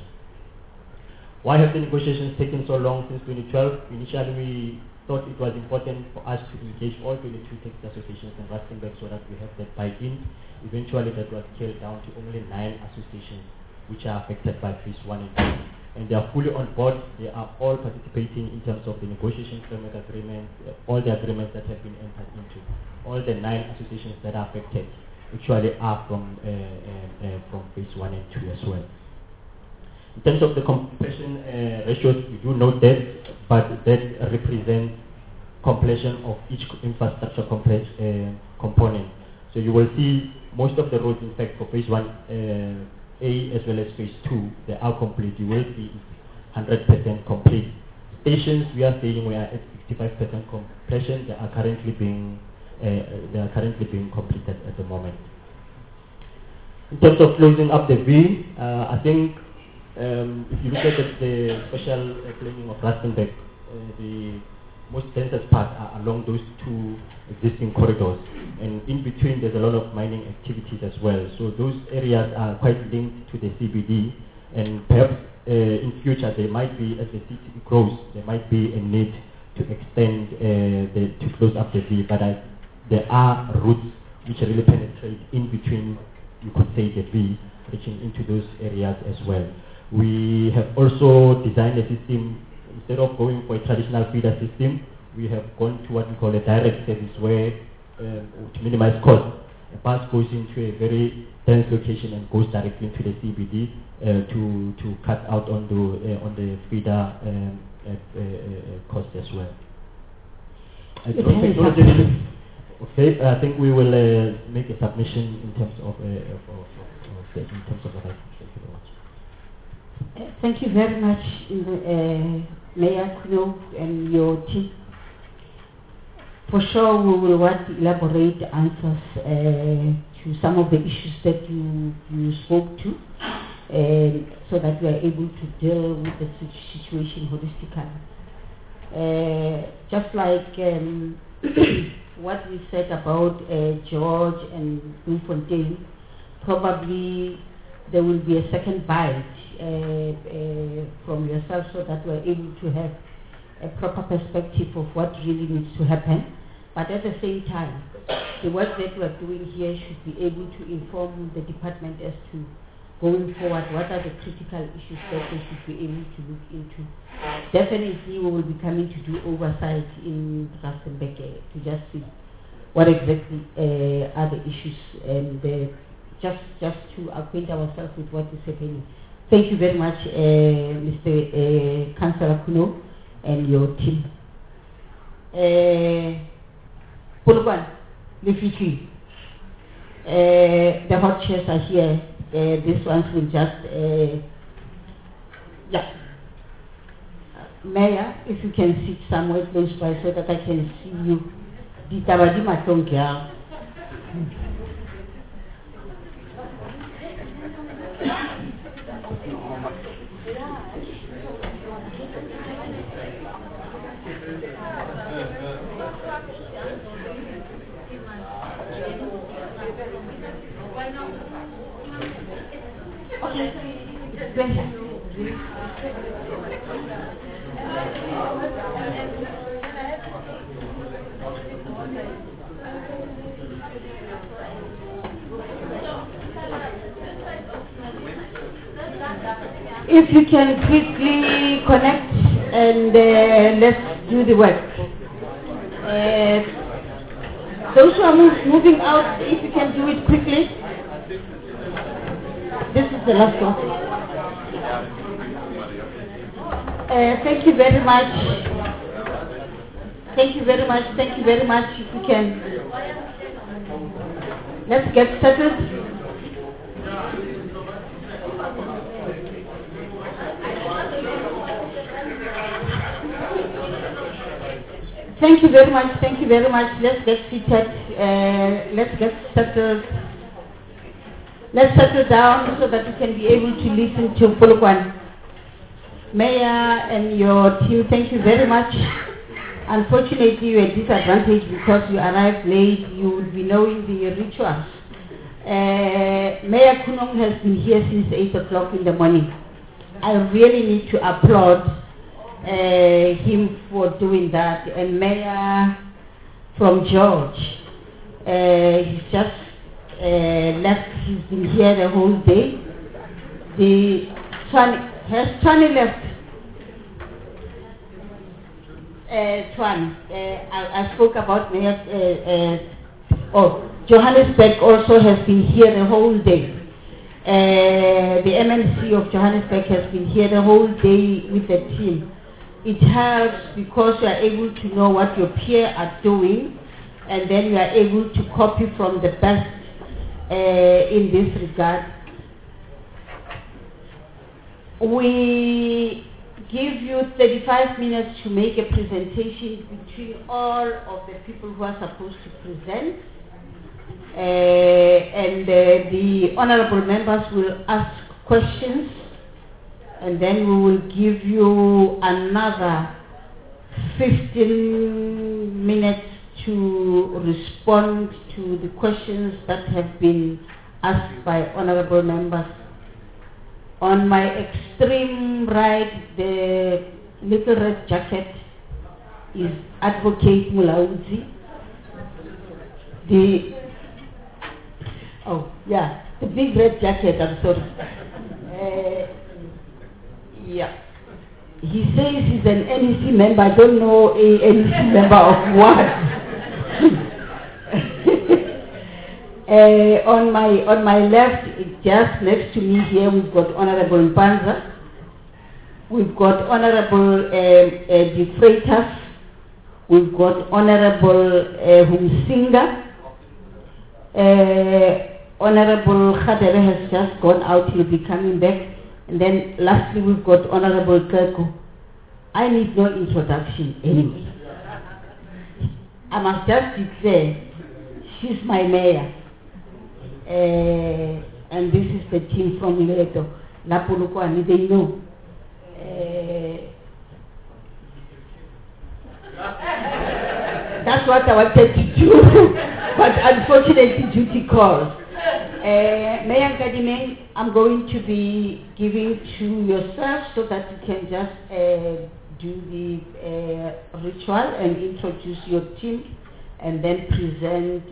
Why have the negotiations taken so long since 2012? Initially, we thought it was important for us to engage all 22 taxi associations in Rustenburg so that we have that buy-in. Eventually, that was scaled down to only 9 associations which are affected by phase 1 and 2. And they are fully on board. They are all participating in terms of the negotiation framework agreement, all the agreements that have been entered into. All the 9 associations that are affected actually are from phase 1 and 2 as well. In terms of the completion ratios, we do note that, but that represents completion of each infrastructure component. So you will see most of the roads, in fact, for phase 1 A as well as phase 2, they are complete. You will see 100% complete. Stations, we are saying we are at 65% completion. They are currently being completed at the moment. In terms of closing up the V, I think if you look at the special planning of Rustenburg, the most densest part are along those 2 existing corridors, and in between there's a lot of mining activities as well. So those areas are quite linked to the CBD, and perhaps in future there might be, as the city grows, there might be a need extend to close up the V, but there are routes which really penetrate in between, you could say, the V, reaching into those areas as well. We have also designed a system, instead of going for a traditional feeder system, we have gone to what we call a direct service where, to minimize cost, a bus goes into a very dense location and goes directly into the CBD to cut out on the feeder cost as well. Okay, I think we will make a submission in terms of that. Thank you very much. Thank you very much, Mayor Kuno and your team. For sure, we will want to elaborate answers to some of the issues that you spoke to, so that we are able to deal with the situation holistically. Just like what we said about George and Bloemfontein, probably there will be a second bite from yourself, so that we're able to have a proper perspective of what really needs to happen. But at the same time, the work that we're doing here should be able to inform the department as to going forward, what are the critical issues that they should be able to look into. Definitely we will be coming to do oversight in Rustenburg to just see what exactly are the issues, and just to acquaint ourselves with what is happening. Thank you very much, Mr. Councillor Kuno and your team. Polokwane, Lefiki, the hot chairs are here. These ones will just, Mayor, if you can sit somewhere close by so that I can see you. Ditabadi Matongia. If you can quickly connect and let's do the work. Those who are moving out, if you can do it quickly. This is the last one. Thank you very much. Thank you very much. Thank you very much. If you can, let's get started. Thank you very much. Thank you very much. Let's get seated. Let's get settled. Let's settle down so that we can be able to listen to Polokwane. Mayor and your team, thank you very much. Unfortunately, you are disadvantaged because you arrived late. You would be knowing the rituals. Mayor Kunong has been here since 8 o'clock in the morning. I really need to applaud him for doing that. And Mayor from George, he's just left. He's been here the whole day. Has Tony left? I spoke about Mayor. Johannesburg also has been here the whole day. The MNC of Johannesburg has been here the whole day with the team. It helps because you are able to know what your peers are doing, and then you are able to copy from the best in this regard. We give you 35 minutes to make a presentation between all of the people who are supposed to present. And the honorable members will ask questions, and then we will give you another 15 minutes to respond to the questions that have been asked by honorable members. On my extreme right, the little red jacket is Advocate Mulaudzi. The big red jacket, I'm sorry. He says he's an NEC member. I don't know a NEC member of what. On my left, just next to me here, we've got Honorable Mpanza. We've got Honorable De Freitas. We've got Honorable Humsinga. Honorable Khadere has just gone out. He'll be coming back. And then lastly, we've got Honorable Kirko. I need no introduction anyway. I must just declare, she's my mayor. And this is the team from Leto. Lapulukwani, they know. That's what I wanted to do, but unfortunately duty calls. Mayor Kadime, I'm going to be giving to yourself so that you can just do the ritual and introduce your team and then present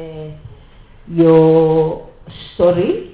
your story.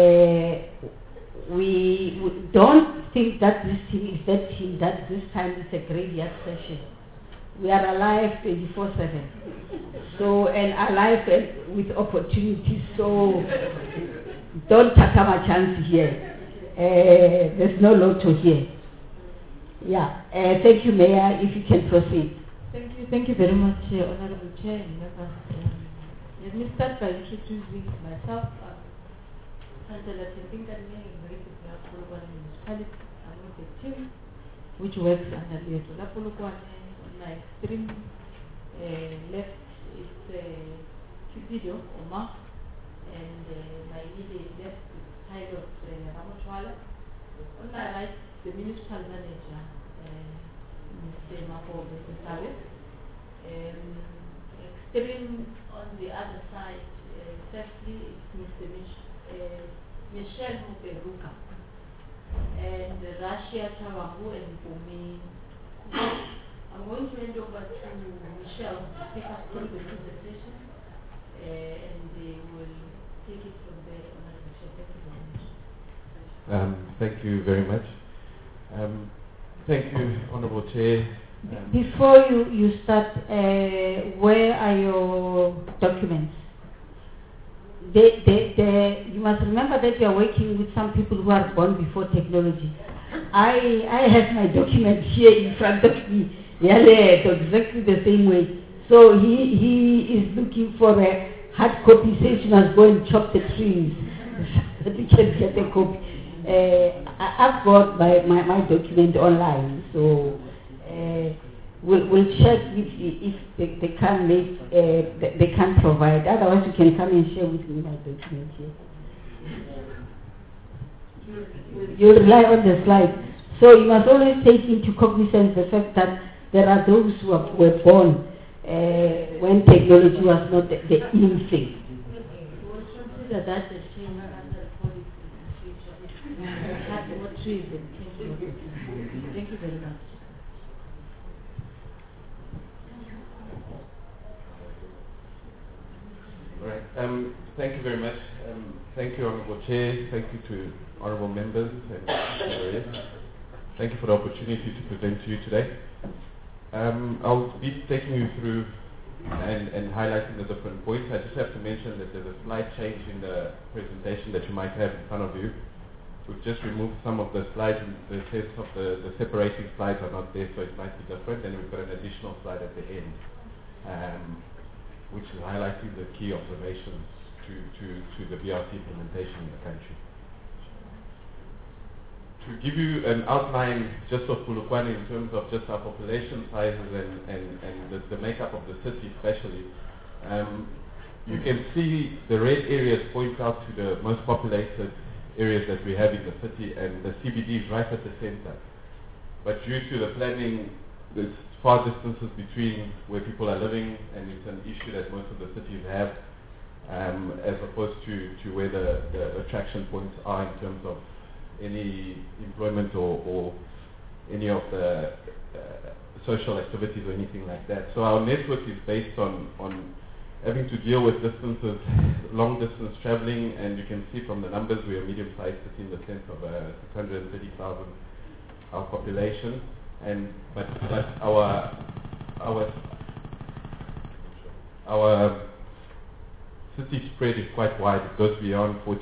We don't think that this team is that team, that this time is a graveyard session. We are alive 24/7. So, and alive with opportunities, so don't take my chance here. There's no lotto here. Thank you, Mayor, if you can proceed. Thank you very much, Honorable Chair and members. Let me start by introducing myself. Councillor Tembingane, Polokwane Municipality. I'm with the team which works under the Polokwane. On my extreme left is Cupido Omar, and my immediate left is Pilot Ramochwala. On my right, the municipal manager, Mr. Mako Besabe. Extreme on the other side, firstly, it's Mr. Michelle Muperuka, and Rashia Chawangu, and for me, I'm going to hand over to Michelle to take us through the presentation, and they will take it from there. Thank you very much. Thank you, Honorable Chair. Before you start, where are your documents? You must remember that you are working with some people who are born before technology. I have my document here in front of me. Exactly the same way. So he is looking for a hard copy. Says you must go and chop the trees so that you can get a copy. I've got my document online, so we'll check if they can make they can provide. Otherwise, you can come and share with me my document here. You rely on the slide, so you must always take into cognizance the fact that there are those who were born when technology was not the in thing. Consider that the change under policy in the future. Have more trees and thank you very much. All right. Thank you very much. Thank you, Honorable Chair. Thank you to honorable members and others. Thank you for the opportunity to present to you today. I'll be taking you through and highlighting the different points. I just have to mention that there's a slight change in the presentation that you might have in front of you. We've just removed some of the slides, and the sense of the separating slides are not there, so it might be different. And we've got an additional slide at the end, which is highlighting the key observations to the BRC implementation in the country. To give you an outline just of Polokwane in terms of just our population sizes and the makeup of the city especially, you can see the red areas point out to the most populated areas that we have in the city, and the CBD is right at the center. But due to the planning, there's far distances between where people are living, and it's an issue that most of the cities have, as opposed to where the attraction points are in terms of any employment or any of the social activities or anything like that. So our network is based on having to deal with distances, long distance traveling, and you can see from the numbers we are medium-sized city in the sense of 630,000 our population, but our city spread is quite wide. It goes beyond 40.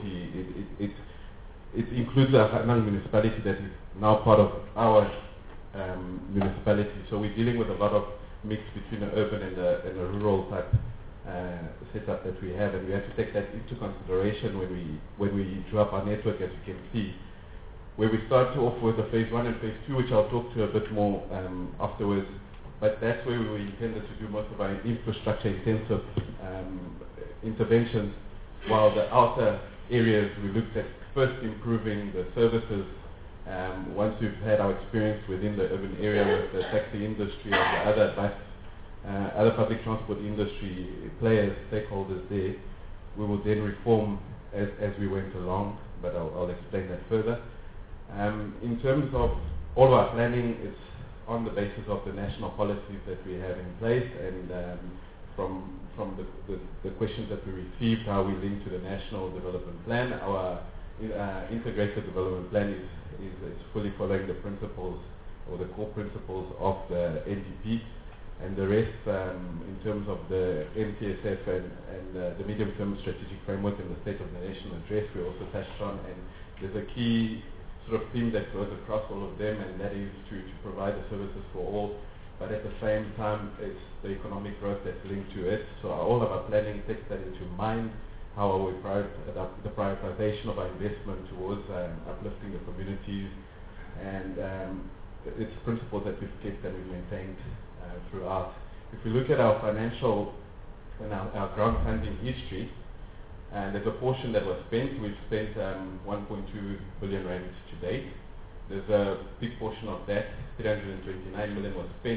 It includes a Hanang municipality that is now part of our municipality. So we're dealing with a lot of mix between the urban and the rural type setup that we have, and we have to take that into consideration when we draw up our network, as you can see, where we start off with the phase 1 and phase 2, which I'll talk to a bit more afterwards. But that's where we intended to do most of our infrastructure intensive interventions, while the outer areas we looked at first improving the services. Once we've had our experience within the urban area with the taxi industry and the other public transport industry players, stakeholders there, we will then reform as we went along, but I'll explain that further. In terms of all of our planning, it's on the basis of the national policies that we have in place, and from the questions that we received, how we link to the National Development Plan. Our integrated development plan is fully following the principles or the core principles of the NDP, and the rest in terms of the MTSF and the medium-term strategic framework and the State of the Nation address we also touched on, and there's a key sort of theme that goes across all of them, and that is to provide the services for all, but at the same time it's the economic growth that's linked to it. So all of our planning takes that into mind. How are we the prioritization of our investment towards uplifting the communities, and it's principles that we've kept and we've maintained throughout. If we look at our financial and our grant funding history, and there's a portion that was spent. We've spent 1.2 billion rand to date. There's a big portion of that, 329 million, was spent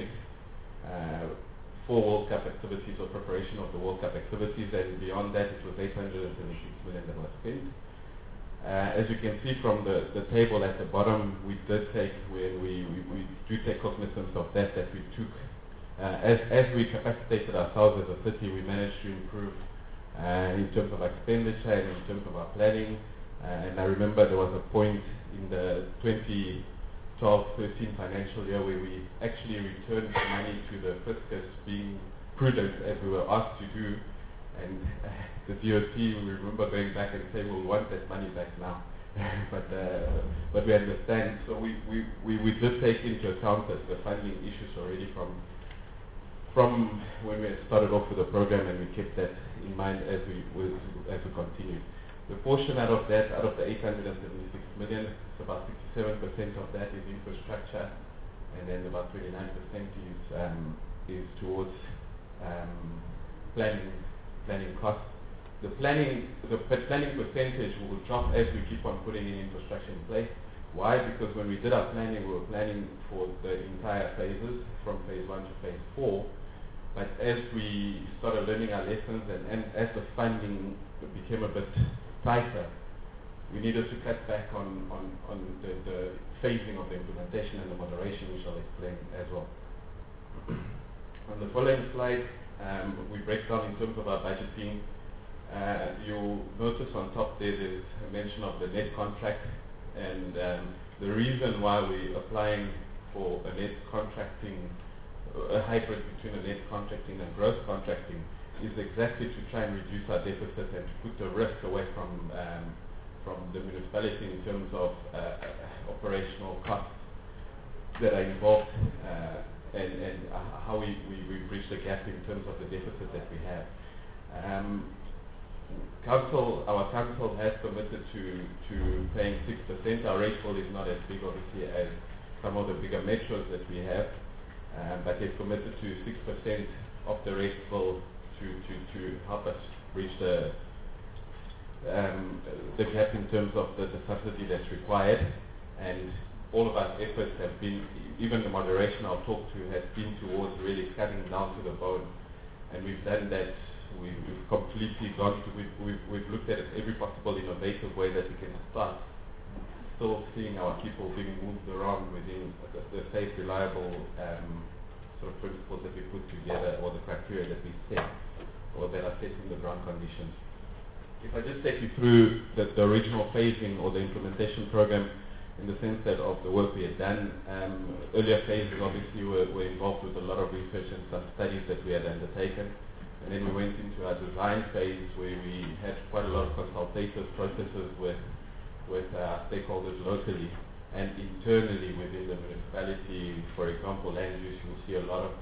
for World Cup activities or preparation of the World Cup activities, and beyond that it was 876 million that was spent. As you can see from the table at the bottom, we did take, when we do take cognizance of that we took, as we capacitated ourselves as a city, we managed to improve in terms of expenditure and in terms of our planning. And I remember there was a point in the 2012-13 financial year where we actually returned money to the fiscus, being prudent as we were asked to do. And the DOT, we remember going back and saying, we want that money back now. but we understand. So we did take into account that the funding issues already from when we started off with the program, and we kept that in mind as we continued. The portion out of the 876 million, it's about 67% of that is infrastructure, and then about 29% is towards planning costs. The planning percentage will drop as we keep on putting in infrastructure in place. Why? Because when we did our planning, we were planning for the entire phases from phase 1 to phase 4. But as we started learning our lessons and as the funding became a bit tighter, we needed to cut back on the phasing of the implementation and the moderation, which I'll explain as well. On the following slide, we break down in terms of our budgeting. You'll notice on top there's a mention of the net contract, and the reason why we're applying for a net contracting, a hybrid between a net contracting and gross contracting, is exactly to try and reduce our deficit and to put the risk away from the municipality in terms of operational costs that are involved, and how we bridge the gap in terms of the deficit that we have. Our council has committed to paying 6%. Our rate pool is not as big, obviously, as some of the bigger metros that we have, but they've committed to 6% of the rate pool to help us bridge the gap in terms of the subsidy that's required. And all of our efforts have been, even the moderation I'll talk to, has been towards really cutting down to the bone. And we've done that. We've completely gone to, we've looked at every possible innovative way that we can start still seeing our people being moved around within the safe, reliable sort of principles that we put together, or the criteria that we set, or that are set in the ground conditions. If I just take you through the original phasing or the implementation program, in the sense that of the work we had done, earlier phases obviously were involved with a lot of research and some studies that we had undertaken. And then we went into our design phase where we had quite a lot of consultative processes with stakeholders locally and internally within the municipality. For example, land use, you'll see a lot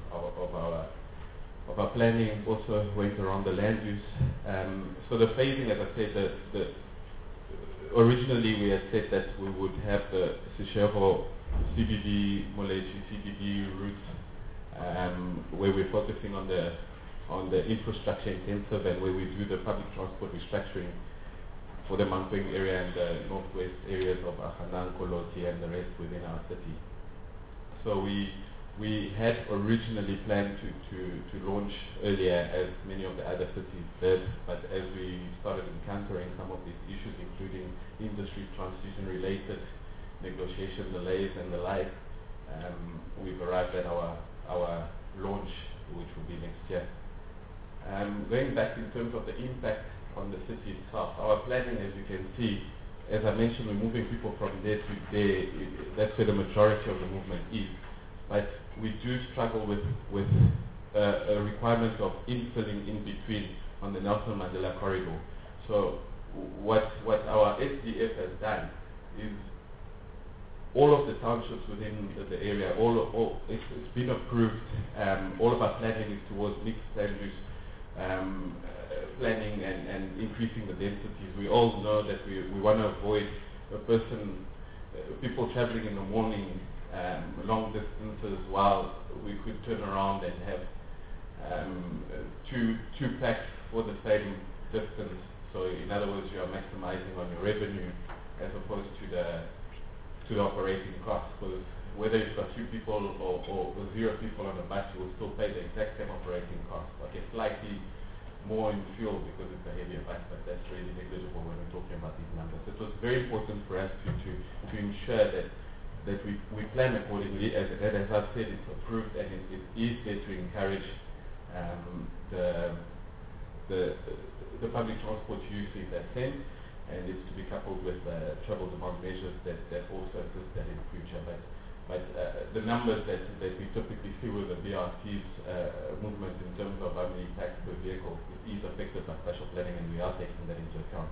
of our planning also went around the land use. So the phasing, as I said, originally we had said that we would have the Seshego CBD, Moleji CBD routes, where we're focusing on the infrastructure intensive and where we do the public transport restructuring for the Mankweng area and the northwest areas of Akhanang, Koloti and the rest within our city. So we had originally planned to launch earlier, as many of the other cities did, but as we started encountering some of these issues, including industry transition-related negotiation delays and the like, we've arrived at our launch, which will be next year. Going back in terms of the impact on the city itself, our planning, as you can see, as I mentioned, we're moving people from there to there. That's where the majority of the movement is. But we do struggle with a requirement of infilling in between on the Nelson Mandela corridor. So what our SDF has done is all of the townships within the area, it's been approved. All of our planning is towards mixed land use planning and increasing the densities. We all know that we want to avoid people traveling in the morning long distances, while we could turn around and have two packs for the same distance. So in other words, you are maximizing on your revenue as opposed to the operating cost. Because whether you've got 2 people or 0 people on the bus, you will still pay the exact same operating cost. Okay, slightly more in fuel because it's a heavier bus, but that's really negligible when we're talking about these numbers. It was very important for us to ensure that we plan accordingly. As I've said, it's approved and it is there to encourage the public transport use in that sense, and it's to be coupled with travel demand measures that also assist that in the future. But the numbers that we typically see with the BRT's movement in terms of how many packs per vehicle is affected by special planning, and we are taking that into account.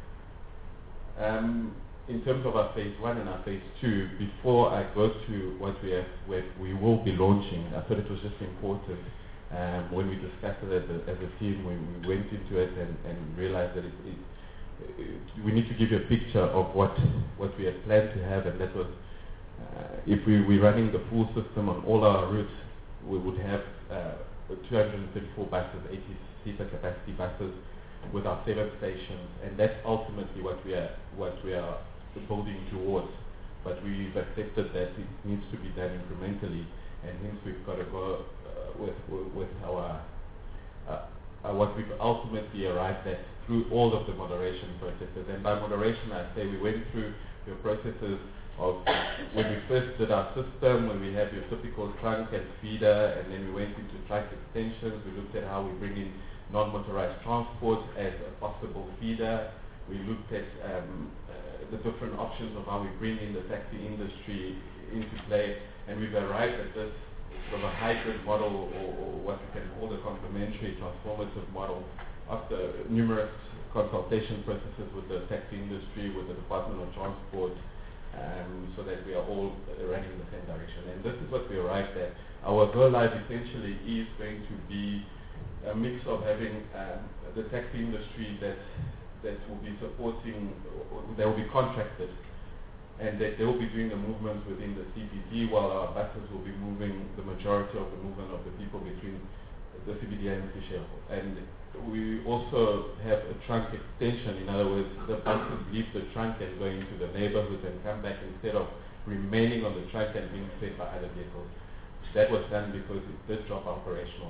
In terms of our phase 1 and our phase 2, before I go to what we will be launching, I thought it was just important when we discussed it as a team, we went into it and realized that we need to give you a picture of what we had planned to have, and that was if we're running the full system on all our routes, we would have 234 buses, 80-seater capacity buses with our 7 stations, and that's ultimately what we are building towards. But we've accepted that it needs to be done incrementally, and hence we've got to go with our what we've ultimately arrived at through all of the moderation processes. And by moderation, I say we went through your processes of when we first did our system, when we have your typical trunk and feeder, and then we went into trunk extensions. We looked at how we bring in non-motorized transport as a possible feeder. We looked at the different options of how we bring in the taxi industry into play, and we've arrived at this sort of a hybrid model, or what we can call the complementary transformative model, after numerous consultation processes with the taxi industry, with the Department of Transport, so that we are all running in the same direction. And this is what we arrived at. Our go live essentially is going to be a mix of having the taxi industry that will be supporting, they will be contracted, and that they will be doing the movements within the CBD, while our buses will be moving the majority of the movement of the people between the CBD and Seshego. And we also have a trunk extension. In other words, the buses leave the trunk and go into the neighborhood and come back instead of remaining on the trunk and being fed by other vehicles. That was done because it did drop operational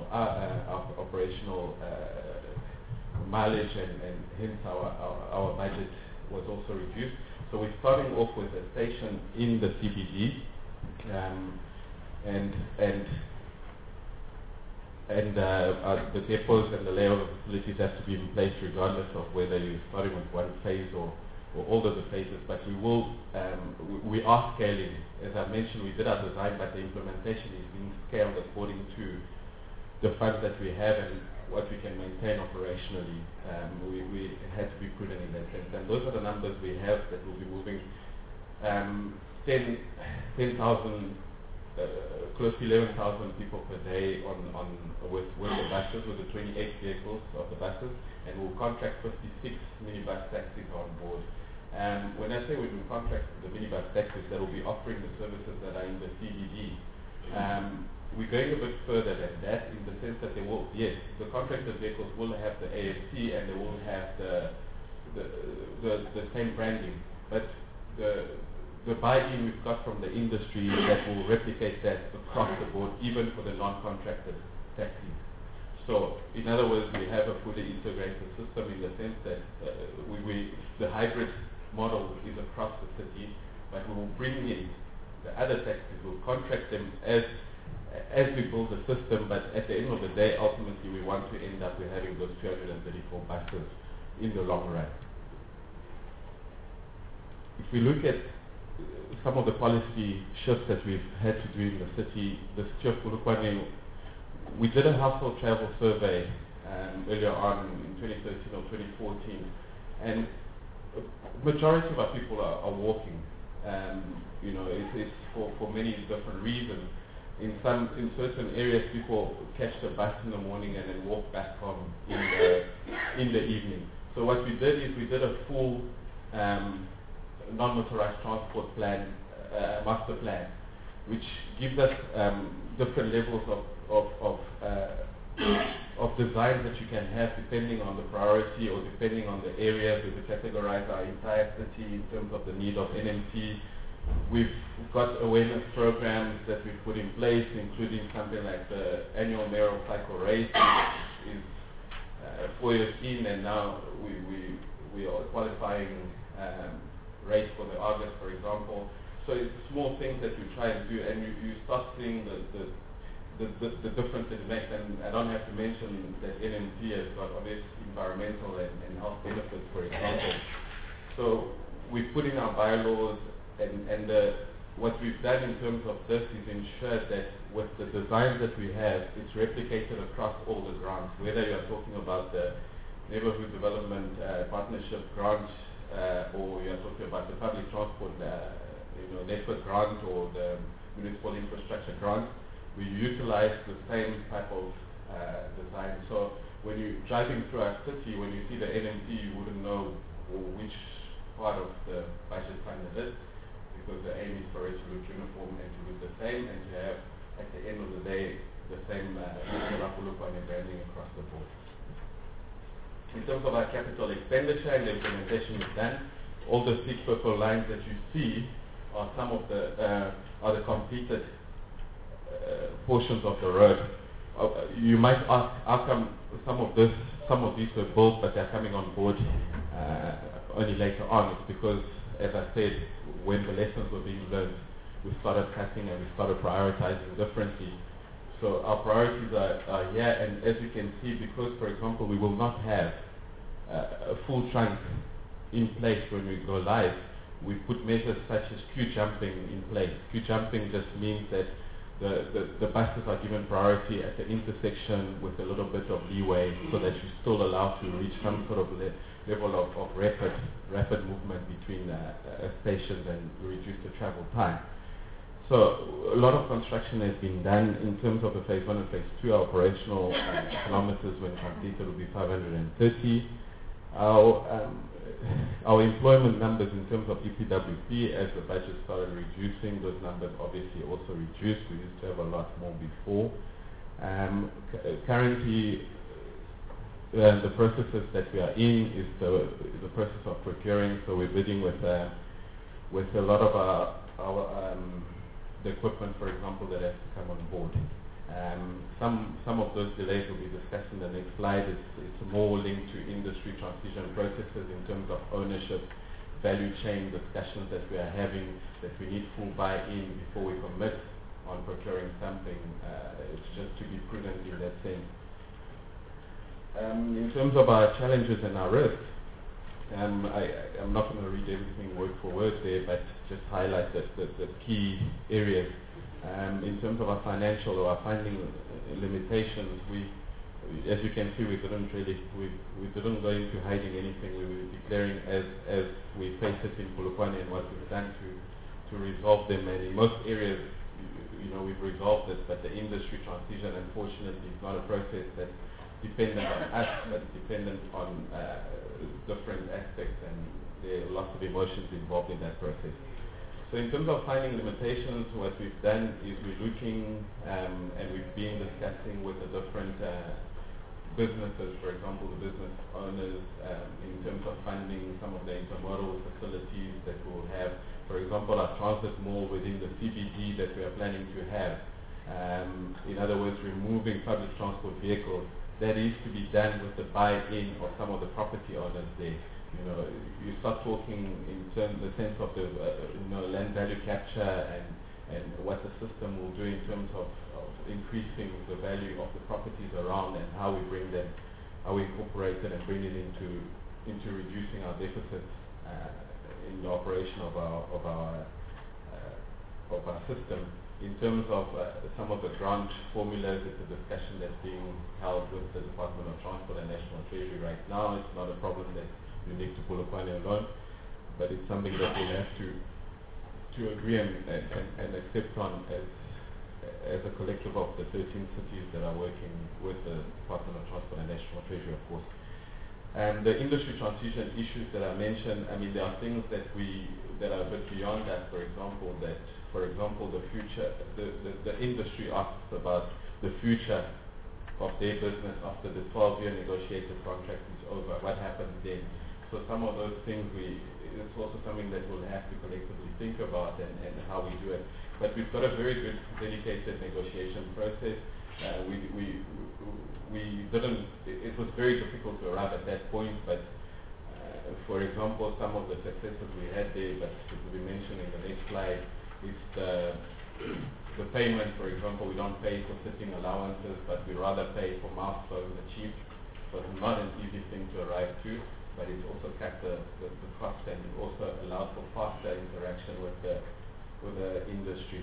mileage, and hence our budget was also reduced. So we're starting off with a station in the CBD, and the depots and the layout of facilities have to be in place regardless of whether you're starting with one phase or all of the phases. But we are scaling. As I mentioned, we did our design, but the implementation is being scaled according to the funds that we have and what we can maintain operationally. We had to be prudent in that sense. And those are the numbers we have that will be moving 10,000, close to 11,000 people per day with the buses, with the 28 vehicles of the buses, and we'll contract 56 minibus taxis on board. When I say we do contract the minibus taxis, that will be offering the services that are in the CBD. We're going a bit further than that in the sense that they will, yes, the contracted vehicles will have the AFC and they will have the same branding, but the buy-in we've got from the industry that will replicate that across the board, even for the non-contracted taxis. So, in other words, we have a fully integrated system in the sense that the hybrid model is across the city, but we will bring in the other taxis, we'll contract them as we build the system, but at the end of the day, ultimately, we want to end up with having those 234 buses in the long run. If we look at some of the policy shifts that we've had to do in the city of Polokwane, we did a household travel survey earlier on in 2013 or 2014, and majority of our people are walking. It's for many different reasons. In certain areas, people catch the bus in the morning and then walk back home in the evening. So what we did is we did a full non-motorized transport plan, master plan, which gives us different levels of design that you can have depending on the priority or depending on the areas. We categorize our entire city in terms of the need of NMT. We've got awareness programs that we've put in place, including something like the annual mayoral cycle race, which is 4 years in, and now we are qualifying race for the August, for example. So it's small things that we try and do, and you start seeing the difference it makes. And I don't have to mention that NMT has got obvious environmental and health benefits, for example. So we put in our bylaws, and what we've done in terms of this is ensure that with the designs that we have, it's replicated across all the grants, whether you're talking about the neighborhood development partnership grant, or you're talking about the public transport network grant or the municipal infrastructure grant. We utilize the same type of design. So when you're driving through our city, when you see the NMT, you wouldn't know which part of the budget fund it is, because the aim is for it to look uniform and to look the same, and to have, at the end of the day, the same branding across the board. In terms of our capital expenditure and the implementation we've done, all the 6 purple lines that you see are some of the completed portions of the road. You might ask, how come some of these were built but they're coming on board only later on? It's because, as I said, when the lessons were being learned, we started cutting and we started prioritizing differently. So our priorities are here, and as you can see, because, for example, we will not have a full trunk in place when we go live, we put measures such as queue jumping in place. Queue jumping just means that the buses are given priority at the intersection with a little bit of leeway, so that you're still allowed to reach some sort of level of rapid movement between stations and reduce the travel time. So a lot of construction has been done in terms of the phase 1 and phase 2. Our operational kilometers when completed will be 530. Our employment numbers in terms of EPWP, as the budget started reducing, those numbers obviously also reduced. We used to have a lot more before. Currently, the processes that we are in is the process of procuring. So we're bidding with a lot of the equipment, for example, that has to come on board. Some of those delays will be discussed in the next slide. It's more linked to industry transition processes in terms of ownership, value chain discussions that we are having, that we need full buy-in before we commit on procuring something. It's just to be prudent in that sense. In terms of our challenges and our risks, I'm not going to read everything word for word there, but just highlight the key areas. In terms of our financial or our funding limitations, as you can see, we didn't go into hiding anything. We were declaring as we face it in Polokwane and what we've done to resolve them. And in most areas, we've resolved it, but the industry transition, unfortunately, is not a process that's dependent on us, but dependent on different aspects, and there are lots of emotions involved in that process. So in terms of finding limitations, what we've done is we're looking and we've been discussing with the different businesses, for example, the business owners, in terms of funding some of the intermodal facilities that we'll have. For example, our transit mall within the CBD that we are planning to have. In other words, removing public transport vehicles. That is to be done with the buy-in of some of the property owners there. You start talking in the sense of the land value capture and what the system will do in terms of increasing the value of the properties around, and how we bring them, how we incorporate it and bring it into reducing our deficits in the operation of our system. In terms of some of the grant formulas, it's a discussion that's being held with the Department of Transport and National Treasury right now. It's not a problem that's unique to Polokwane alone, but it's something that we'll have to agree and accept on as a collective of the 13 cities that are working with the Department of Transport and National Treasury, of course. And the industry transition issues that I mentioned, there are things that are a bit beyond that. For example, the future, the industry asks about the future of their business after the 12-year negotiated contract is over. What happens then? So some of those things, it's also something that we'll have to collectively think about and how we do it. But we've got a very good, dedicated negotiation process. It was very difficult to arrive at that point, but for example, some of the successes we had there, but it will be mentioned in the next slide, is the payment. For example, we don't pay for sitting allowances, but we rather pay for milestones achieved. So it's not an easy thing to arrive to, but it also cut the cost, and it also allowed for faster interaction with the industry.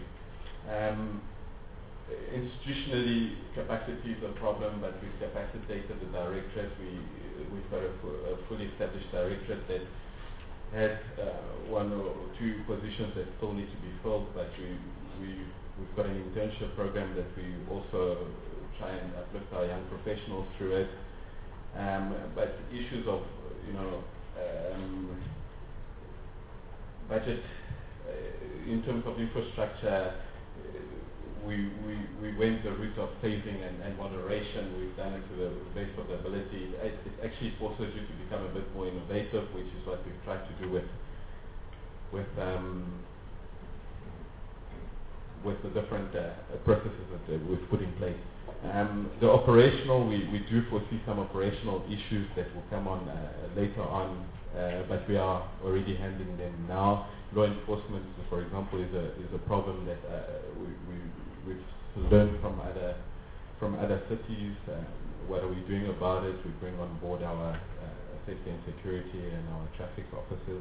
Institutionally, capacity is a problem, but we've capacitated the directorate. We've got a fully established directorate that had one or two positions that still need to be filled, but we've got an internship program that we also try and uplift our young professionals through it. But issues of budget in terms of infrastructure, we went the route of phasing and moderation. We've done it to the best of the ability. It actually forces you to become a bit more innovative, which is what we've tried to do with the different processes that we've put in place. The operational, we do foresee some operational issues that will come on later on, but we are already handling them now. Law enforcement, for example, is a problem that we've learned from other cities. What are we doing about it? We bring on board our safety and security and our traffic officers.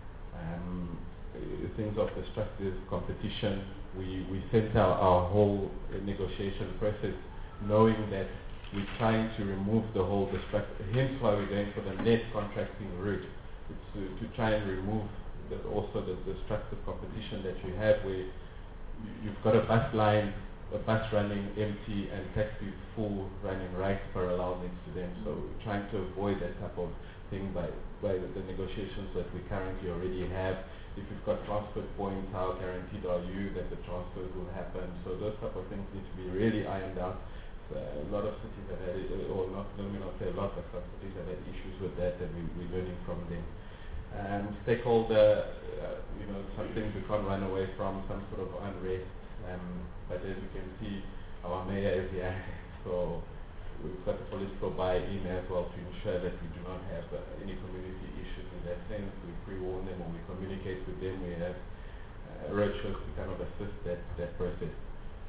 Things of destructive competition. We set our whole negotiation process knowing that we're trying to remove the whole destructive. Hence why we're going for the net contracting route. It's to try and remove also the destructive competition that you have, where you've got a bus line, a bus running empty and taxis full running right parallel next to them. So we're trying to avoid that type of thing by the negotiations that we currently already have. If you've got transfer points, how guaranteed are you that the transfers will happen? So those type of things need to be really ironed out. A lot of cities have had it, or not, let me not say a lot, but some cities have had issues with that, and we're learning from them. Stakeholder, some things we can't run away from, some sort of unrest. But as you can see, our mayor is here, so we've got the political buy-in as well to ensure that we do not have any community issues in that sense. We pre-warn them, or we communicate with them. We have roadshows to kind of assist that process.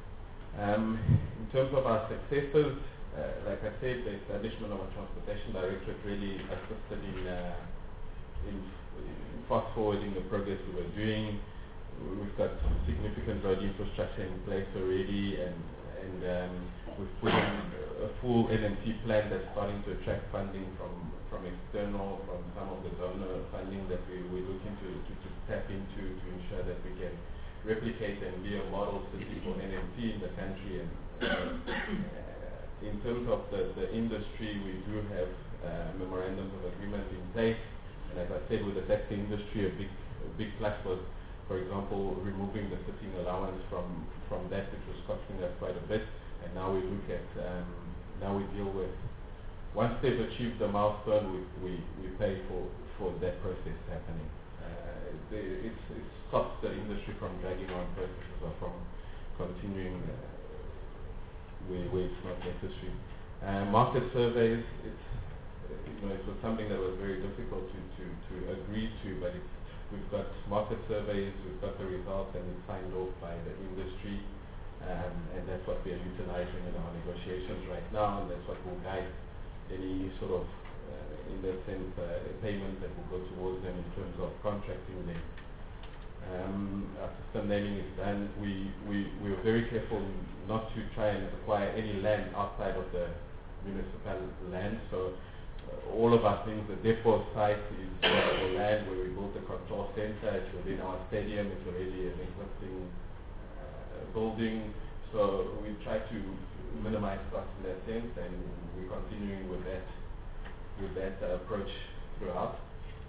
In terms of our successors, like I said, the establishment of a transportation directorate really assisted in fast forwarding the progress we were doing. We've got significant road infrastructure in place already, and we've put in a full NMC plan that's starting to attract funding from external, from some of the donor funding that we're looking to tap into to ensure that we can replicate and be a model city for NMC in the country. And in terms of the industry, we do have memorandums of agreement in place. And as I said, with the taxi industry, a big plus was, for example, removing the sitting allowance from that, which was costing us quite a bit. And now we look at, now we deal with, once they've achieved the milestone, we pay for that process happening. It stops the industry from dragging on processes or from continuing where it's not necessary. Market surveys, it was something that was very difficult to agree to, but we've got market surveys, we've got the results, and it's signed off by the industry, and that's what we are utilizing in our negotiations right now, and that's what will guide any sort of, in that sense, payment that will go towards them in terms of contracting them. After some naming is done, we were very careful not to try and acquire any land outside of the municipal land. So all of our things, the depot site is the land where we built the control center. It's within our stadium. It's already an existing building. So we try to minimize costs in that sense, and we're continuing with that approach throughout.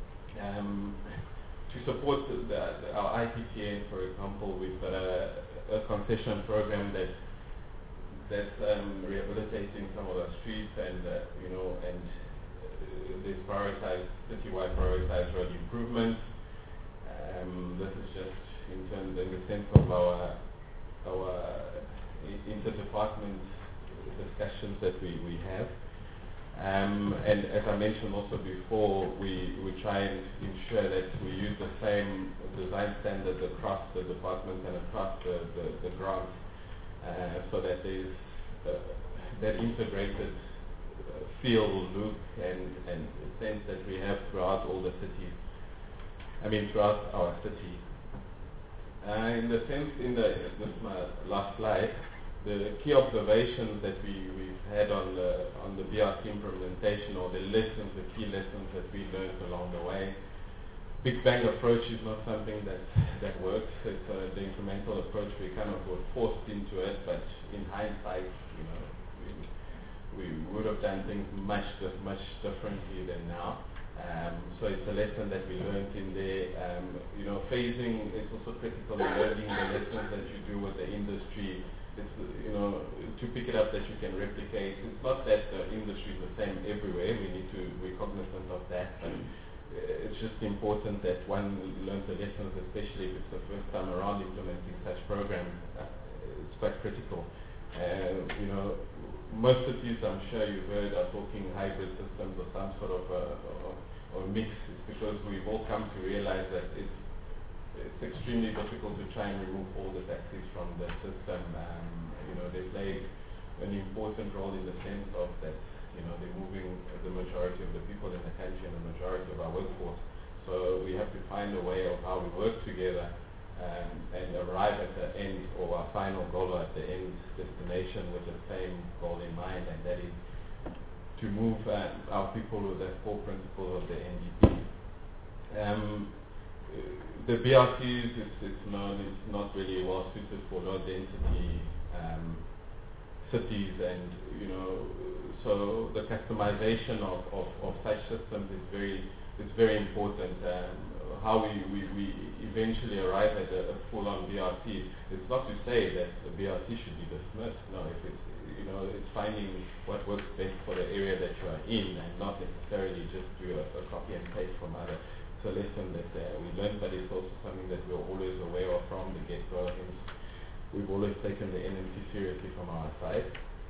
To support our IPTN, for example, we've got a concession program that's rehabilitating some of our streets, and there's citywide prioritized road improvements. This is just in the sense of our interdepartment discussions that we have. And as I mentioned also before, we try and ensure that we use the same design standards across the departments and across the grants, so that there's that integrated feel, look, and sense that we have throughout all the cities. Throughout our city. In the sense, this is my last slide. The key observations that we've had on the BRT implementation, or the key lessons that we learned along the way. Big bang approach is not something that works. It's the incremental approach. We kind of were forced into it, but in hindsight, we would have done things much differently than now. So it's a lesson that we learned in there. Phasing is also critical in learning the lessons that you do with the industry. It's, to pick it up that you can replicate. It's not that the industry is the same everywhere. We're cognizant of that, but it's just important that one learns the lessons, especially if it's the first time around implementing such programs. It's quite critical. Most cities, I'm sure you've heard, are talking hybrid systems or some sort of or mix. It's because we've all come to realize that it's extremely difficult to try and remove all the taxis from the system. They play an important role in the sense of that, they're moving the majority of the people in the country and the majority of our workforce. So we have to find a way of how we work together and arrive at the end, or our final goal at the end destination, with the same goal in mind, and that is to move our people with the core principles of the NDP. The BRTs, it's known, it's not really well suited for low density cities, and so the customization of such systems is very important. How we eventually arrive at a full-on BRT, it's not to say that the BRT should be dismissed. No, if it's finding what works best for the area that you are in, and not necessarily just do a copy and paste from other. It's a lesson that we learned, but it's also something that we're always aware of from the get-go. We've always taken the NMC seriously from our side.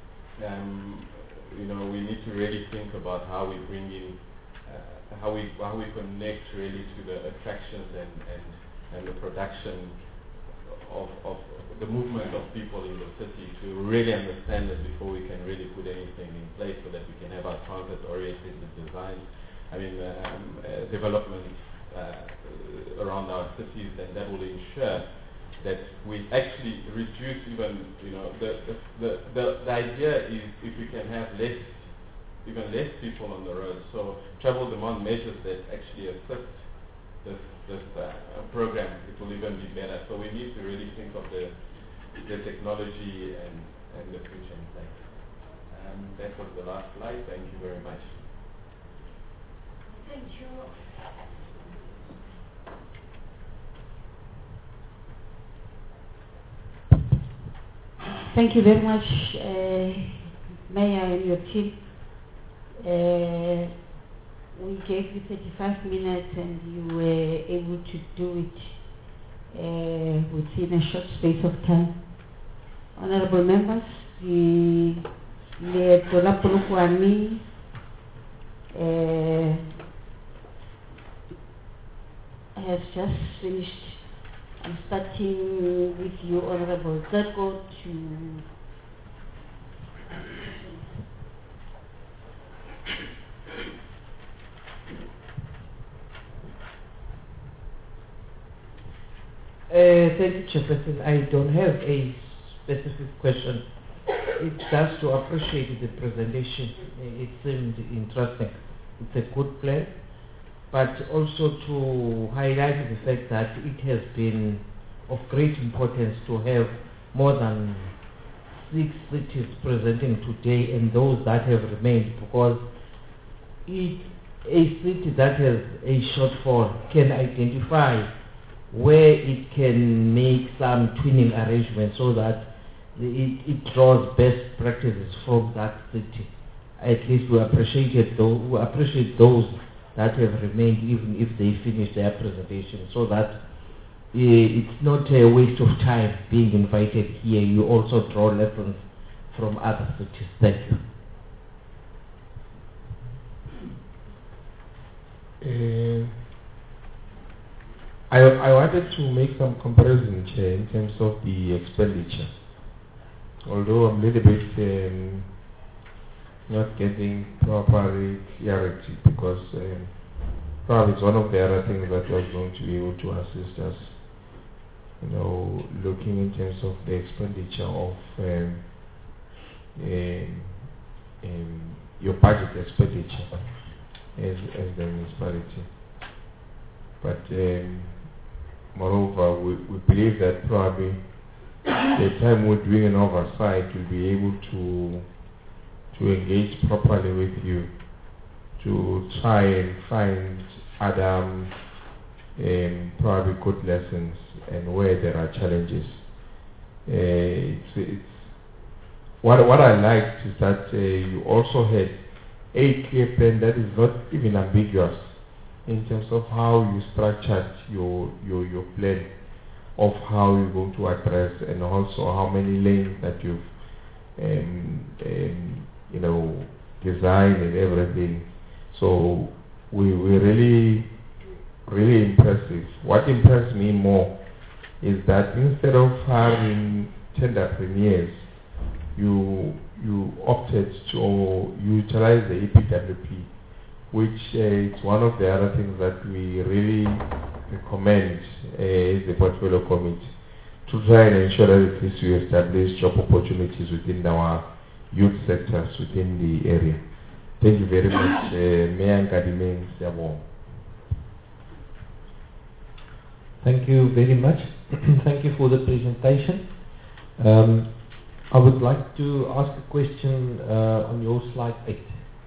We need to really think about how we bring in, how we connect really to the attractions and the production of the movement of people in the city to really understand it before we can really put anything in place so that we can have our transit-oriented design. Development around our cities, and that will ensure that we actually reduce even, the idea is if we can have even less people on the road. So travel demand measures that actually assist this program, it will even be better. So we need to really think of the technology and the future in place. That was the last slide. Thank you very much. Thank you. Thank you very much, Mayor and your team. We gave you 35 minutes and you were able to do it within a short space of time. Honorable members, the Tola Polokwane has just finished. I'm starting with you, Honorable Zeko, to thank you, Chairperson. I don't have a specific question. It's just to appreciate the presentation. It seemed interesting. It's a good plan, but also to highlight the fact that it has been of great importance to have more than 6 cities presenting today and those that have remained, because a city that has a shortfall can identify where it can make some twinning arrangements so that it draws best practices from that city. At least we appreciate those that have remained, even if they finish their presentation, so that it's not a waste of time being invited here. You also draw lessons from other cities. Thank you. I wanted to make some comparisons here in terms of the expenditure. Although I'm a little bit not getting proper clarity, because probably it's one of the other things that was going to be able to assist us, looking in terms of the expenditure of your budget expenditure as the municipality. But moreover, we believe that probably the time we're doing an oversight, we'll be able to engage properly with you to try and find other probably good lessons and where there are challenges. What I liked is that you also had a clear plan that is not even ambiguous in terms of how you structured your plan of how you're going to address, and also how many lanes that you've designed and everything. So we really impressive. What impressed me more is that instead of having tender premieres, you opted to utilize the EPWP, which is one of the other things that we really recommend as the portfolio committee, to try and ensure that at least we establish job opportunities within our youth sectors within the area. Thank you very much, Mayor Nkadimeng Siabong. Thank you very much. Thank you for the presentation. I would like to ask a question on your slide 8,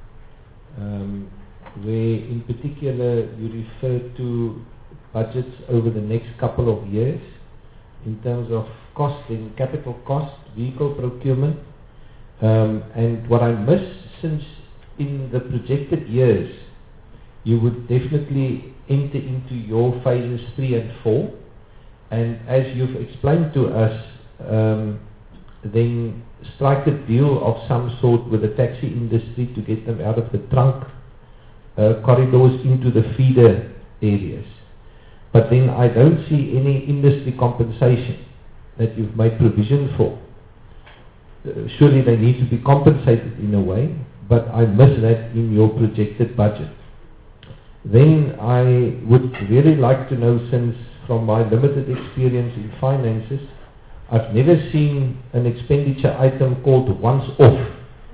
where in particular you refer to budgets over the next couple of years in terms of costing, capital cost, vehicle procurement, and what I missed, since in the projected years you would definitely enter into your phases 3 and 4, and as you've explained to us, then strike a deal of some sort with the taxi industry to get them out of the trunk corridors into the feeder areas. But then I don't see any industry compensation that you've made provision for. Surely they need to be compensated in a way, but I miss that in your projected budget. Then I would really like to know, since from my limited experience in finances, I've never seen an expenditure item called once off.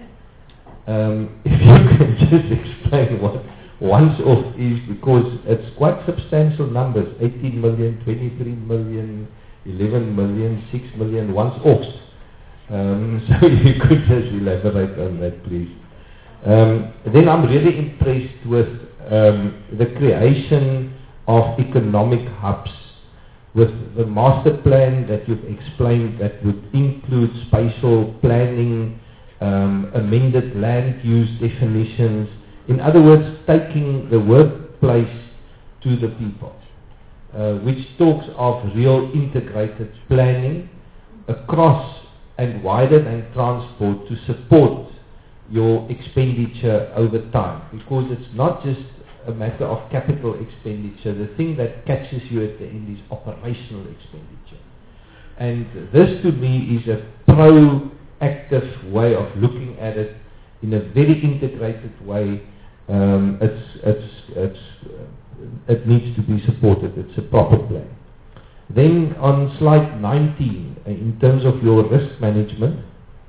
If you can just explain what once off is, because it's quite substantial numbers, 18 million, 23 million, 11 million, 6 million once offs. So if you could just elaborate on that, please. Then I'm really impressed with the creation of economic hubs, with the master plan that you've explained that would include spatial planning, amended land use definitions. In other words, taking the workplace to the people, which talks of real integrated planning across and wider than transport to support your expenditure over time, because it's not just a matter of capital expenditure. The thing that catches you at the end is operational expenditure. And this to me is a proactive way of looking at it in a very integrated way. It needs to be supported. It's a proper plan. Then on slide 19, in terms of your risk management,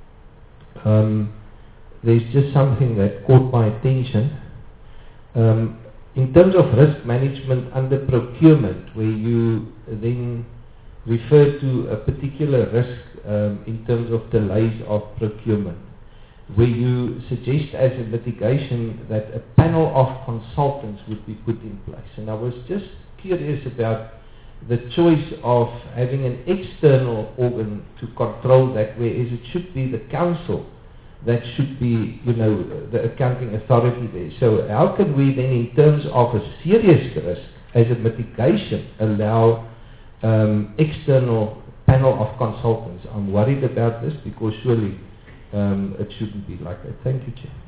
there's just something that caught my attention. In terms of risk management under procurement, where you then refer to a particular risk in terms of delays of procurement, where you suggest as a mitigation that a panel of consultants would be put in place. And I was just curious about the choice of having an external organ to control that, whereas it should be the council that should be, the accounting authority there. So how can we then, in terms of a serious risk, as a mitigation, allow external panel of consultants? I'm worried about this because surely it shouldn't be like that. Thank you, Chair.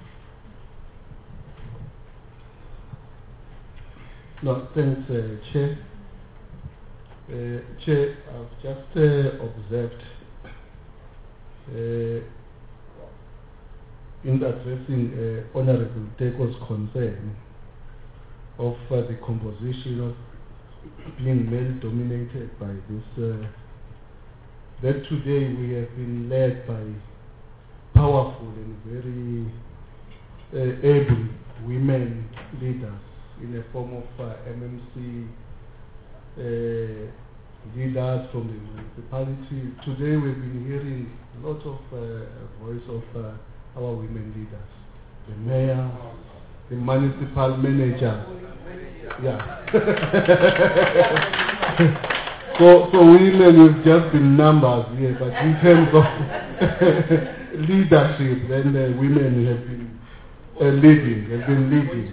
No, thanks, Chair. Chair, I've just observed in addressing Honorable Teko's concern of the composition of being male-dominated by this, that today we have been led by powerful and very able women leaders in the form of MMC leaders from the municipality. Today we've been hearing a lot of voice of our women leaders, the mayor, the municipal manager. Yeah. So women have just been numbers here, but in terms of leadership, then women have been leading.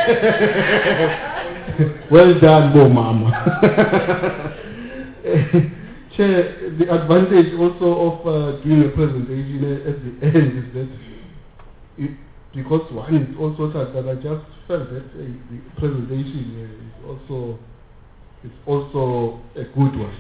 Well done, Bo Mama. Chair, the advantage also of doing a presentation at the end is that because one is also that I just felt that the presentation is also a good one.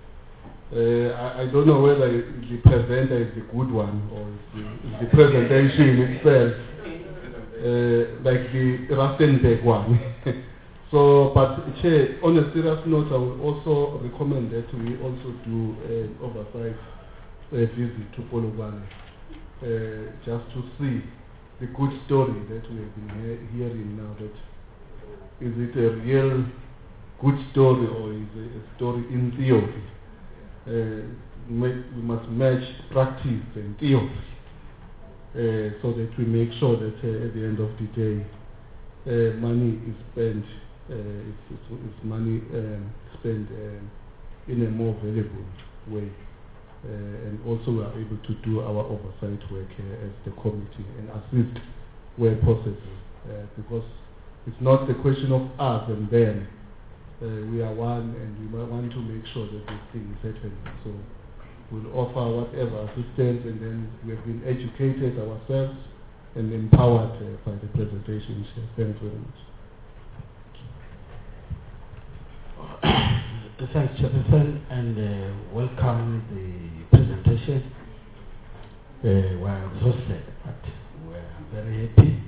I don't know whether the presenter is the good one or is the presentation itself like the Rustenburg one. So, but Chair, on a serious note, I would also recommend that we also do an oversight visit to Polokwane, just to see the good story that we have been hearing now. That is it a real good story or is it a story in theory? We must match practice and theory, so that we make sure that at the end of the day, money is spent. It's money spent in a more valuable way, and also we are able to do our oversight work as the committee and assist where possible, because it's not the question of us and them. We are one, and we want to make sure that this thing is happening. So we'll offer whatever assistance, and then we have been educated ourselves and empowered by the presentation. Thank you very much. Thanks, Chairperson, and welcome the presentation. We're exhausted, but we're very happy.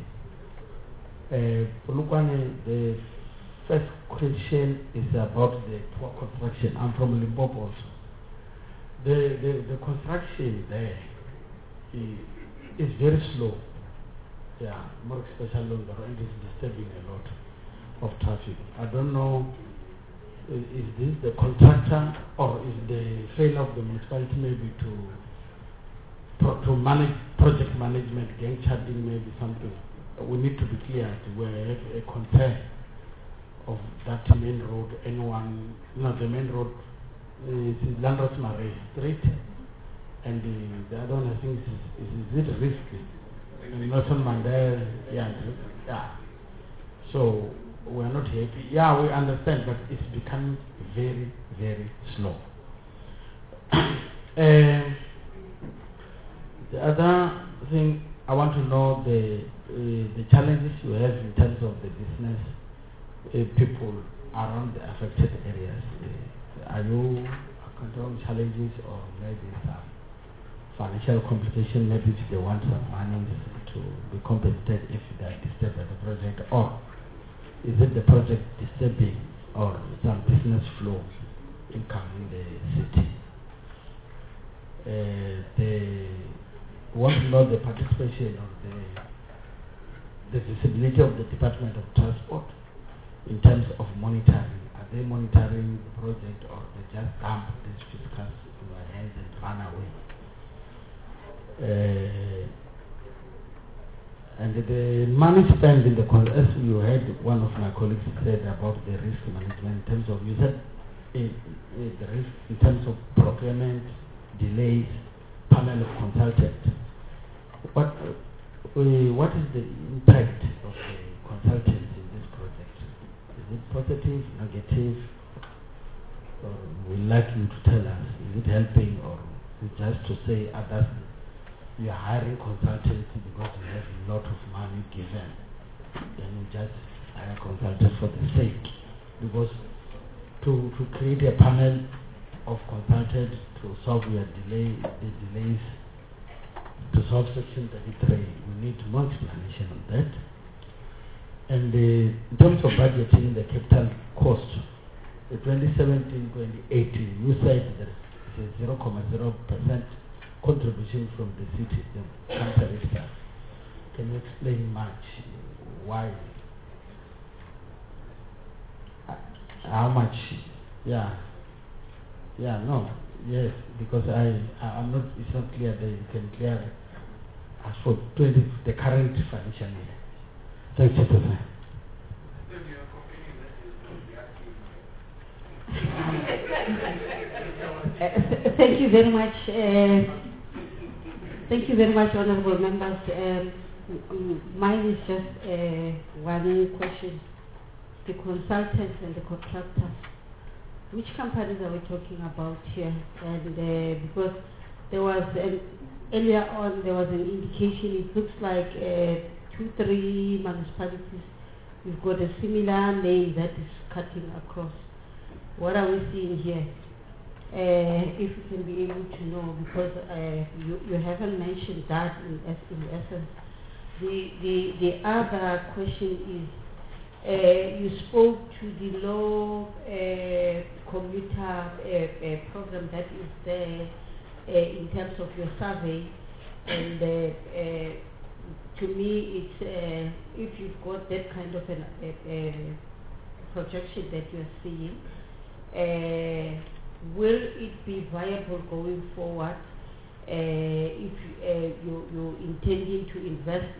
Polokwane, the first question is about the poor construction. I'm from Limpopo also. The construction there is very slow. Yeah, more especially on the road, it is disturbing a lot of traffic. I don't know, is this the contractor or is the failure of the municipality maybe to manage project management, gang charging maybe something? We need to be clear that we have a concern of that main road, N1, the main road is Landros Mare Street, and the other one I think is it risky? Nelson Mandela, yeah. So we are not happy. Yeah, we understand, but it's becoming very, very slow. The other thing I want to know the challenges you have in terms of the business people around the affected areas. Are you encountering challenges or maybe some financial complication? Maybe if they want some money to be compensated if they are disturbed by the project, or is it the project disturbing or some business flow income in the city? They want to know the participation of the visibility of the Department of Transport in terms of monitoring. Are they monitoring the project or they just dump these fiscals in their hands and run away? And the money spent in the, as you heard one of my colleagues said about the risk management in terms of, you said the risk in terms of procurement, delays, panel of consultants. What is the impact of the consultants in this project? Is it positive, negative? Or we'd like you to tell us, is it helping or is it just to say others? You are hiring consultants because you have a lot of money given. Then you just hire consultants for the sake. Because to create a panel of consultants to solve your delays, to solve Section 33, we need more explanation on that. And in terms of budgeting the capital cost, the 2017-2018, you said there is a 0.0% contribution from the city, the country itself. Can you explain much why? How much? Yeah, no, yes, because I'm not. It's not clear that you can clear it as for the current financial year. Thank you, sir. Thank you very much. Thank you very much, honourable members. Mine is just one question. The consultants and the contractors, which companies are we talking about here? And because there was earlier on there was an indication, it looks like 2-3 municipalities, we've got a similar name that is cutting across. What are we seeing here? If you can be able to know, because you haven't mentioned that in essence. The other question is, you spoke to the low commuter program that is there in terms of your survey, and to me it's if you've got that kind of a projection that you're seeing, will it be viable going forward if you're intending to invest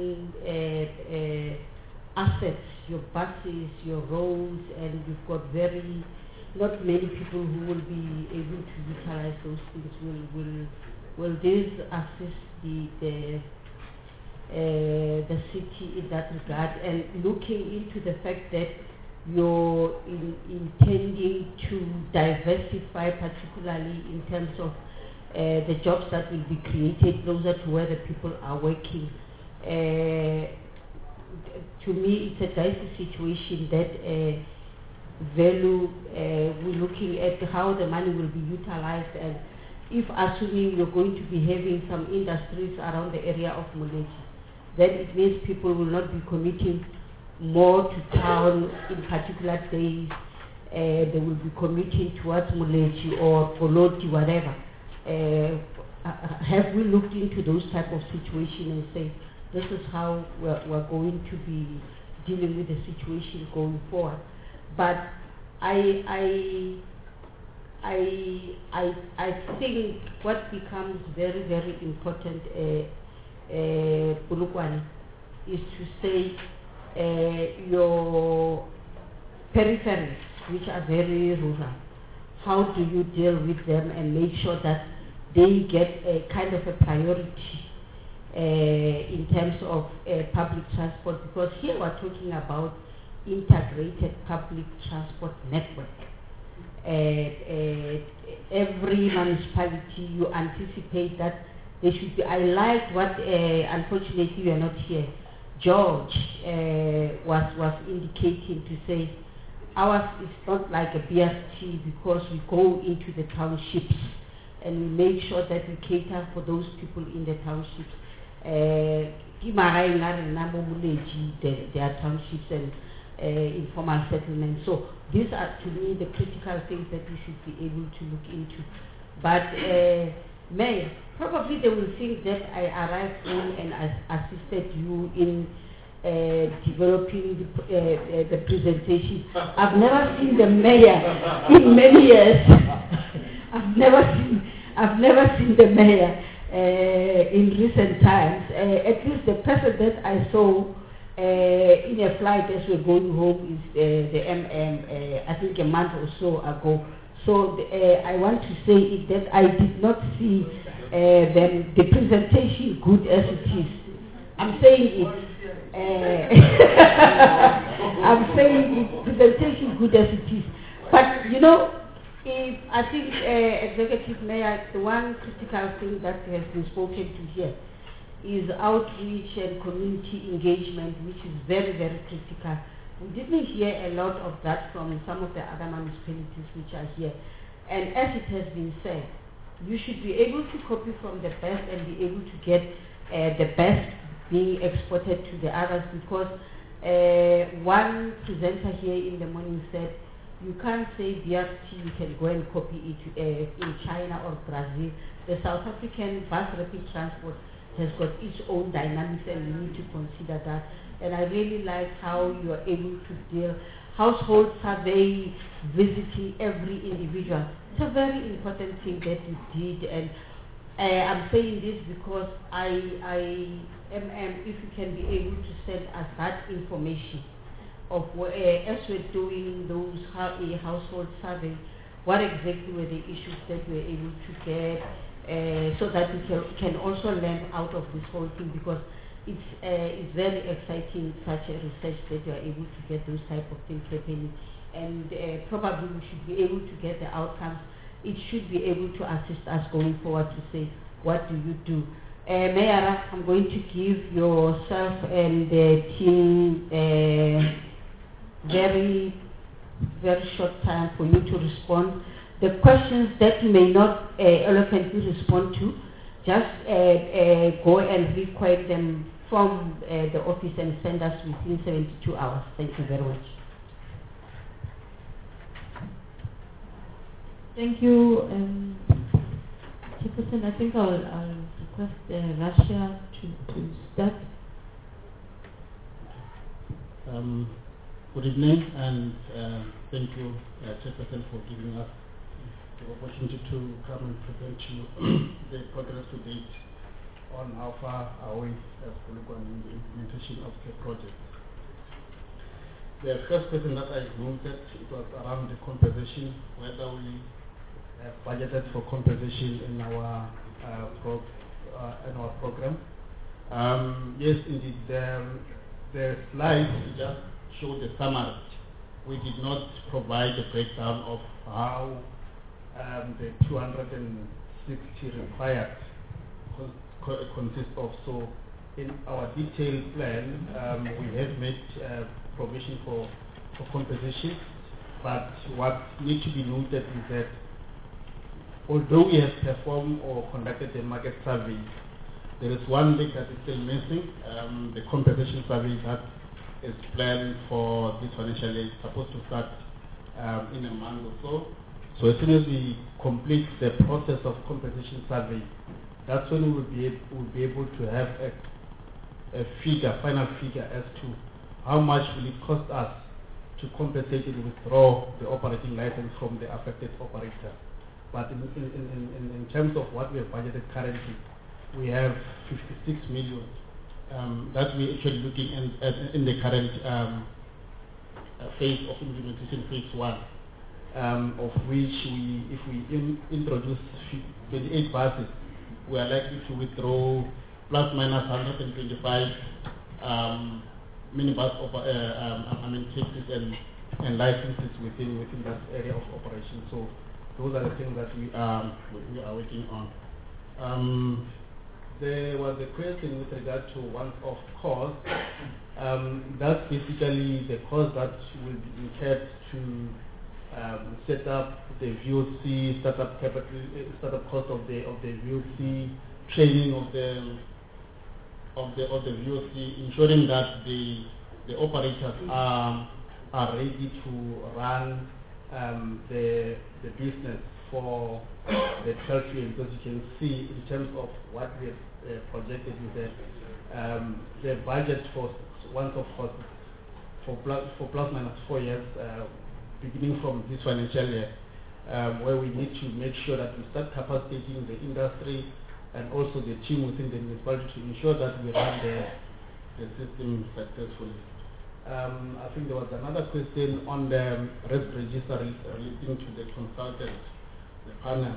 in assets, your buses, your roads, and you've got not many people who will be able to utilize those things? Will this assist the city in that regard? And looking into the fact that you're intending to diversify, particularly in terms of the jobs that will be created closer to where the people are working. To me, it's a dicey situation that value, we're looking at how the money will be utilized, and if assuming you're going to be having some industries around the area of Moleji, then it means people will not be commuting more to town in particular days. They will be commuting towards Moleji or Poloti, whatever. Have we looked into those type of situations and say, this is how we're going to be dealing with the situation going forward? But I think what becomes very, very important, Polokwane, is to say your peripheries, which are very rural, how do you deal with them and make sure that they get a kind of a priority in terms of public transport? Because here we're talking about integrated public transport network. Every municipality, you anticipate that there should be. I like what, unfortunately, you are not here. George was indicating to say ours is not like a BRT because we go into the townships and we make sure that we cater for those people in the townships. There are townships and informal settlements. So these are, to me, the critical things that we should be able to look into. But Mayor, probably they will think that I arrived in and assisted you in developing the presentation. I've never seen the mayor in many years. I've never seen the mayor in recent times. At least the person that I saw in a flight as we're going home is the MM, I think a month or so ago. So I want to say that I did not see the presentation good as it is. I'm saying it. I'm saying it, presentation good as it is. But you know, if I think Executive Mayor, the one critical thing that has been spoken to here is outreach and community engagement, which is very, very critical. We didn't hear a lot of that from some of the other municipalities which are here. And as it has been said, you should be able to copy from the best and be able to get the best being exported to the others, because one presenter here in the morning said, you can't say BRT, you can go and copy it in China or Brazil. The South African bus rapid transport has got its own dynamics, and we need to consider that. And I really like how you are able to deal household survey, visiting every individual. It's a very important thing that you did, and I'm saying this because if you can be able to send us that information of as we're doing those household surveys, what exactly were the issues that we're able to get, so that we can also learn out of this whole thing, because it's very exciting, such a research, that you are able to get those type of things happening, and probably we should be able to get the outcomes. It should be able to assist us going forward to say, what do you do? Mayor, I'm going to give yourself and the team very, very short time for you to respond. The questions that you may not eloquently respond to, just go and require them from the office and send us within 72 hours. Thank you very much. Thank you, Chairperson. I think I'll request Russia to start. Good evening, and thank you, Chairperson, for giving us the opportunity to come and present to you the progress to date on how far are we as Polokwane in the implementation of the project. The first question that I noted, it was around the compensation, whether we have budgeted for compensation in our program. Yes, indeed, the slides just show the summary. We did not provide a breakdown of how the 260 required consist of. So in our detailed plan, we have made provision for compensation. But what needs to be noted is that although we have performed or conducted a market survey, there is one link that is still missing. The compensation survey that is planned for this financial year is supposed to start in a month or so. So as soon as we complete the process of compensation survey, that's when we will be able to have a figure, final figure as to how much will it cost us to compensate and withdraw the operating license from the affected operator. But in terms of what we have budgeted currently, we have 56 million that we're actually looking at in the current phase of implementation, phase 1, of which if we introduce 28 buses, we are likely to withdraw plus minus 125 minibus taxis and licenses within that area of operation. So those are the things that we are working on. There was a question with regard to one-off cost. That's basically the cost that will be incurred to set up the VOC, startup cost of the VOC, training of the VOC, ensuring that the operators are ready to run the business for the 12 years, because you can see in terms of what we have projected is that the budget for one-off costs for plus minus 4 years, beginning from this financial year, where we need to make sure that we start capacitating the industry and also the team within the municipality to ensure that we run the system successfully. I think there was another question on the REST register relating to the consultant, the panel.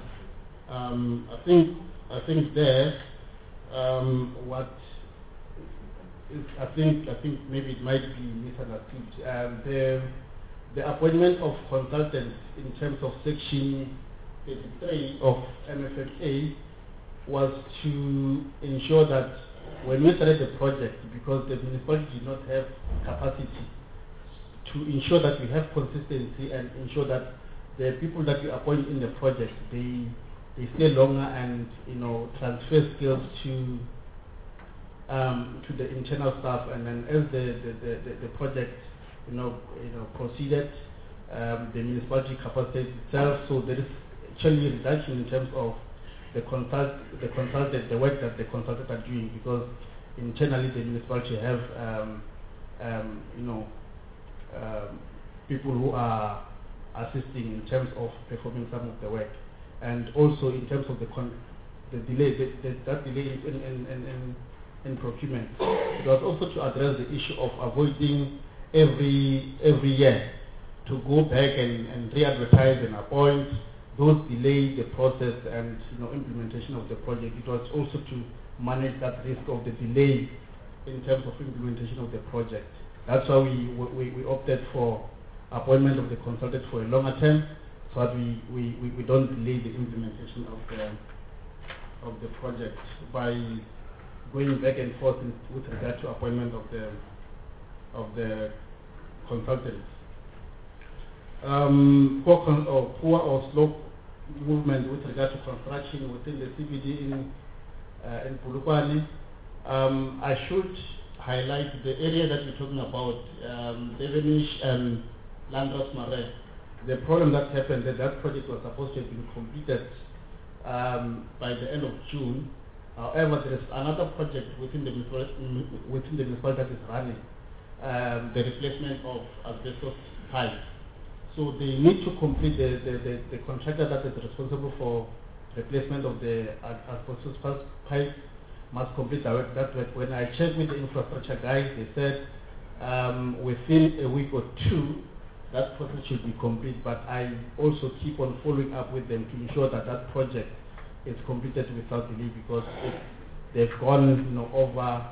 I think there, what is, I think maybe it might be misunderstood. The appointment of consultants in terms of section 33 of MFFA was to ensure that when we started the project, because the municipality did not have capacity to ensure that we have consistency and ensure that the people that we appoint in the project, they stay longer and transfer skills to the internal staff. And then as the project proceeded, the municipality capacitated itself, so there is actually a reduction in terms of the work that the consultants are doing, because internally the municipality have people who are assisting in terms of performing some of the work, and also in terms of the delay, that delay in procurement. It was also to address the issue of avoiding every year to go back and re-advertise and appoint. Those delay the process and implementation of the project. It was also to manage that risk of the delay in terms of implementation of the project. That's why we opted for appointment of the consultant for a longer term, so that we don't delay the implementation of the project by going back and forth with regard to appointment of the consultants. Poor or slow movement with regard to construction within the CBD in Polokwane. I should highlight the area that we're talking about, Devenish and Landros Mare. The problem that happened, that project was supposed to have been completed by the end of June. However, there is another project within the municipality that is running, the replacement of asbestos pipes. So they need to complete the contractor that is responsible for replacement of the asbestos pipes must complete that work. When I checked with the infrastructure guys, they said within a week or two that process should be complete. But I also keep on following up with them to ensure that that project is completed without delay, because they've gone over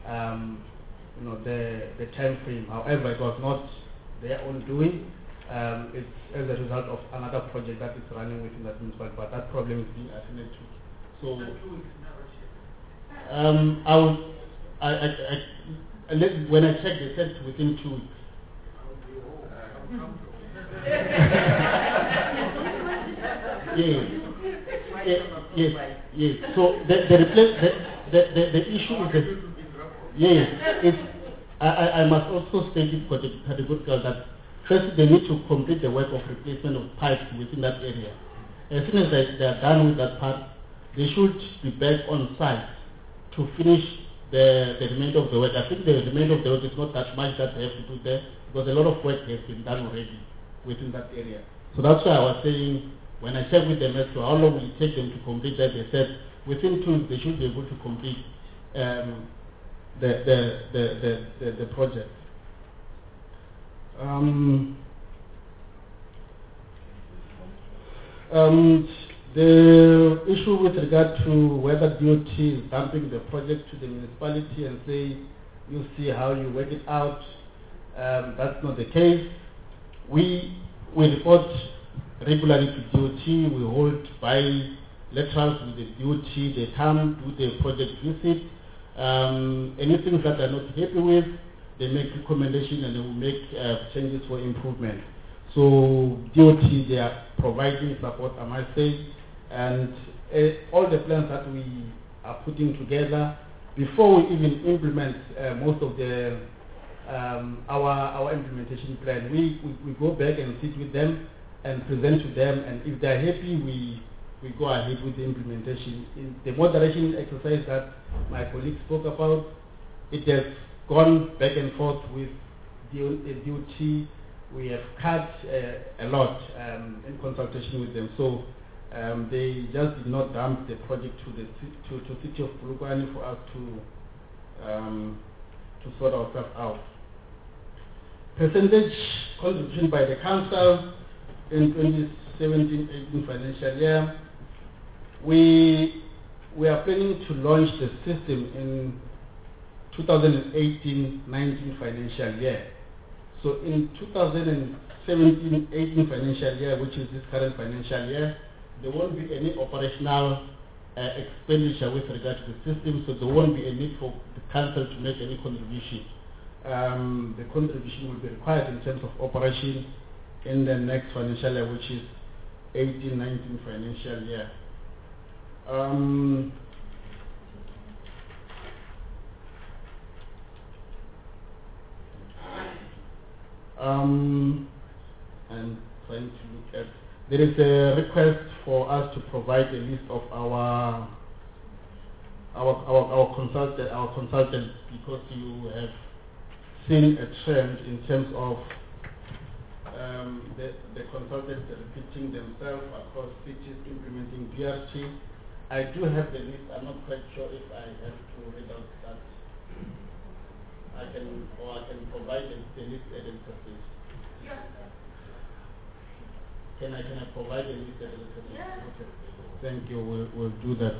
the time frame. However, it was not their own doing. It's as a result of another project that is running within that municipality, but that problem is being attended to. So, when I checked, they said within 2 weeks. Yes. So the issue is that, yes, I must also state it categorically that first they need to complete the work of replacement of pipes within that area. As soon as they are done with that part, they should be back on site to finish the remainder of the work. I think the remainder of the work is not that much that they have to do there, because a lot of work has been done already within that area. So that's why I was saying, when I checked with them as to how long will it take them to complete that, they said within 2 weeks they should be able to complete the project. The issue with regard to whether DOT is dumping the project to the municipality and say, you see how you work it out, that's not the case. We report regularly to DOT, we hold bilaterals with the DOT, they come do the project visit. Anything that they're not happy with, they make recommendations and they will make changes for improvement. So DOT, they are providing support, I must say, and all the plans that we are putting together, before we even implement most of the our implementation plan, we go back and sit with them and present to them, and if they're happy, we go ahead with the implementation. In the moderation exercise that my colleague spoke about, it has gone back and forth with DOT. We have cut a lot in consultation with them. So they just did not dump the project to the city of Polokwane for us to sort ourselves out. Percentage contribution by the council in 2017-18 financial year. We are planning to launch the system in 2018-19 financial year. So in 2017-18 financial year, which is this current financial year, there won't be any operational expenditure with regard to the system, so there won't be a need for the council to make any contribution. The contribution will be required in terms of operation in the next financial year, which is 18-19 financial year. I'm trying to look at. There is a request for us to provide a list of our consultants, because you have seen a trend in terms of the consultants repeating themselves across cities implementing PRT. I do have the list. I'm not quite sure if I have to read out that. I can provide the list at a surface. Can I provide the list at a surface? Yeah. Okay. Thank you. We'll do that.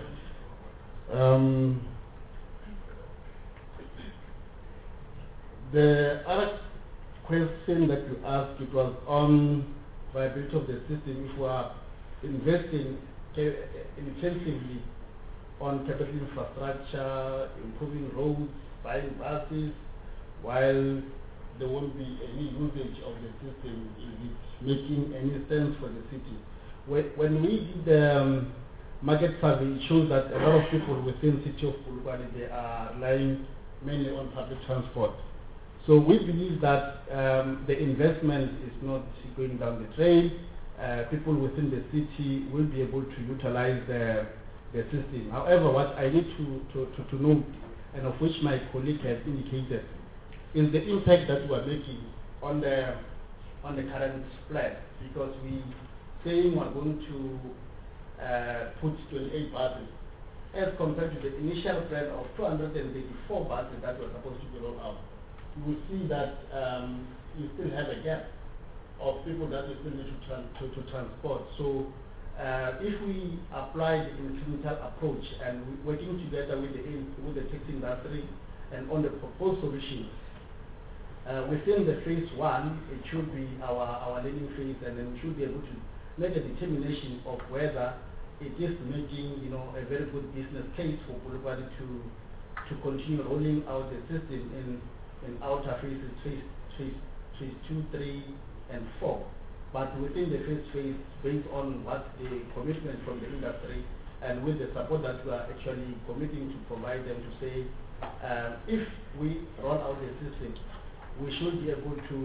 The other question that you asked, it was on viability of the system. If we are investing intensively on capital infrastructure, improving roads, buying buses, while there won't be any usage of the system, is it making any sense for the city? When we did the market survey, it shows that a lot of people within the city of Polokwane, they are relying mainly on public transport. So we believe that the investment is not going down the drain. People within the city will be able to utilize the system. However, what I need to note, and of which my colleague has indicated, is the impact that we are making on the current plan, because we saying we're going to put 28 buses as compared to the initial plan of 284 buses that were supposed to be rolled out. You will see that you still have a gap of people that you still need to transport. So if we apply the incremental approach and working together with the taxi industry and on the proposed solutions, within the phase 1, it should be our learning phase, and then we should be able to make a determination of whether it is making a very good business case for Polokwane to continue rolling out the system in outer phases, phase 2, 3, and 4. But within the first phase, based on what the commitment from the industry and with the support that we are actually committing to provide them to say, if we roll out the system, we should be able to,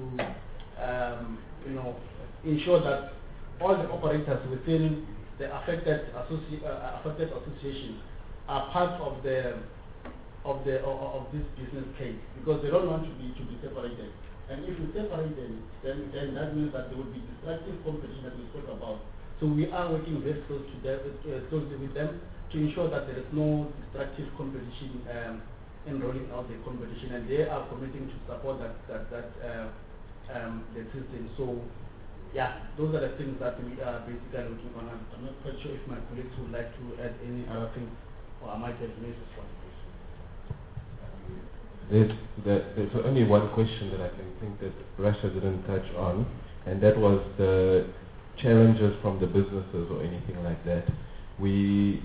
ensure that all the operators within the affected associations are part of this business case, because they don't want to be separated. And if you separate them, then that means that there will be destructive competition that we spoke about. So we are working very closely with them to ensure that there is no destructive competition in rolling out the competition, and they are committing to support the system. So, yeah, those are the things that we are basically looking on. I'm not quite sure if my colleagues would like to add any other things, or I might have missed one. There's only one question that I can think that Russia didn't touch on, and that was the challenges from the businesses or anything like that. We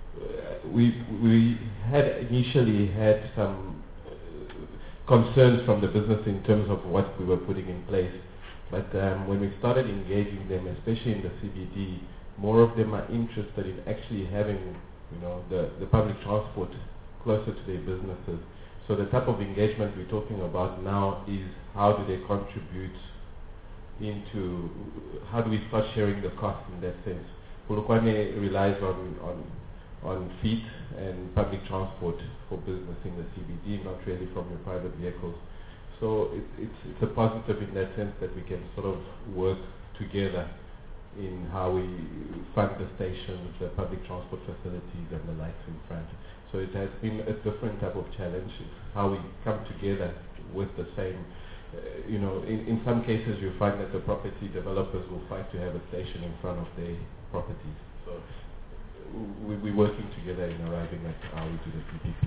had initially had some concerns from the business in terms of what we were putting in place, but when we started engaging them, especially in the CBD, more of them are interested in actually having, the public transport closer to their businesses. So the type of engagement we're talking about now is how do they contribute into, how do we start sharing the cost in that sense. Polokwane relies on feet and public transport for business in the CBD, not really from your private vehicles. So it's a positive in that sense that we can sort of work together in how we fund the stations, the public transport facilities and the lights in front. So it has been a different type of challenge. It's how we come together with the same, in some cases you find that the property developers will fight to have a station in front of their properties. So we're working together in arriving at how we do the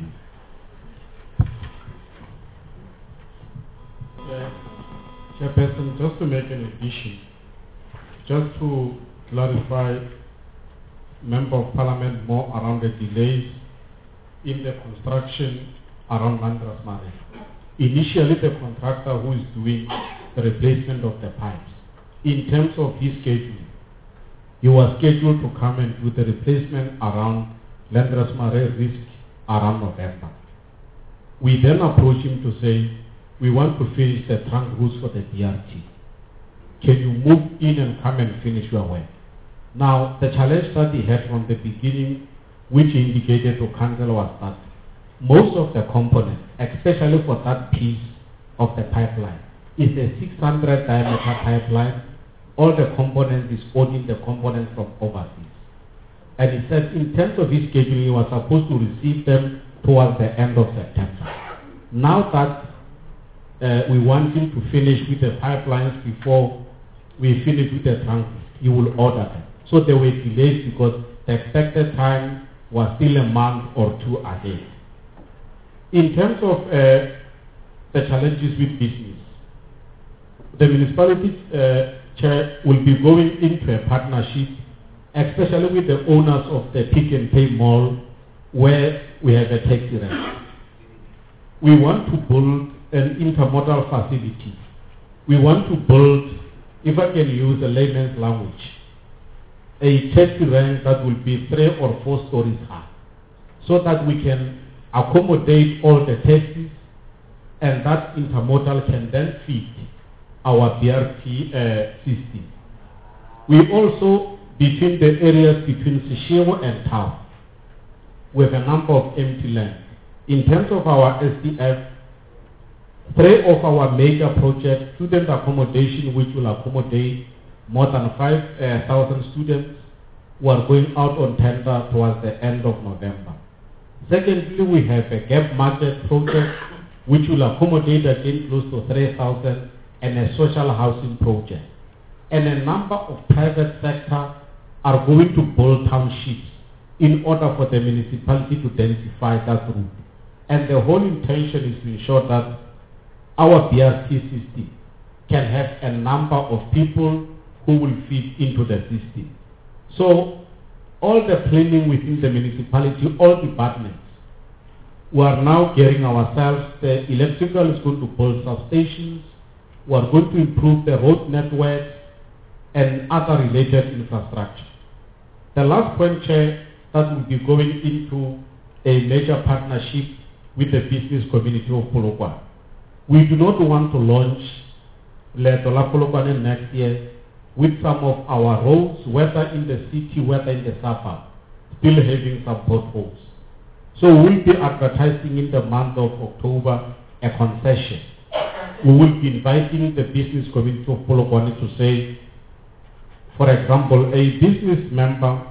PPPs. Chairperson, just to make an addition, just to clarify, Member of Parliament, more around the delays in the construction around Landras Mare. Initially, the contractor who is doing the replacement of the pipes, in terms of his scheduling, he was scheduled to come and do the replacement around Landras Mare risk around November. We then approached him to say, we want to finish the trunk routes for the BRT. Can you move in and come and finish your work? Now, the challenge that he had from the beginning, which he indicated to council, was that most of the components, especially for that piece of the pipeline, is a 600 diameter pipeline. All the components is ordering the components from overseas. And he said in terms of his scheduling, he was supposed to receive them towards the end of September. Now that we want him to finish with the pipelines before we finish with the trunk, he will order them. So there were delays because the expected time was still a month or two ahead. In terms of the challenges with business, the municipality chair will be going into a partnership, especially with the owners of the Pick n Pay Mall, where we have a taxi rank. We want to build an intermodal facility. We want to build, if I can use a layman's language, a taxi rank that will be 3 or 4 stories high, so that we can accommodate all the taxis, and that intermodal can then feed our BRT system. We also, between the areas between Seshego and town, we have a number of empty land. In terms of our SDF, 3 of our major projects, student accommodation, which will accommodate more than 5,000 students, were going out on tender towards the end of November. Secondly, we have a gap market project, which will accommodate again close to 3,000, and a social housing project. And a number of private sector are going to build townships in order for the municipality to densify that route. And the whole intention is to ensure that our BRT system can have a number of people who will feed into the system. So all the planning within the municipality, all departments, we are now gearing ourselves. The electrical is going to build substations. We are going to improve the road networks, and other related infrastructure. The last point, Chair, that will be going into a major partnership with the business community of Polokwane. We do not want to launch Leeto la Polokwane next year with some of our roads, whether in the city, whether in the suburb, still having some potholes. So we'll be advertising in the month of October a concession. We will be inviting the business community of Polokwane to say, for example, a business member,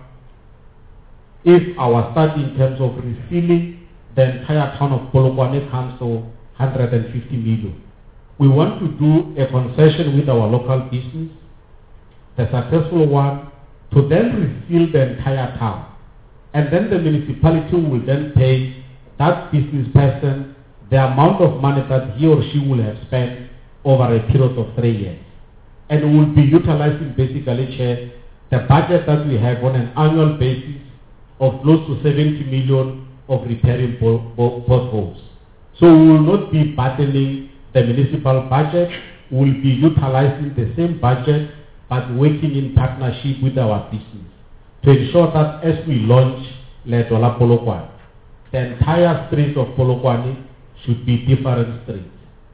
if our study in terms of refilling the entire town of Polokwane comes to 150 million, we want to do a concession with our local business, the successful one, to then refill the entire town. And then the municipality will then pay that business person the amount of money that he or she will have spent over a period of 3 years. And we will be utilizing basically, Chair, the budget that we have on an annual basis of close to 70 million of repairing potholes. So we will not be battling the municipal budget. We will be utilizing the same budget but working in partnership with our business to ensure that as we launch Leeto la Polokwane, the entire streets of Polokwane should be different streets.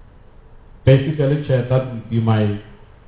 Basically, Chair, that will be my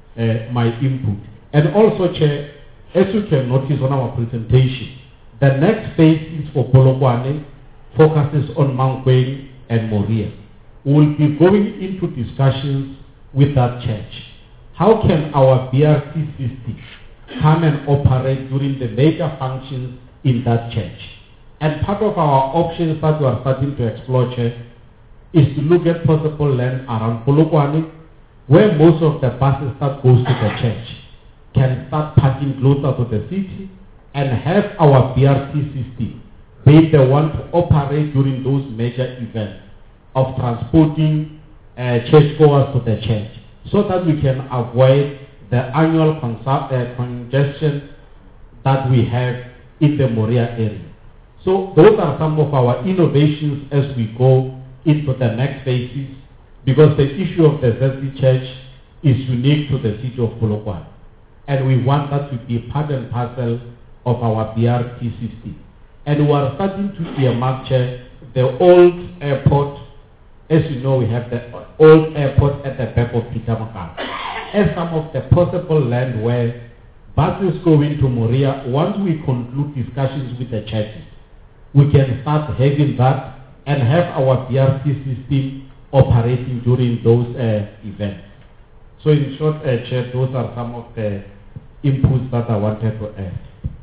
input. And also, Chair, as you can notice on our presentation, the next phase is for Polokwane focuses on Mankweng and Moria. We will be going into discussions with that church. How can our BRT system come and operate during the major functions in that church? And part of our options that we are starting to explore, Chair, is to look at possible land around Polokwane, where most of the buses that goes to the church can start parking closer to the city and have our BRT system be the one to operate during those major events of transporting churchgoers to the church, so that we can avoid the annual congestion that we have in the Moria area. So those are some of our innovations as we go into the next phases, because the issue of the ZC Church is unique to the city of Polokwane. And we want that to be part and parcel of our BRT system. And we are starting to earmark, Chair, the old airport. As you know, we have the old airport at the back of Pietermaritzburg as some of the possible land where buses go into Moria. Once we conclude discussions with the churches, we can start having that and have our BRT system operating during those events. So in short, Chair, those are some of the inputs that I wanted to add.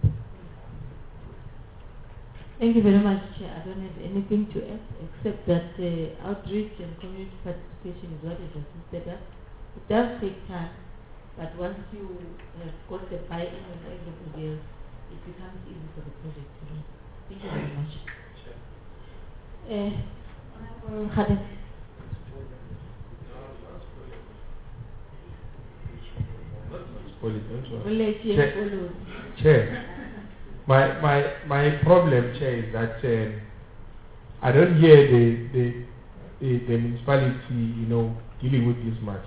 Thank you very much, Chair. I don't have anything to add except that outreach and community participation is what is assisted us. It does take time, but once you have got the buy-in and everything else, it becomes easy for the project to run. Thank you very much. Honorable Khadim. Chair, my problem, Chair, is that I don't hear the municipality, dealing with this matter.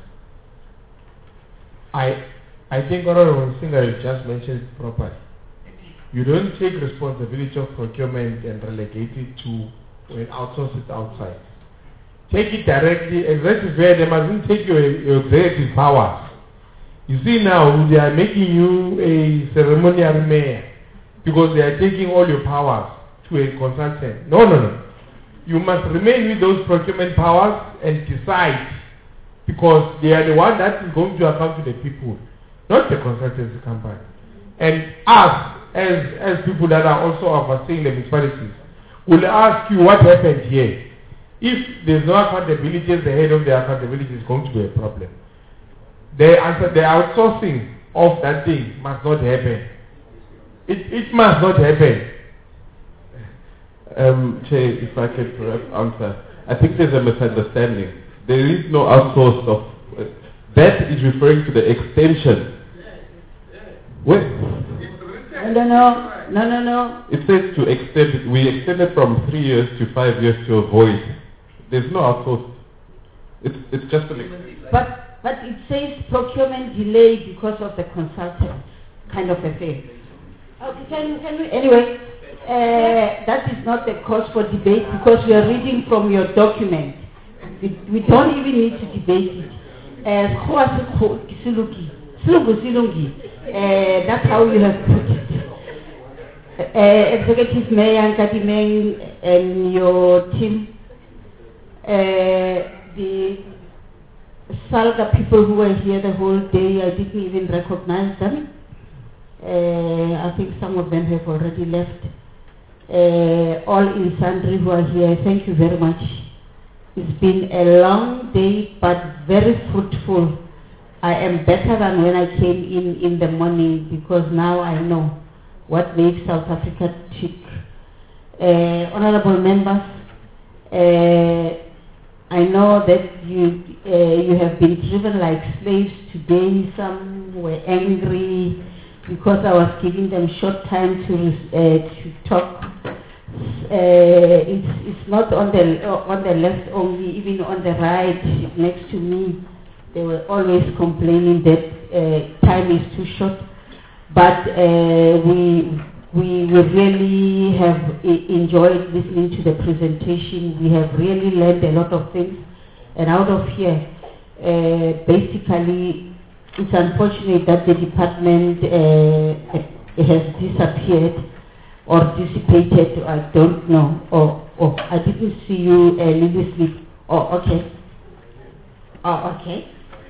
I think Honorable Singer just mentioned it properly. You don't take responsibility of procurement and relegate it to when outsource it outside. Take it directly, executive where they mustn't take your executive powers. You see now, they are making you a ceremonial mayor because they are taking all your powers to a consultant. No. You must remain with those procurement powers and decide, because they are the one that is going to account to the people, not the consultancy company. And us, as people that are also overseeing the municipalities, will ask you what happened here. If there's no accountability, the head of the accountability is going to be a problem. The outsourcing of that thing must not happen. It must not happen. Chair, if I could perhaps answer. I think there's a misunderstanding. There is no outsource of... that is referring to the extension. What? No. It says to extend it. We extended from 3 years to 5 years to avoid. There's no outsource. It's just an extension. But but it says procurement delay because of the consultant kind of a thing. Okay, can we... Anyway, that is not the cause for debate because we are reading from your document. We don't even need to debate it. That's how you have put it. Executive Mayor Nkadimeng and your team, the Salga people who were here the whole day, I didn't even recognize them. I think some of them have already left. All in Sandri who are here, thank you very much. It's been a long day but very fruitful. I am better than when I came in the morning because now I know what makes South Africa tick. Honorable members, I know that you have been driven like slaves today. Some were angry because I was giving them short time to talk. It's not on the left only, even on the right next to me. They were always complaining that time is too short. But we really have enjoyed listening to the presentation. We have really learned a lot of things. And out of here, basically, it's unfortunate that the department has disappeared or dissipated. I don't know. Or I didn't see you, Lily Sleep. Oh, okay. Oh, okay.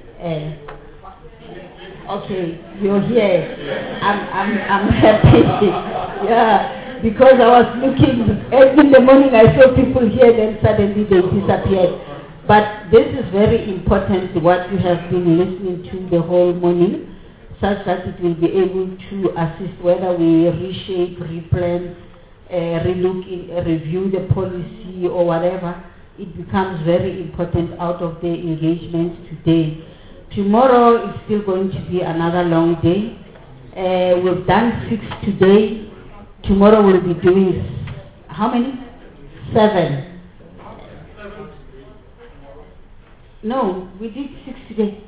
Okay, you're here. I'm happy. Yeah, because I was looking in the morning. I saw people here, then suddenly they disappeared. But this is very important. What you have been listening to the whole morning, such that it will be able to assist whether we reshape, replan, relook, review the policy or whatever. It becomes very important out of the engagements today. Tomorrow is still going to be another long day. We've done 6 today. Tomorrow we'll be doing how many? 7. No, we did 6 today.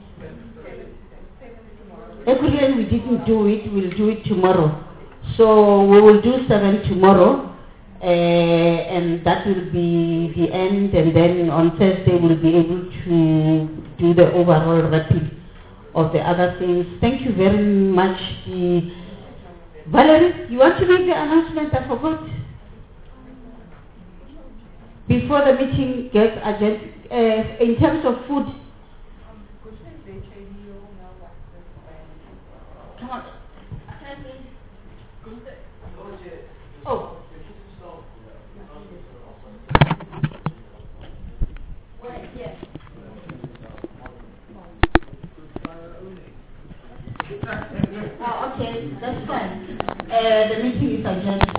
Equilibrium we didn't do it. We'll do it tomorrow. So we will do 7 tomorrow. And that will be the end, and then on Thursday we'll be able to do the overall wrapping of the other things. Thank you very much. Valerie, you want to make the announcement? I forgot. Before the meeting gets adjourned, in terms of food. Come on. Oh. Oh, okay, that's fine. The meeting is adjourned.